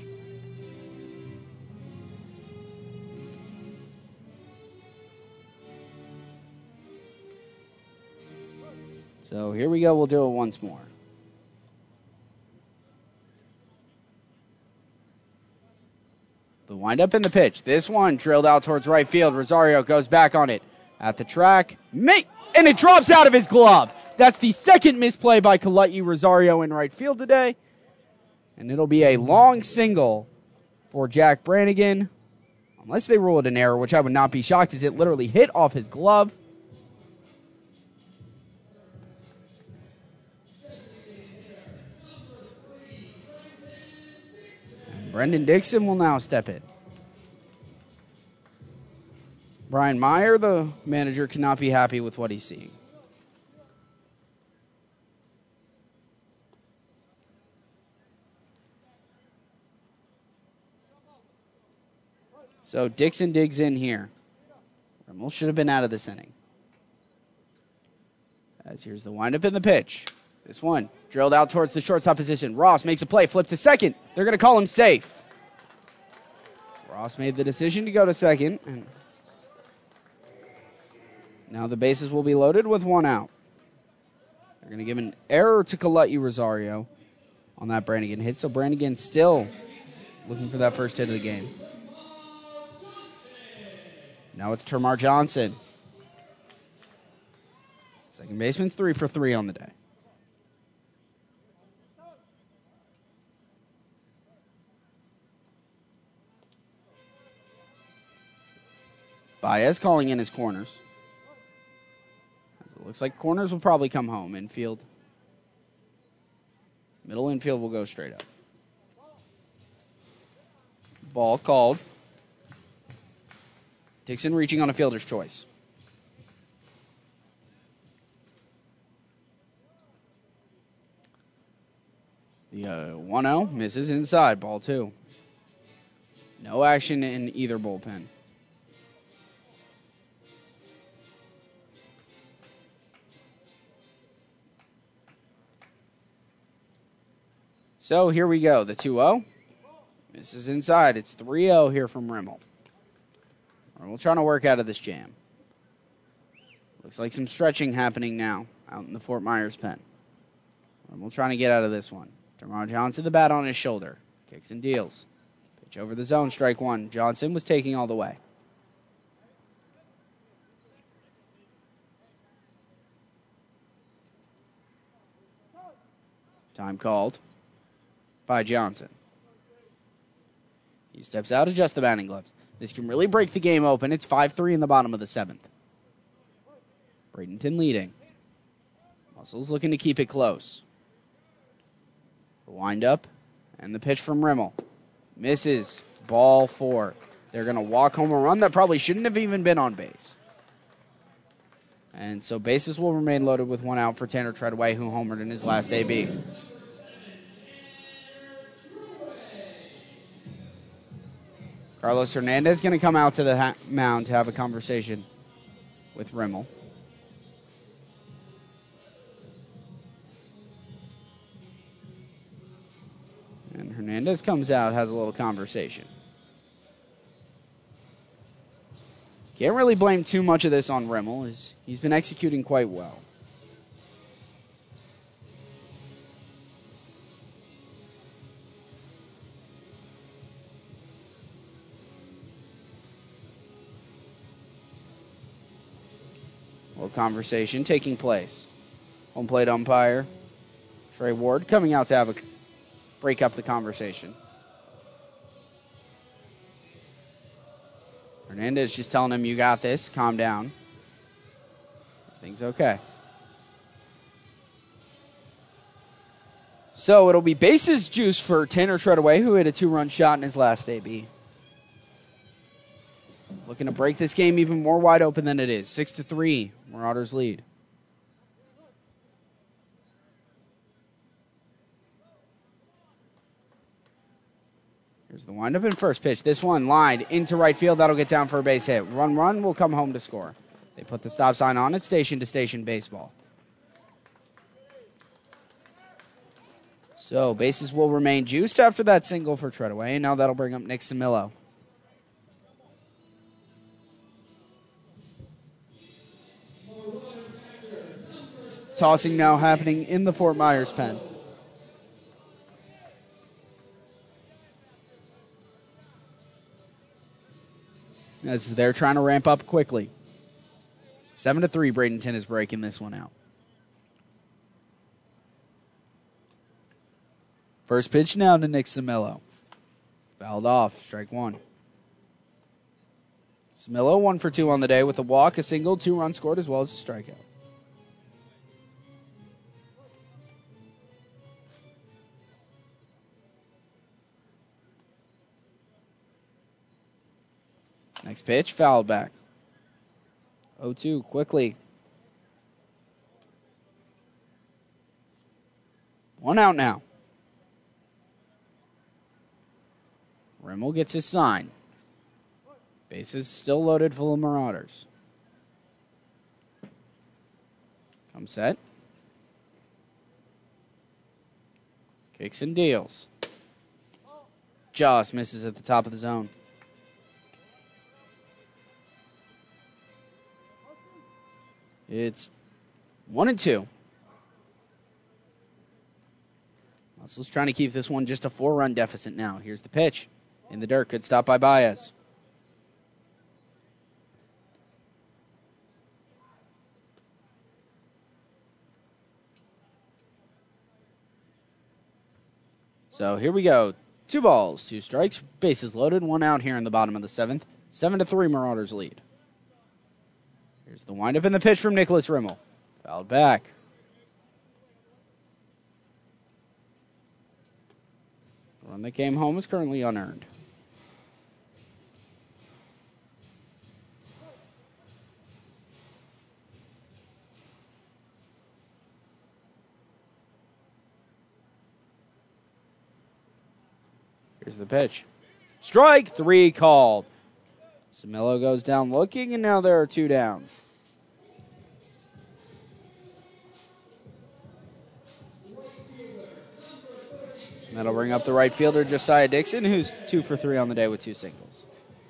So here we go. We'll do it once more. The windup in the pitch. This one drilled out towards right field. Rosario goes back on it at the track. And it drops out of his glove. That's the second misplay by Kalutyi Rosario in right field today. And it'll be a long single for Jack Brannigan. Unless they rule it an error, which I would not be shocked, as it literally hit off his glove. And Brendan Dixon will now step in. Brian Meyer, the manager, cannot be happy with what he's seeing. So Dixon digs in here. Rimmel should have been out of this inning. As here's the windup in the pitch. This one drilled out towards the shortstop position. Ross makes a play, flips to second. They're going to call him safe. Ross made the decision to go to second. And now the bases will be loaded with one out. They're going to give an error to Kalutyi Rosario on that Brannigan hit. So Brannigan still looking for that first hit of the game. Now it's Termarr Johnson. Second baseman's 3 for 3 on the day. Baez calling in his corners. It looks like corners will probably come home. Infield. Middle infield will go straight up. Ball called. Dixon reaching on a fielder's choice. The 1-0 misses inside. Ball 2. No action in either bullpen. So here we go. The 2-0 misses inside. It's 3-0 here from Rimmel. Rimmel trying to work out of this jam. Looks like some stretching happening now out in the Fort Myers pen. Rimmel trying to get out of this one. Termarr Johnson, the bat on his shoulder. Kicks and deals. Pitch over the zone, strike one. Johnson was taking all the way. Time called by Johnson. He steps out, adjusts the batting gloves. This can really break the game open. It's 5-3 in the bottom of the 7th. Bradenton leading. Muscles looking to keep it close. The wind-up and the pitch from Rimmel. Misses. Ball 4. They're going to walk home a run that probably shouldn't have even been on base. And so bases will remain loaded with one out for Tanner Treadaway, who homered in his last AB. Carlos Hernandez going to come out to the mound to have a conversation with Rimmel. And Hernandez comes out, has a little conversation. Can't really blame too much of this on Rimmel, as he's been executing quite well. Conversation taking place. Home plate umpire Trey Ward coming out to have a break up the conversation. Hernandez just telling him, you got this, calm down. Everything's okay. So it'll be bases juice for Tanner Treadaway, who hit a 2-run shot in his last AB. Looking to break this game even more wide open than it is. 6-3, Marauders lead. Here's the windup and first pitch. This one lined into right field. That'll get down for a base hit. Run will come home to score. They put the stop sign on at station-to-station baseball. So bases will remain juiced after that single for Treadaway. And now that'll bring up Nick Samillo. tossing now happening in the Fort Myers pen. As they're trying to ramp up quickly. 7-3, Bradenton is breaking this one out. First pitch now to Nick Samillo. Fouled off, strike one. Samillo 1 for 2 on the day with a walk, a single, 2 runs scored, as well as a strikeout. Next pitch, fouled back. 0-2, quickly. 1 out now. Rimmel gets his sign. Bases still loaded full of Marauders. Come set. Kicks and deals. Just misses at the top of the zone. It's 1-2. Muscles trying to keep this one just a 4-run deficit now. Here's the pitch. In the dirt. Good stop by Baez. So here we go. 2 balls, 2 strikes, bases loaded, 1 out here in the bottom of the 7th. 7-3 Marauders lead. Here's the windup and the pitch from Nicholas Rimmel. Fouled back. The run that came home is currently unearned. Here's the pitch. Strike 3 called. Samillo goes down looking, and now there are 2 down. That'll bring up the right fielder, Josiah Dixon, who's 2 for 3 on the day with 2 singles.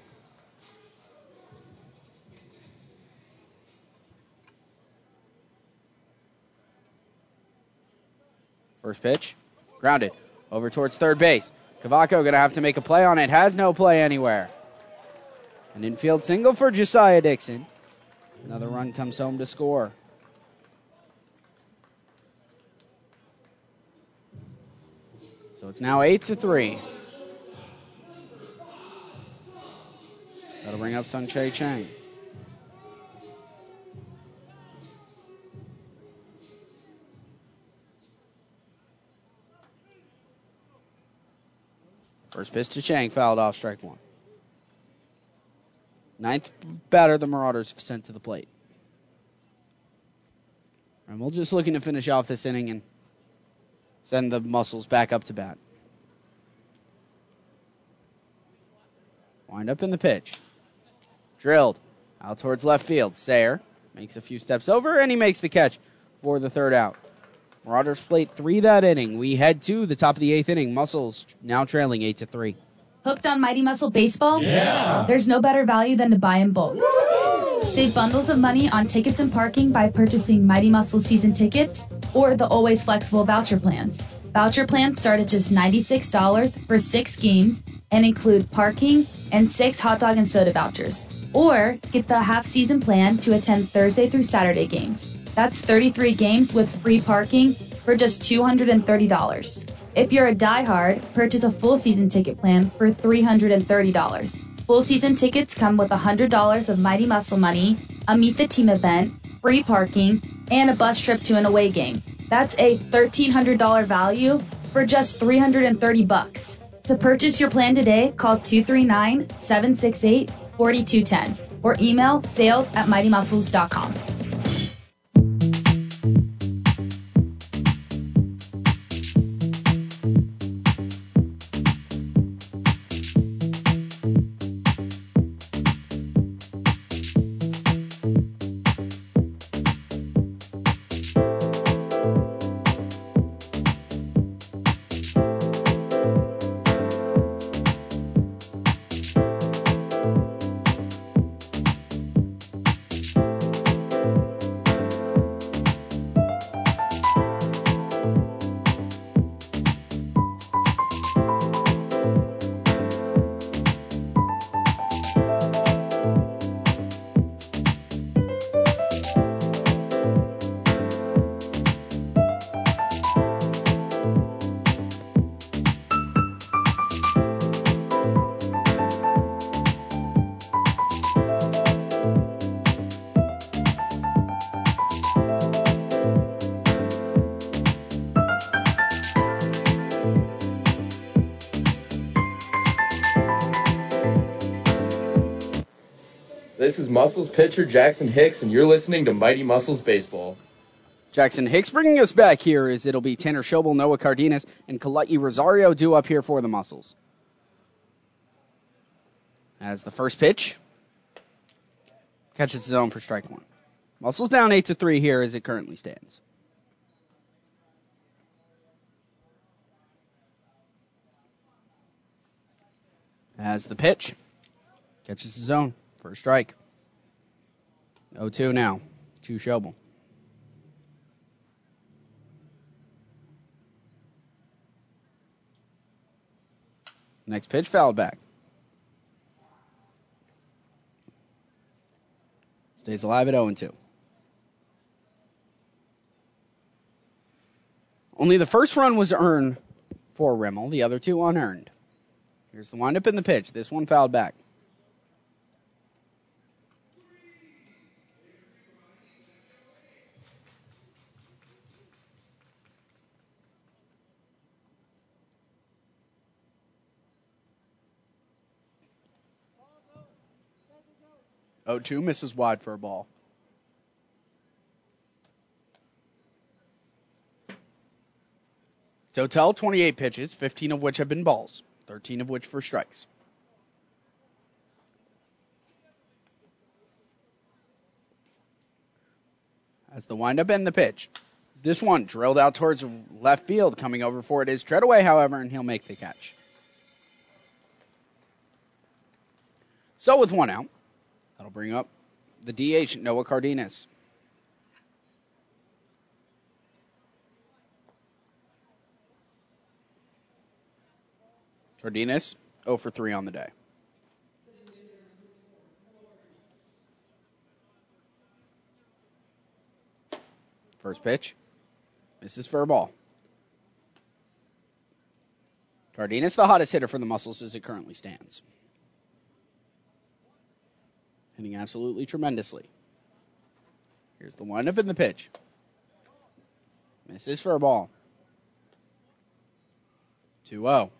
First pitch, grounded, over towards third base. Cavaco going to have to make a play on it. Has no play anywhere. An infield single for Josiah Dixon. Another run comes home to score. So it's now 8-3. That'll bring up Sung Chae Chang. First pitch to Chang, fouled off, strike 1. 9th batter the Marauders have sent to the plate. And we're just looking to finish off this inning and send the Muscles back up to bat. Wind up in the pitch. Drilled out towards left field. Sayre makes a few steps over, and he makes the catch for the 3rd out. Marauders played 3 that inning. We head to the top of the 8th inning. Muscles now trailing 8-3. Hooked on Mighty Muscle Baseball? Yeah! There's no better value than to buy in bulk. Woo! Save bundles of money on tickets and parking by purchasing Mighty Muscle season tickets or the Always Flexible voucher plans. Voucher plans start at just $96 for 6 games and include parking and 6 hot dog and soda vouchers. Or get the half-season plan to attend Thursday through Saturday games. That's 33 games with free parking for just $230. If you're a diehard, purchase a full season ticket plan for $330. Full season tickets come with $100 of Mighty Muscle money, a Meet the Team event, free parking, and a bus trip to an away game. That's a $1,300 value for just $330. To purchase your plan today, call 239-768-4210 or email sales@mightymuscles.com. This is Muscles pitcher Jackson Hicks, and you're listening to Mighty Muscles Baseball. Jackson Hicks bringing us back here as it'll be Tanner Schobel, Noah Cardenas, and Kaleti Rosario due up here for the Muscles. As the first pitch catches his own for strike one. Muscles down 8-3 here as it currently stands. As the pitch catches his own for a strike. 0-2 now to Schobel. Next pitch fouled back. Stays alive at 0-2. Only the first run was earned for Rimmel, the other two unearned. Here's the windup in the pitch. This one fouled back. Oh, 2 misses wide for a ball. Total 28 pitches, 15 of which have been balls, 13 of which for strikes. As the windup and the pitch. This one drilled out towards left field. Coming over for it is Treadaway, however, and he'll make the catch. So with one out, that'll bring up the DH, Noah Cardenas. Cardenas, 0 for 3 on the day. First pitch, misses for a ball. Cardenas, the hottest hitter for the Muscles as it currently stands. Hitting absolutely tremendously. Here's the windup in the pitch. Misses for a ball. 2-0.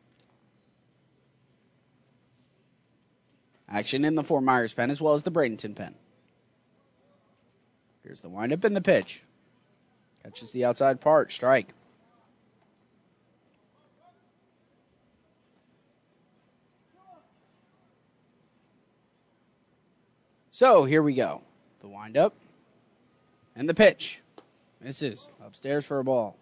Action in the Fort Myers pen as well as the Bradenton pen. Here's the windup in the pitch. Catches the outside part. Strike. So here we go. The windup and the pitch. Misses. Upstairs for a ball.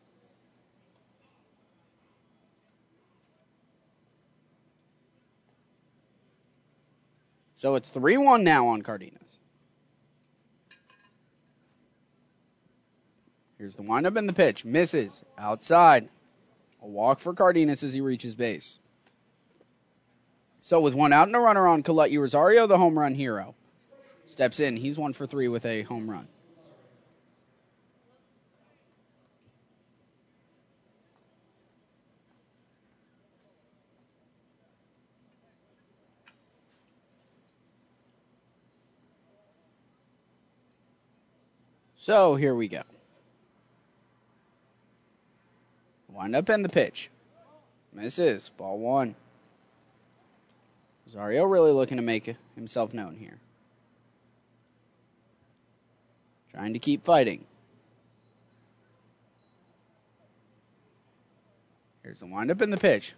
So it's 3-1 now on Cardenas. Here's the windup and the pitch. Misses. Outside. A walk for Cardenas as he reaches base. So with one out and a runner on, Kaleti Rosario, the home run hero, steps in. He's 1 for 3 with a home run. So here we go. Wind up and the pitch. Misses. Ball 1. Rosario really looking to make himself known here. Trying to keep fighting. Here's the windup and the pitch.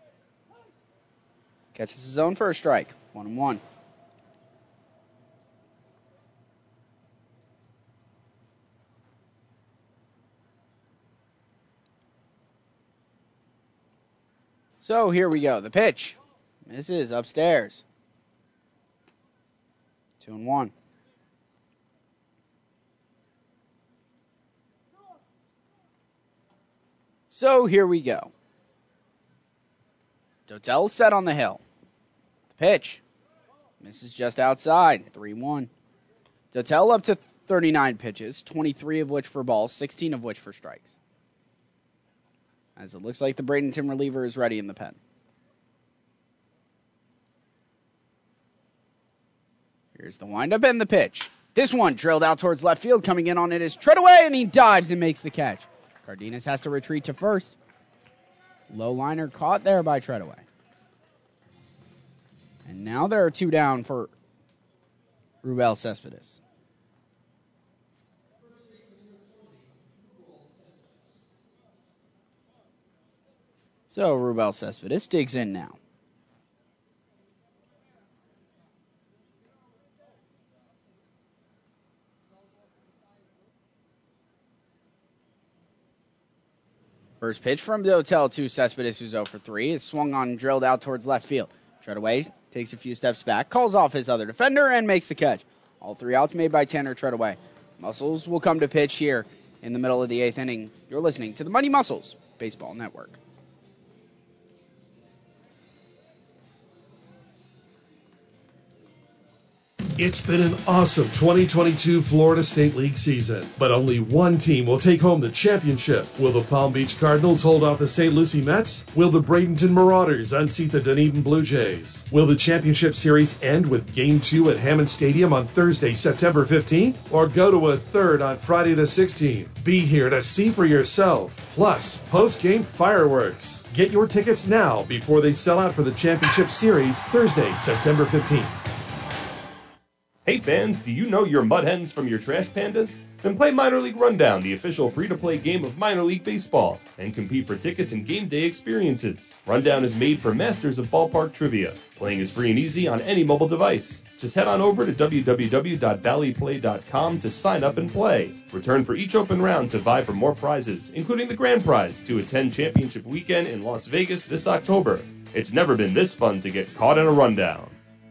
Catches his own for a strike. 1-1. So here we go. The pitch. Misses upstairs. 2-1. So here we go. Dotel set on the hill. The pitch. Misses just outside. 3-1. Dotel up to 39 pitches, 23 of which for balls, 16 of which for strikes. As it looks like the Bradenton reliever is ready in the pen. Here's the windup and the pitch. This one drilled out towards left field. Coming in on it is Treadaway, and he dives and makes the catch. Cardenas has to retreat to first. Low liner caught there by Treadaway. And now there are 2 down for Rubel Cespedes. So Rubel Cespedes digs in now. First pitch from Dotel to Cespedes, who's 0 for 3. It's swung on and drilled out towards left field. Treadaway takes a few steps back, calls off his other defender, and makes the catch. All 3 outs made by Tanner Treadaway. Muscles will come to pitch here in the middle of the 8th inning. You're listening to the Mighty Muscles Baseball Network. It's been an awesome 2022 Florida State League season, but only one team will take home the championship. Will the Palm Beach Cardinals hold off the St. Lucie Mets? Will the Bradenton Marauders unseat the Dunedin Blue Jays? Will the championship series end with Game 2 at Hammond Stadium on Thursday, September 15th? Or go to a third on Friday the 16th? Be here to see for yourself. Plus, post-game fireworks. Get your tickets now before they sell out for the championship series Thursday, September 15th. Hey fans, do you know your mud hens from your trash pandas? Then play Minor League Rundown, the official free-to-play game of minor league baseball, and compete for tickets and game day experiences. Rundown is made for masters of ballpark trivia. Playing is free and easy on any mobile device. Just head on over to www.valleyplay.com to sign up and play. Return for each open round to vie for more prizes, including the grand prize to attend championship weekend in Las Vegas this October. It's never been this fun to get caught in a rundown.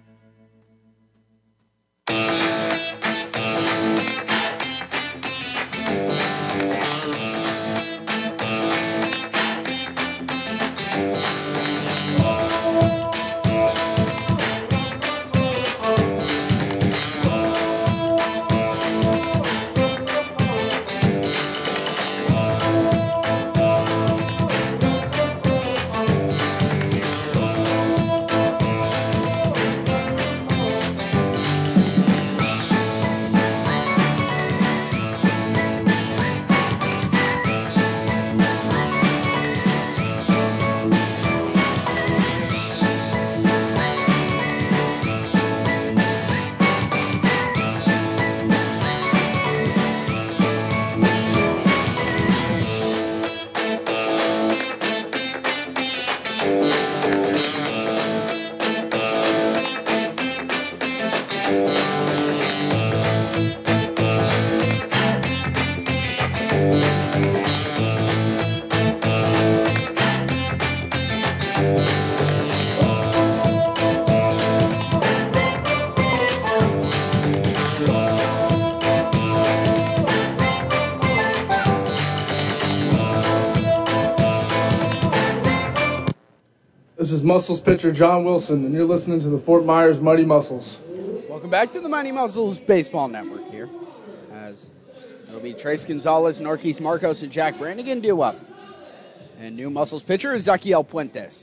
This is Muscles pitcher John Wilson, and you're listening to the Fort Myers Mighty Muscles. Welcome back to the Mighty Muscles Baseball Network here, as it'll be Trace Gonzalez, Norquise Marcos, and Jack Brannigan due up. And new Muscles pitcher is Zaquiel Puentes.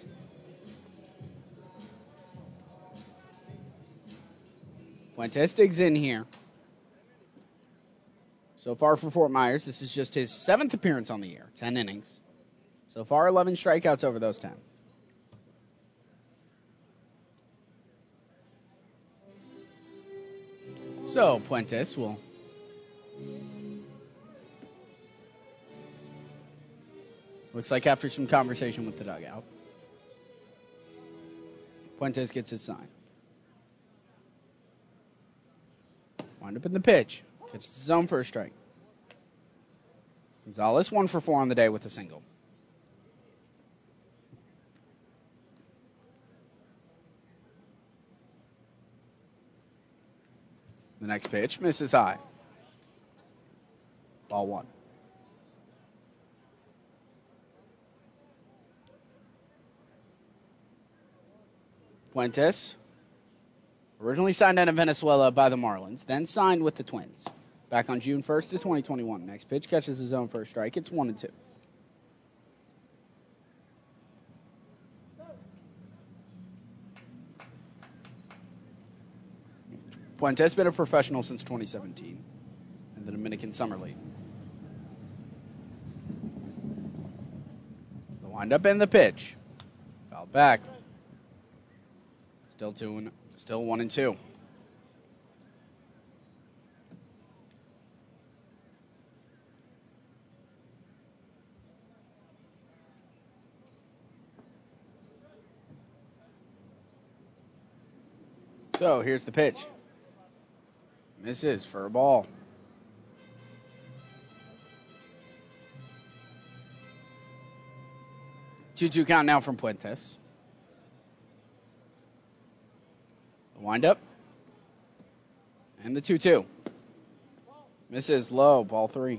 Puentes digs in here. So far for Fort Myers, this is just his 7th appearance on the year, 10 innings. So far, 11 strikeouts over those 10. So, Puentes will looks like after some conversation with the dugout, Puentes gets his sign. Wind up in the pitch. Catches the zone for a strike. Gonzalez 1 for 4 on the day with a single. The next pitch misses high. Ball 1. Puentes, originally signed out of Venezuela by the Marlins, then signed with the Twins. Back on June 1st of 2021. Next pitch catches his own first strike. It's 1-2. Puentes been a professional since 2017 in the Dominican Summer League. The windup and the pitch. Foul back. Still 1-2. So here's the pitch. Misses for a ball. Two-two count now from Puentes. The windup. And the 2-2. Misses low, ball 3.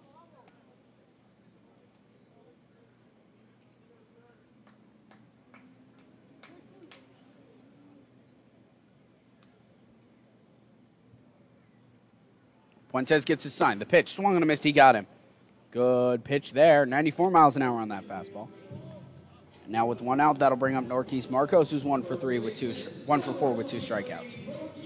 Puentes gets his sign. The pitch, swung and a miss, he got him. Good pitch there, 94 miles an hour on that fastball. And now with one out, that'll bring up Norquise Marcos, who's 1 for 4 with 2 strikeouts.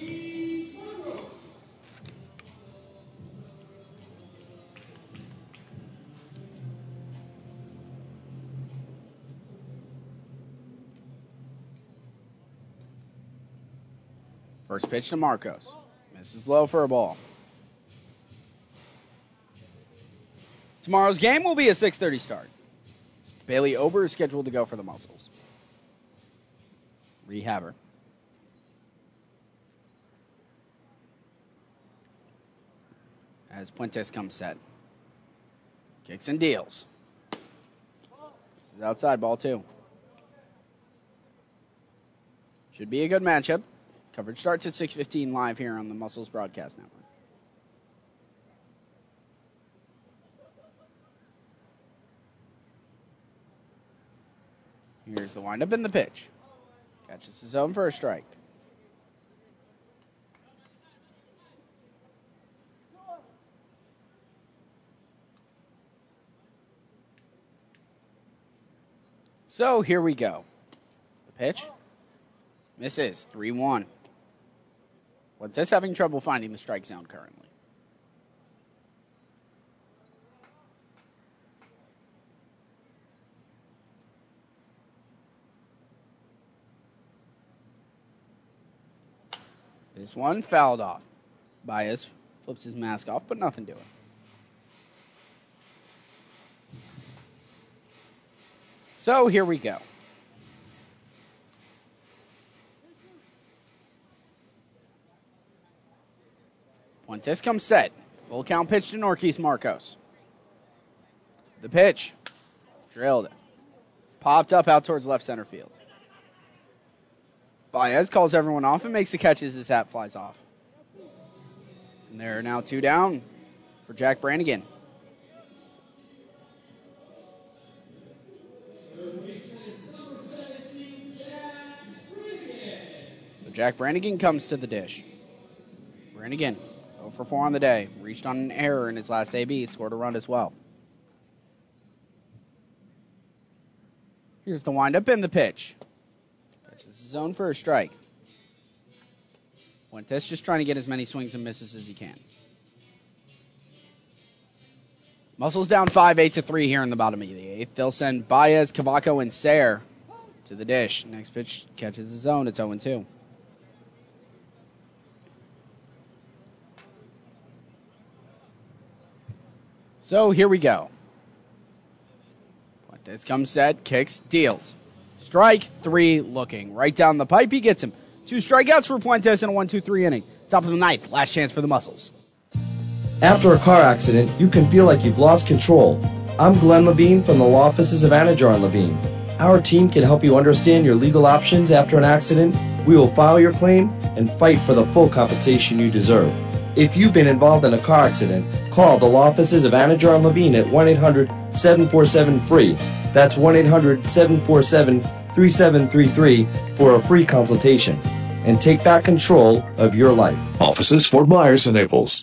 First pitch to Marcos. Misses low for a ball. Tomorrow's game will be a 6:30 start. Bailey Ober is scheduled to go for the Muscles. Rehabber. As Puentes comes set. Kicks and deals. This is outside, ball 2. Should be a good matchup. Coverage starts at 6:15 live here on the Muscles Broadcast Network. Here's the windup and the pitch. Catches his own for a strike. So here we go. The pitch. Misses. 3-1. Puentes having trouble finding the strike zone currently. This one fouled off. Baez flips his mask off, but nothing to it. So here we go. Puentes comes set. Full count pitch to Norquise Marcos. The pitch. Drilled. Popped up out towards left center field. Baez calls everyone off and makes the catch as his hat flies off. And there are now 2 down for Jack Brannigan. So Jack Brannigan comes to the dish. Brannigan, 0 for 4 on the day. Reached on an error in his last AB. Scored a run as well. Here's the windup and the pitch. Catches his own for a strike. Puentes just trying to get as many swings and misses as he can. Muscles down 5-8-3 here in the bottom of the 8th. They'll send Baez, Cavaco, and Sayre to the dish. Next pitch catches his own. It's 0-2. So here we go. Puentes comes set, kicks, deals. Strike 3 looking. Right down the pipe, he gets him. 2 strikeouts for Puentes in a 1-2-3 inning. Top of the 9th, last chance for the Muscles. After a car accident, you can feel like you've lost control. I'm Glenn Levine from the law offices of Anajar and Levine. Our team can help you understand your legal options after an accident. We will file your claim and fight for the full compensation you deserve. If you've been involved in a car accident, call the law offices of Anajar and Levine at 1-800-747-FREE. That's 1-800-747-3733 for a free consultation. And take back control of your life. Offices Fort Myers and Naples.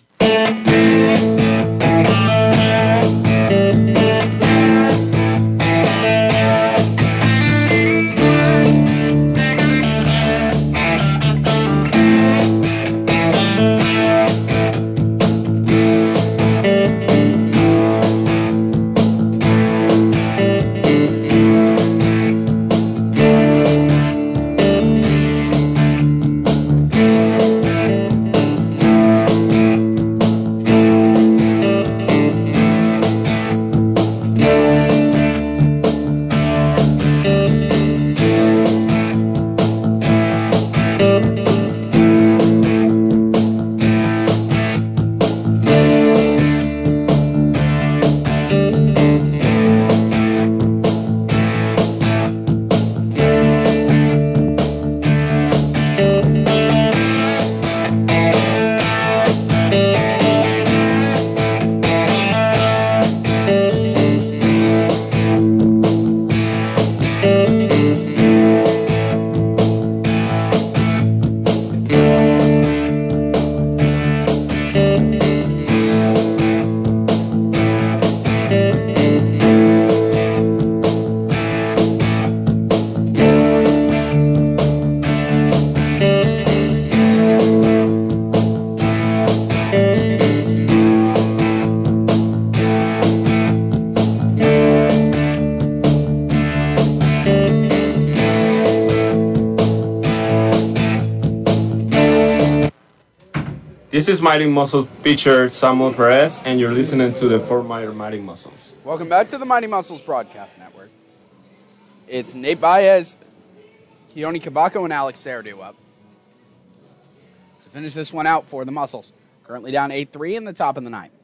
This is Mighty Muscles pitcher Samuel Perez, and you're listening to the Fort Myers Mighty Muscles. Welcome back to the Mighty Muscles Broadcast Network. It's Nate Baez, Keone Kabako, and Alex Serdu up to finish this one out for the Muscles. Currently down 8-3 in the top of the ninth.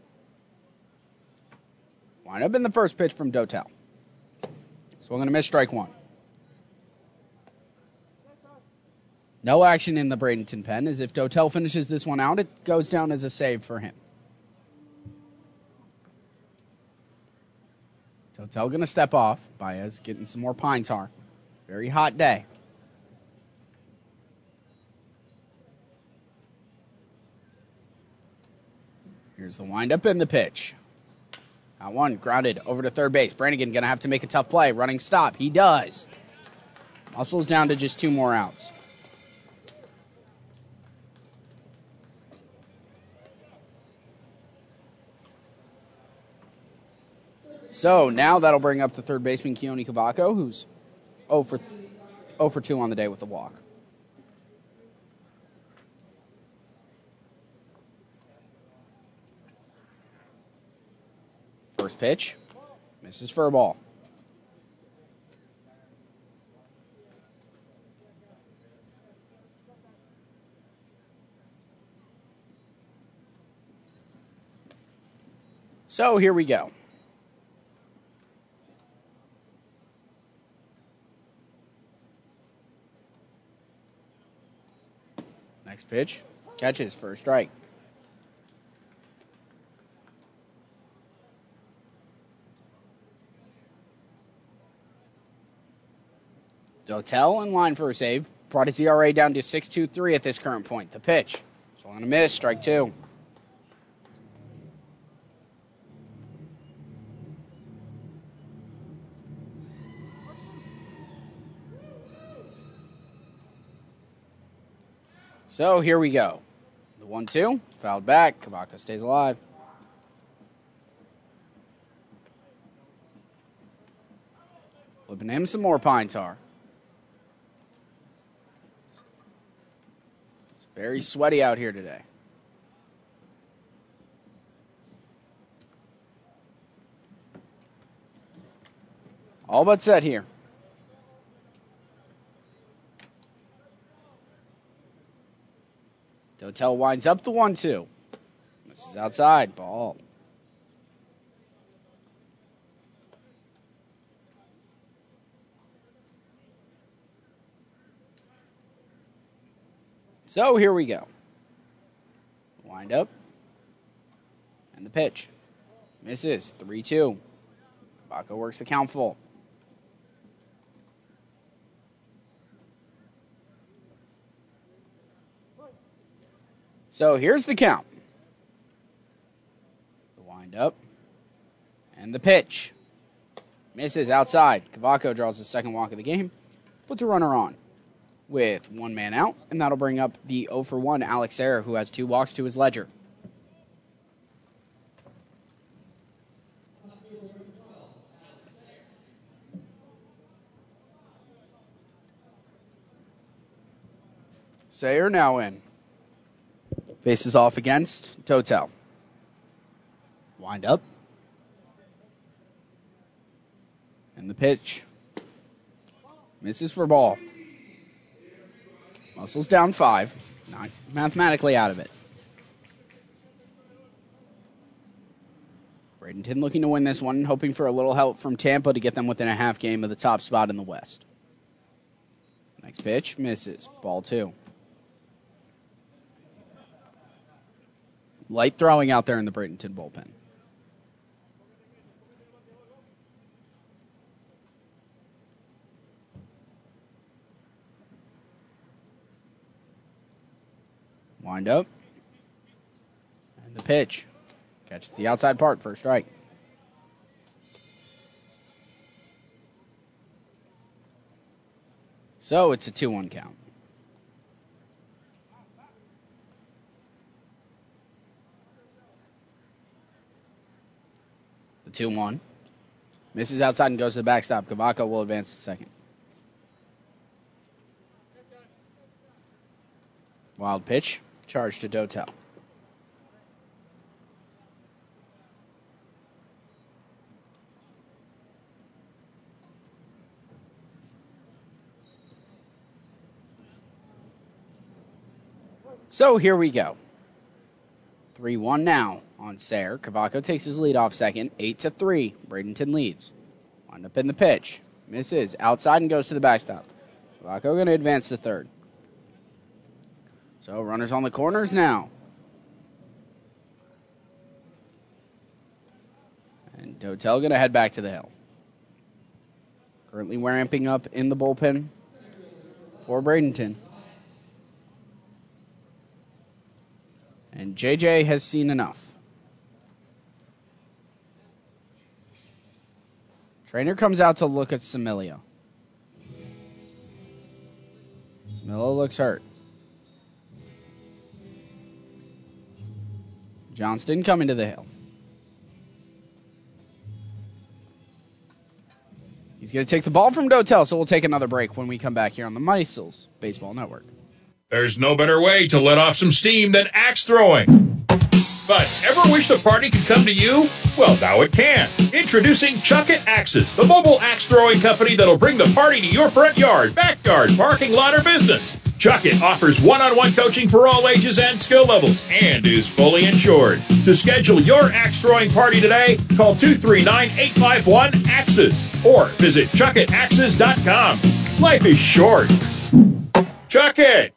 Wind up in the first pitch from Dotel. Swung and a miss, strike one. No action in the Bradenton pen, as if Dotel finishes this one out, it goes down as a save for him. Dotel going to step off. Baez getting some more pine tar. Very hot day. Here's the windup and the pitch. That one grounded over to third base. Brannigan going to have to make a tough play. Running stop. He does. Muscles down to just 2 more outs. So now that'll bring up the third baseman, Keone Kabako, who's 0 for 2 on the day with a walk. First pitch, misses for a ball. So here we go. Next pitch, catches for a strike. Dotel in line for a save. Brought his ERA down to 6.23 at this current point. The pitch. Swung and a miss, strike 2. So here we go. The 1-2, fouled back. Kabako stays alive. Flipping him some more pine tar. It's very sweaty out here today. All but set here. Dotel winds up the 1-2. This is outside. Ball. So here we go. Wind up. And the pitch. Misses. 3-2. Kabako works the count full. So here's the count. The wind up. And the pitch. Misses outside. Kabako draws the second walk of the game. Puts a runner on with 1 man out. And that'll bring up the 0 for 1 Alex Serra, who has 2 walks to his ledger. Sayer now in. Faces off against Dotel. Wind up. And the pitch. Misses for ball. Muscles down 5. Not mathematically out of it. Bradenton looking to win this one, hoping for a little help from Tampa to get them within a half game of the top spot in the West. Next pitch. Misses. Ball 2. Light throwing out there in the Bradenton bullpen. Wind up. And the pitch. Catches the outside part for a strike. So it's a 2-1 count. The 2-1. Misses outside and goes to the backstop. Kabako will advance to second. Wild pitch. Charge to Dotel. So here we go. 3-1 now on Sayre. Cavaco takes his lead off second. 8-3. Bradenton leads. Wind up in the pitch. Misses. Outside and goes to the backstop. Cavaco going to advance to third. So runners on the corners now. And Dotel going to head back to the hill. Currently ramping up in the bullpen for Bradenton. And JJ has seen enough. Trainer comes out to look at Similio. Similio looks hurt. Johnston coming to the hill. He's going to take the ball from Dotel, so we'll take another break when we come back here on the Muscles Baseball Network. There's no better way to let off some steam than axe throwing. But ever wish the party could come to you? Well, now it can. Introducing Chuck It Axes, the mobile axe throwing company that'll bring the party to your front yard, backyard, parking lot, or business. Chuck It offers one-on-one coaching for all ages and skill levels and is fully insured. To schedule your axe throwing party today, call 239-851-AXES or visit chuckitaxes.com. Life is short. Chuck It!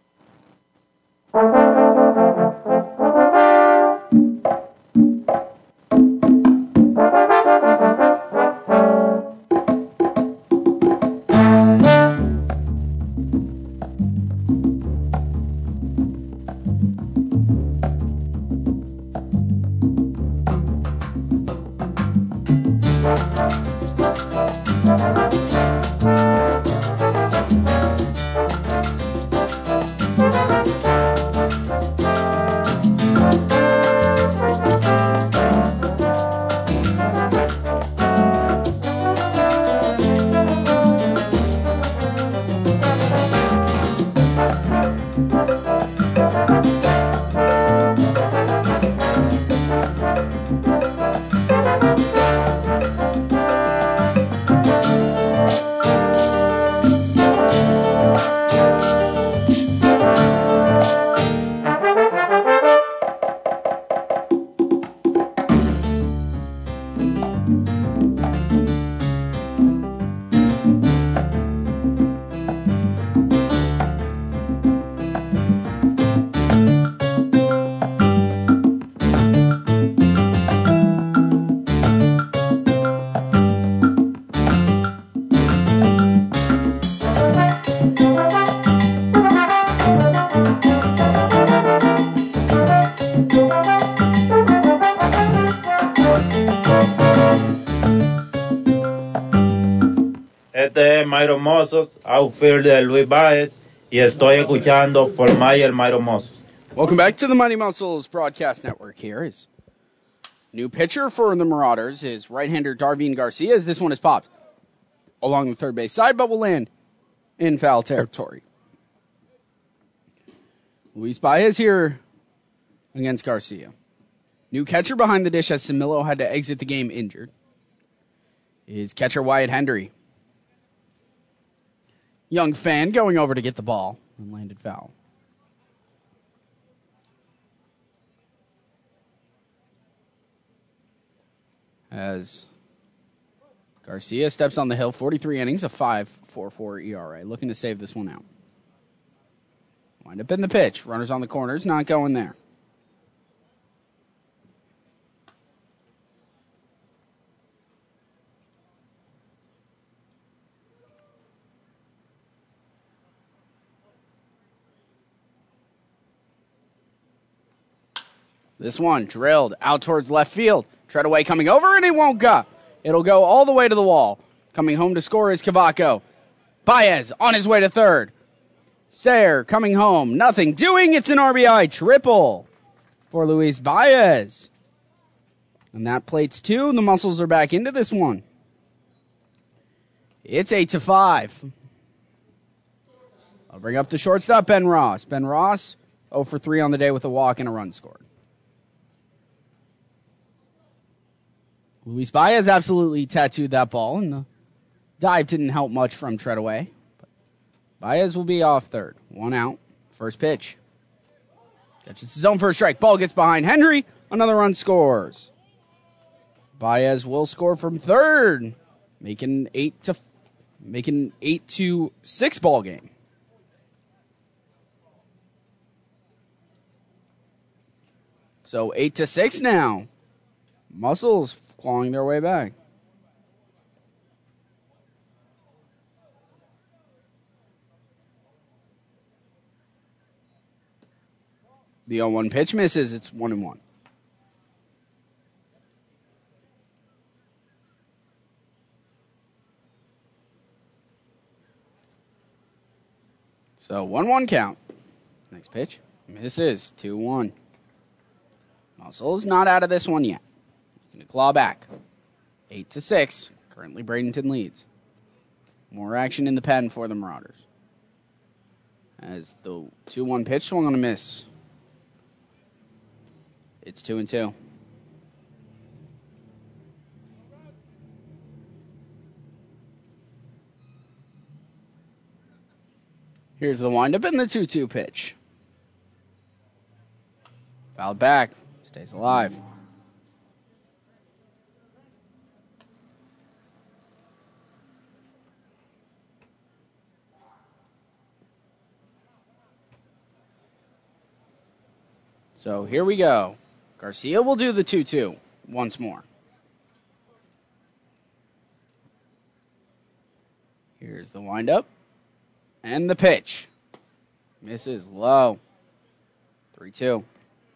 Este es Mayro Mozos, outfielder de Luis Baez, y estoy escuchando Formaya el Mayro Mozos. Welcome back to the Mighty Muscles Broadcast Network. Here is new pitcher for the Marauders is right-hander Darvin Garcia, as this one is popped along the third base side, but will land in foul territory. Luis Baez here against Garcia. New catcher behind the dish as Similio had to exit the game injured is catcher Wyatt Hendry. Young fan going over to get the ball and landed foul. As Garcia steps on the hill, 43 innings, a 5.44 ERA, looking to save this one out. Wind up in the pitch. Runners on the corners, not going there. This one drilled out towards left field. Treadaway coming over, and it won't go. It'll go all the way to the wall. Coming home to score is Cavaco. Baez on his way to third. Sayre coming home. Nothing doing. It's an RBI triple for Luis Baez. And that plates two. The Muscles are back into this one. It's 8-5. I'll bring up the shortstop, Ben Ross. Ben Ross, 0 for 3 on the day with a walk and a run scored. Luis Baez absolutely tattooed that ball, and the dive didn't help much from Treadaway. But Baez will be off third. 1 out. First pitch. Catches his own first strike. Ball gets behind Henry. Another run scores. Baez will score from third, making 8-6 ball game. So 8-6 now. Muscles clawing their way back. The 0-1 pitch misses. It's 1-1. So 1-1 count. Next pitch misses. 2-1. Muscles not out of this one yet. He's going to claw back. 8-6. Currently Bradenton leads. More action in the pen for the Marauders. As the 2-1 pitch swung on a miss. It's 2-2. Here's the windup and the 2-2 pitch. Fouled back. Stays alive. So here we go. Garcia will do the 2-2 once more. Here's the windup and the pitch. Misses low. 3-2.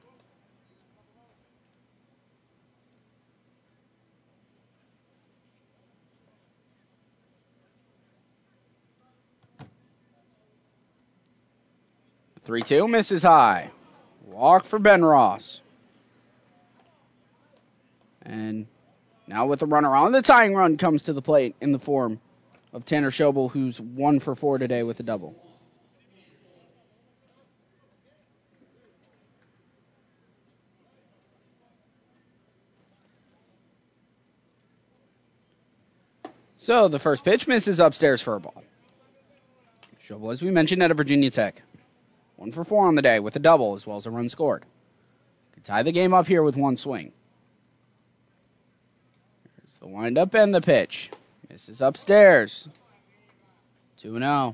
The 3-2 misses high. Walk for Ben Ross. And now with the runner on, the tying run comes to the plate in the form of Tanner Schobel, who's 1 for 4 today with a double. So the first pitch misses upstairs for a ball. Schobel, as we mentioned, out of Virginia Tech. 1 for 4 on the day with a double as well as a run scored. Could tie the game up here with one swing. Here's the windup and the pitch. Misses upstairs. 2-0.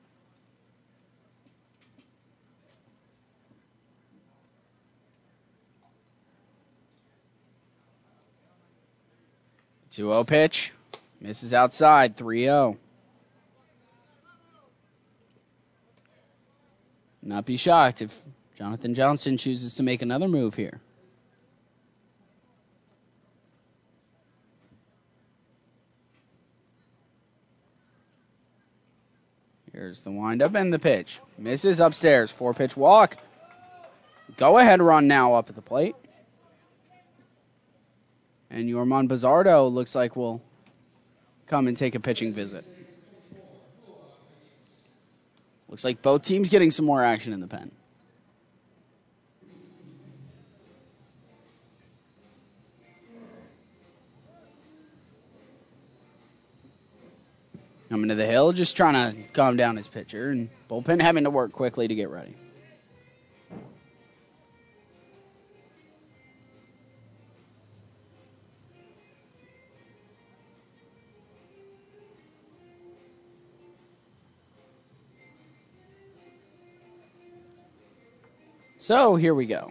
The 2-0 pitch. Misses outside. 3-0. Not be shocked if Jonathan Johnston chooses to make another move here. Here's the windup and the pitch. Misses upstairs. 4-pitch walk. Go-ahead run now up at the plate. And Yorman Bizardo looks like will come and take a pitching visit. Looks like both teams getting some more action in the pen. Coming to the hill, just trying to calm down his pitcher, and bullpen having to work quickly to get ready. So here we go.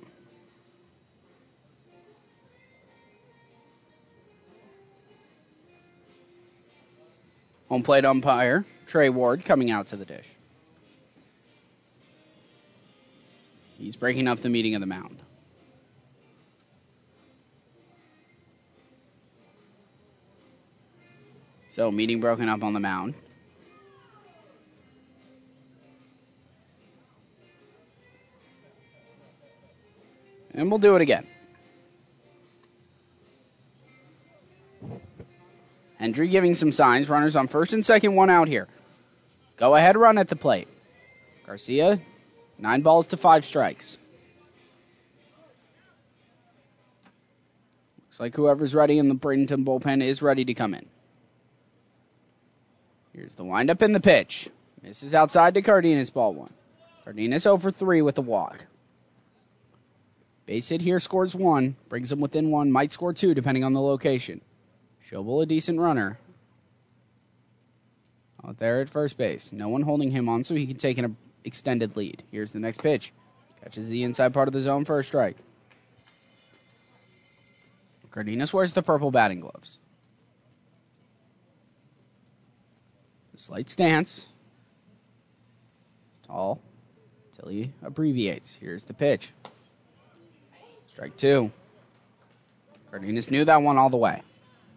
Home plate umpire Trey Ward coming out to the dish. He's breaking up the meeting of the mound. So meeting broken up on the mound. And we'll do it again. Hendry giving some signs. Runners on first and second, 1 out here. Go ahead run at the plate. Garcia, 9 balls to 5 strikes. Looks like whoever's ready in the Bradenton bullpen is ready to come in. Here's the windup and the pitch. Misses outside to Cardenas, ball 1. Cardenas 0 for 3 with a walk. Base hit here scores 1, brings him within 1, might score 2 depending on the location. Schobel a decent runner. Out there at first base. No one holding him on so he can take an extended lead. Here's the next pitch. Catches the inside part of the zone for a strike. Cardenas wears the purple batting gloves. Slight stance. Tall. Till he abbreviates. Here's the pitch. Strike 2. Cardenas knew that one all the way.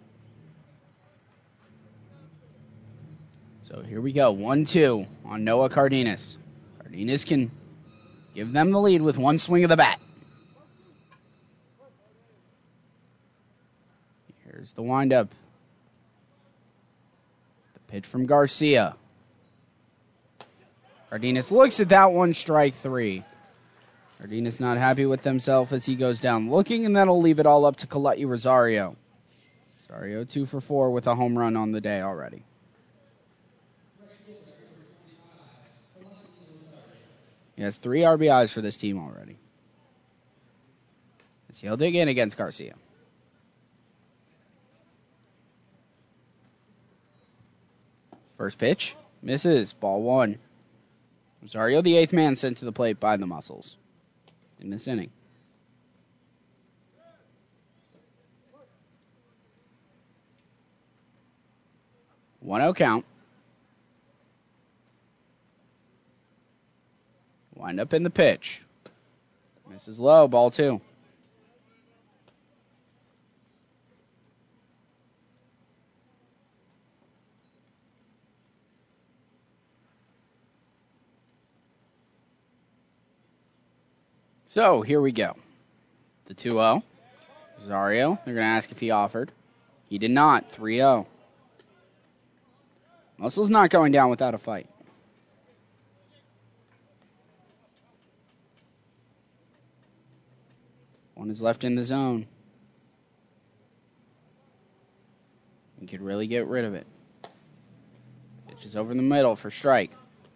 So here we go. 1-2 on Noah Cardenas. Cardenas can give them the lead with one swing of the bat. Here's the windup. The pitch from Garcia. Cardenas looks at that one, strike 3. Cardenas not happy with himself as he goes down looking, and that'll leave it all up to Kalei Rosario. Rosario 2 for 4 with a home run on the day already. He has 3 RBIs for this team already. As he'll dig in against Garcia. First pitch, misses, ball 1. Rosario, the 8th man sent to the plate by the Muscles in this inning. One out count. Wind up in the pitch. Misses low, ball 2. So, here we go. The 2-0. Rosario, they're going to ask if he offered. He did not. 3-0. Muscles not going down without a fight. One is left in the zone. You could really get rid of it. Pitch is over the middle for strike.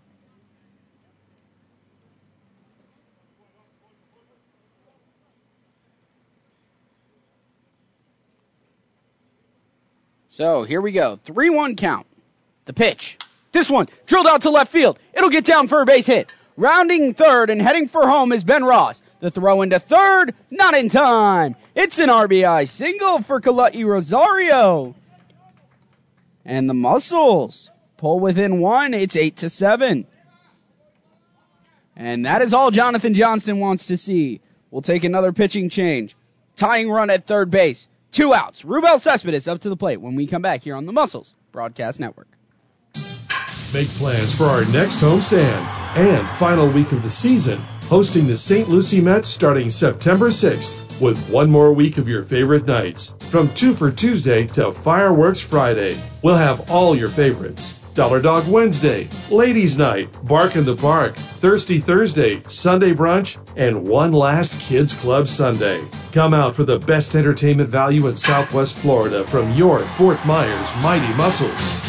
So, here we go. 3-1 count. The pitch. This one, drilled out to left field. It'll get down for a base hit. Rounding third and heading for home is Ben Ross. The throw into third, not in time. It's an RBI single for Kalei Rosario. And the Muscles pull within 1. It's 8-7. And that is all Jonathan Johnston wants to see. We'll take another pitching change. Tying run at third base. 2 outs. Rubel Cespedes up to the plate when we come back here on the Muscles Broadcast Network. Make plans for our next homestand and final week of the season, hosting the St. Lucie Mets starting September 6th with one more week of your favorite nights. From 2 for Tuesday to Fireworks Friday, we'll have all your favorites. Dollar Dog Wednesday, Ladies Night, Bark in the Park, Thirsty Thursday, Sunday Brunch, and one last Kids Club Sunday. Come out for the best entertainment value in Southwest Florida from your Fort Myers Mighty Muscles.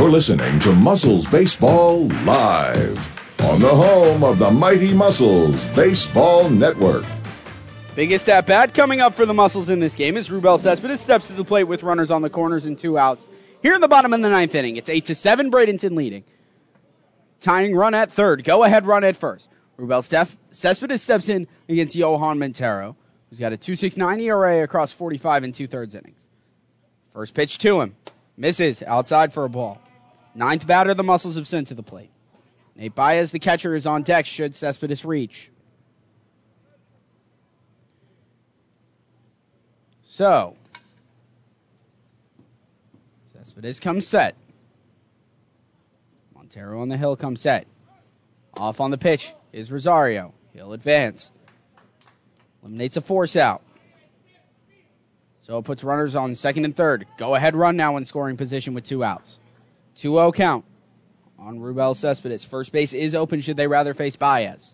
You're listening to Muscles Baseball Live on the home of the Mighty Muscles Baseball Network. Biggest at-bat coming up for the Muscles in this game is Rubel Cespedes steps to the plate with runners on the corners and 2 outs. Here in the bottom of the 9th inning, it's 8-7, Bradenton leading. Tying run at third, go-ahead run at first. Rubel Cespedes steps in against Johan Montero, who's got a 2.69 ERA across 45 and 2/3 innings. First pitch to him. Misses outside for a ball. 9th batter the Muscles have sent to the plate. Nate Baez, the catcher, is on deck should Cespedes reach. So, Cespedes comes set. Montero on the hill comes set. Off on the pitch is Rosario. He'll advance. Eliminates a force out. So it puts runners on second and third. Go-ahead run now in scoring position with 2 outs. 2-0 count on Rubel Cespedes. First base is open should they rather face Baez.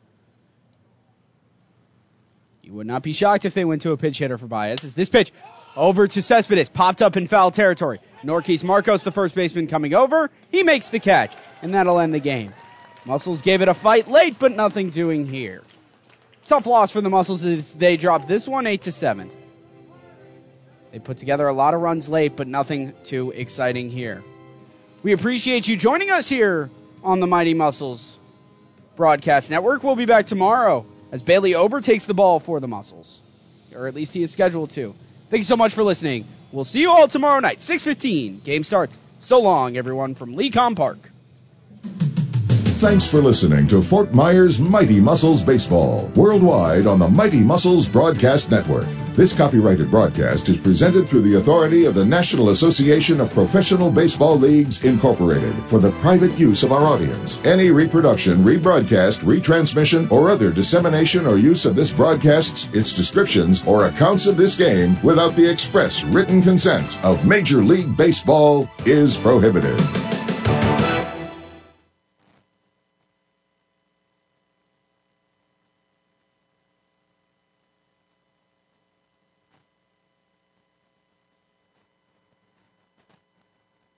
You would not be shocked if they went to a pinch hitter for Baez. As this pitch over to Cespedes, popped up in foul territory. Norquist Marcos, the first baseman, coming over. He makes the catch, and that'll end the game. Muscles gave it a fight late, but nothing doing here. Tough loss for the Muscles as they dropped this one 8-7. They put together a lot of runs late, but nothing too exciting here. We appreciate you joining us here on the Mighty Muscles Broadcast Network. We'll be back tomorrow as Bailey Ober takes the ball for the Muscles. Or at least he is scheduled to. Thank you so much for listening. We'll see you all tomorrow night, 6:15. Game starts. So long, everyone, from Lecom Park. Thanks for listening to Fort Myers Mighty Muscles Baseball, worldwide on the Mighty Muscles Broadcast Network. This copyrighted broadcast is presented through the authority of the National Association of Professional Baseball Leagues, Incorporated, for the private use of our audience. Any reproduction, rebroadcast, retransmission, or other dissemination or use of this broadcast, its descriptions, or accounts of this game without the express written consent of Major League Baseball is prohibited.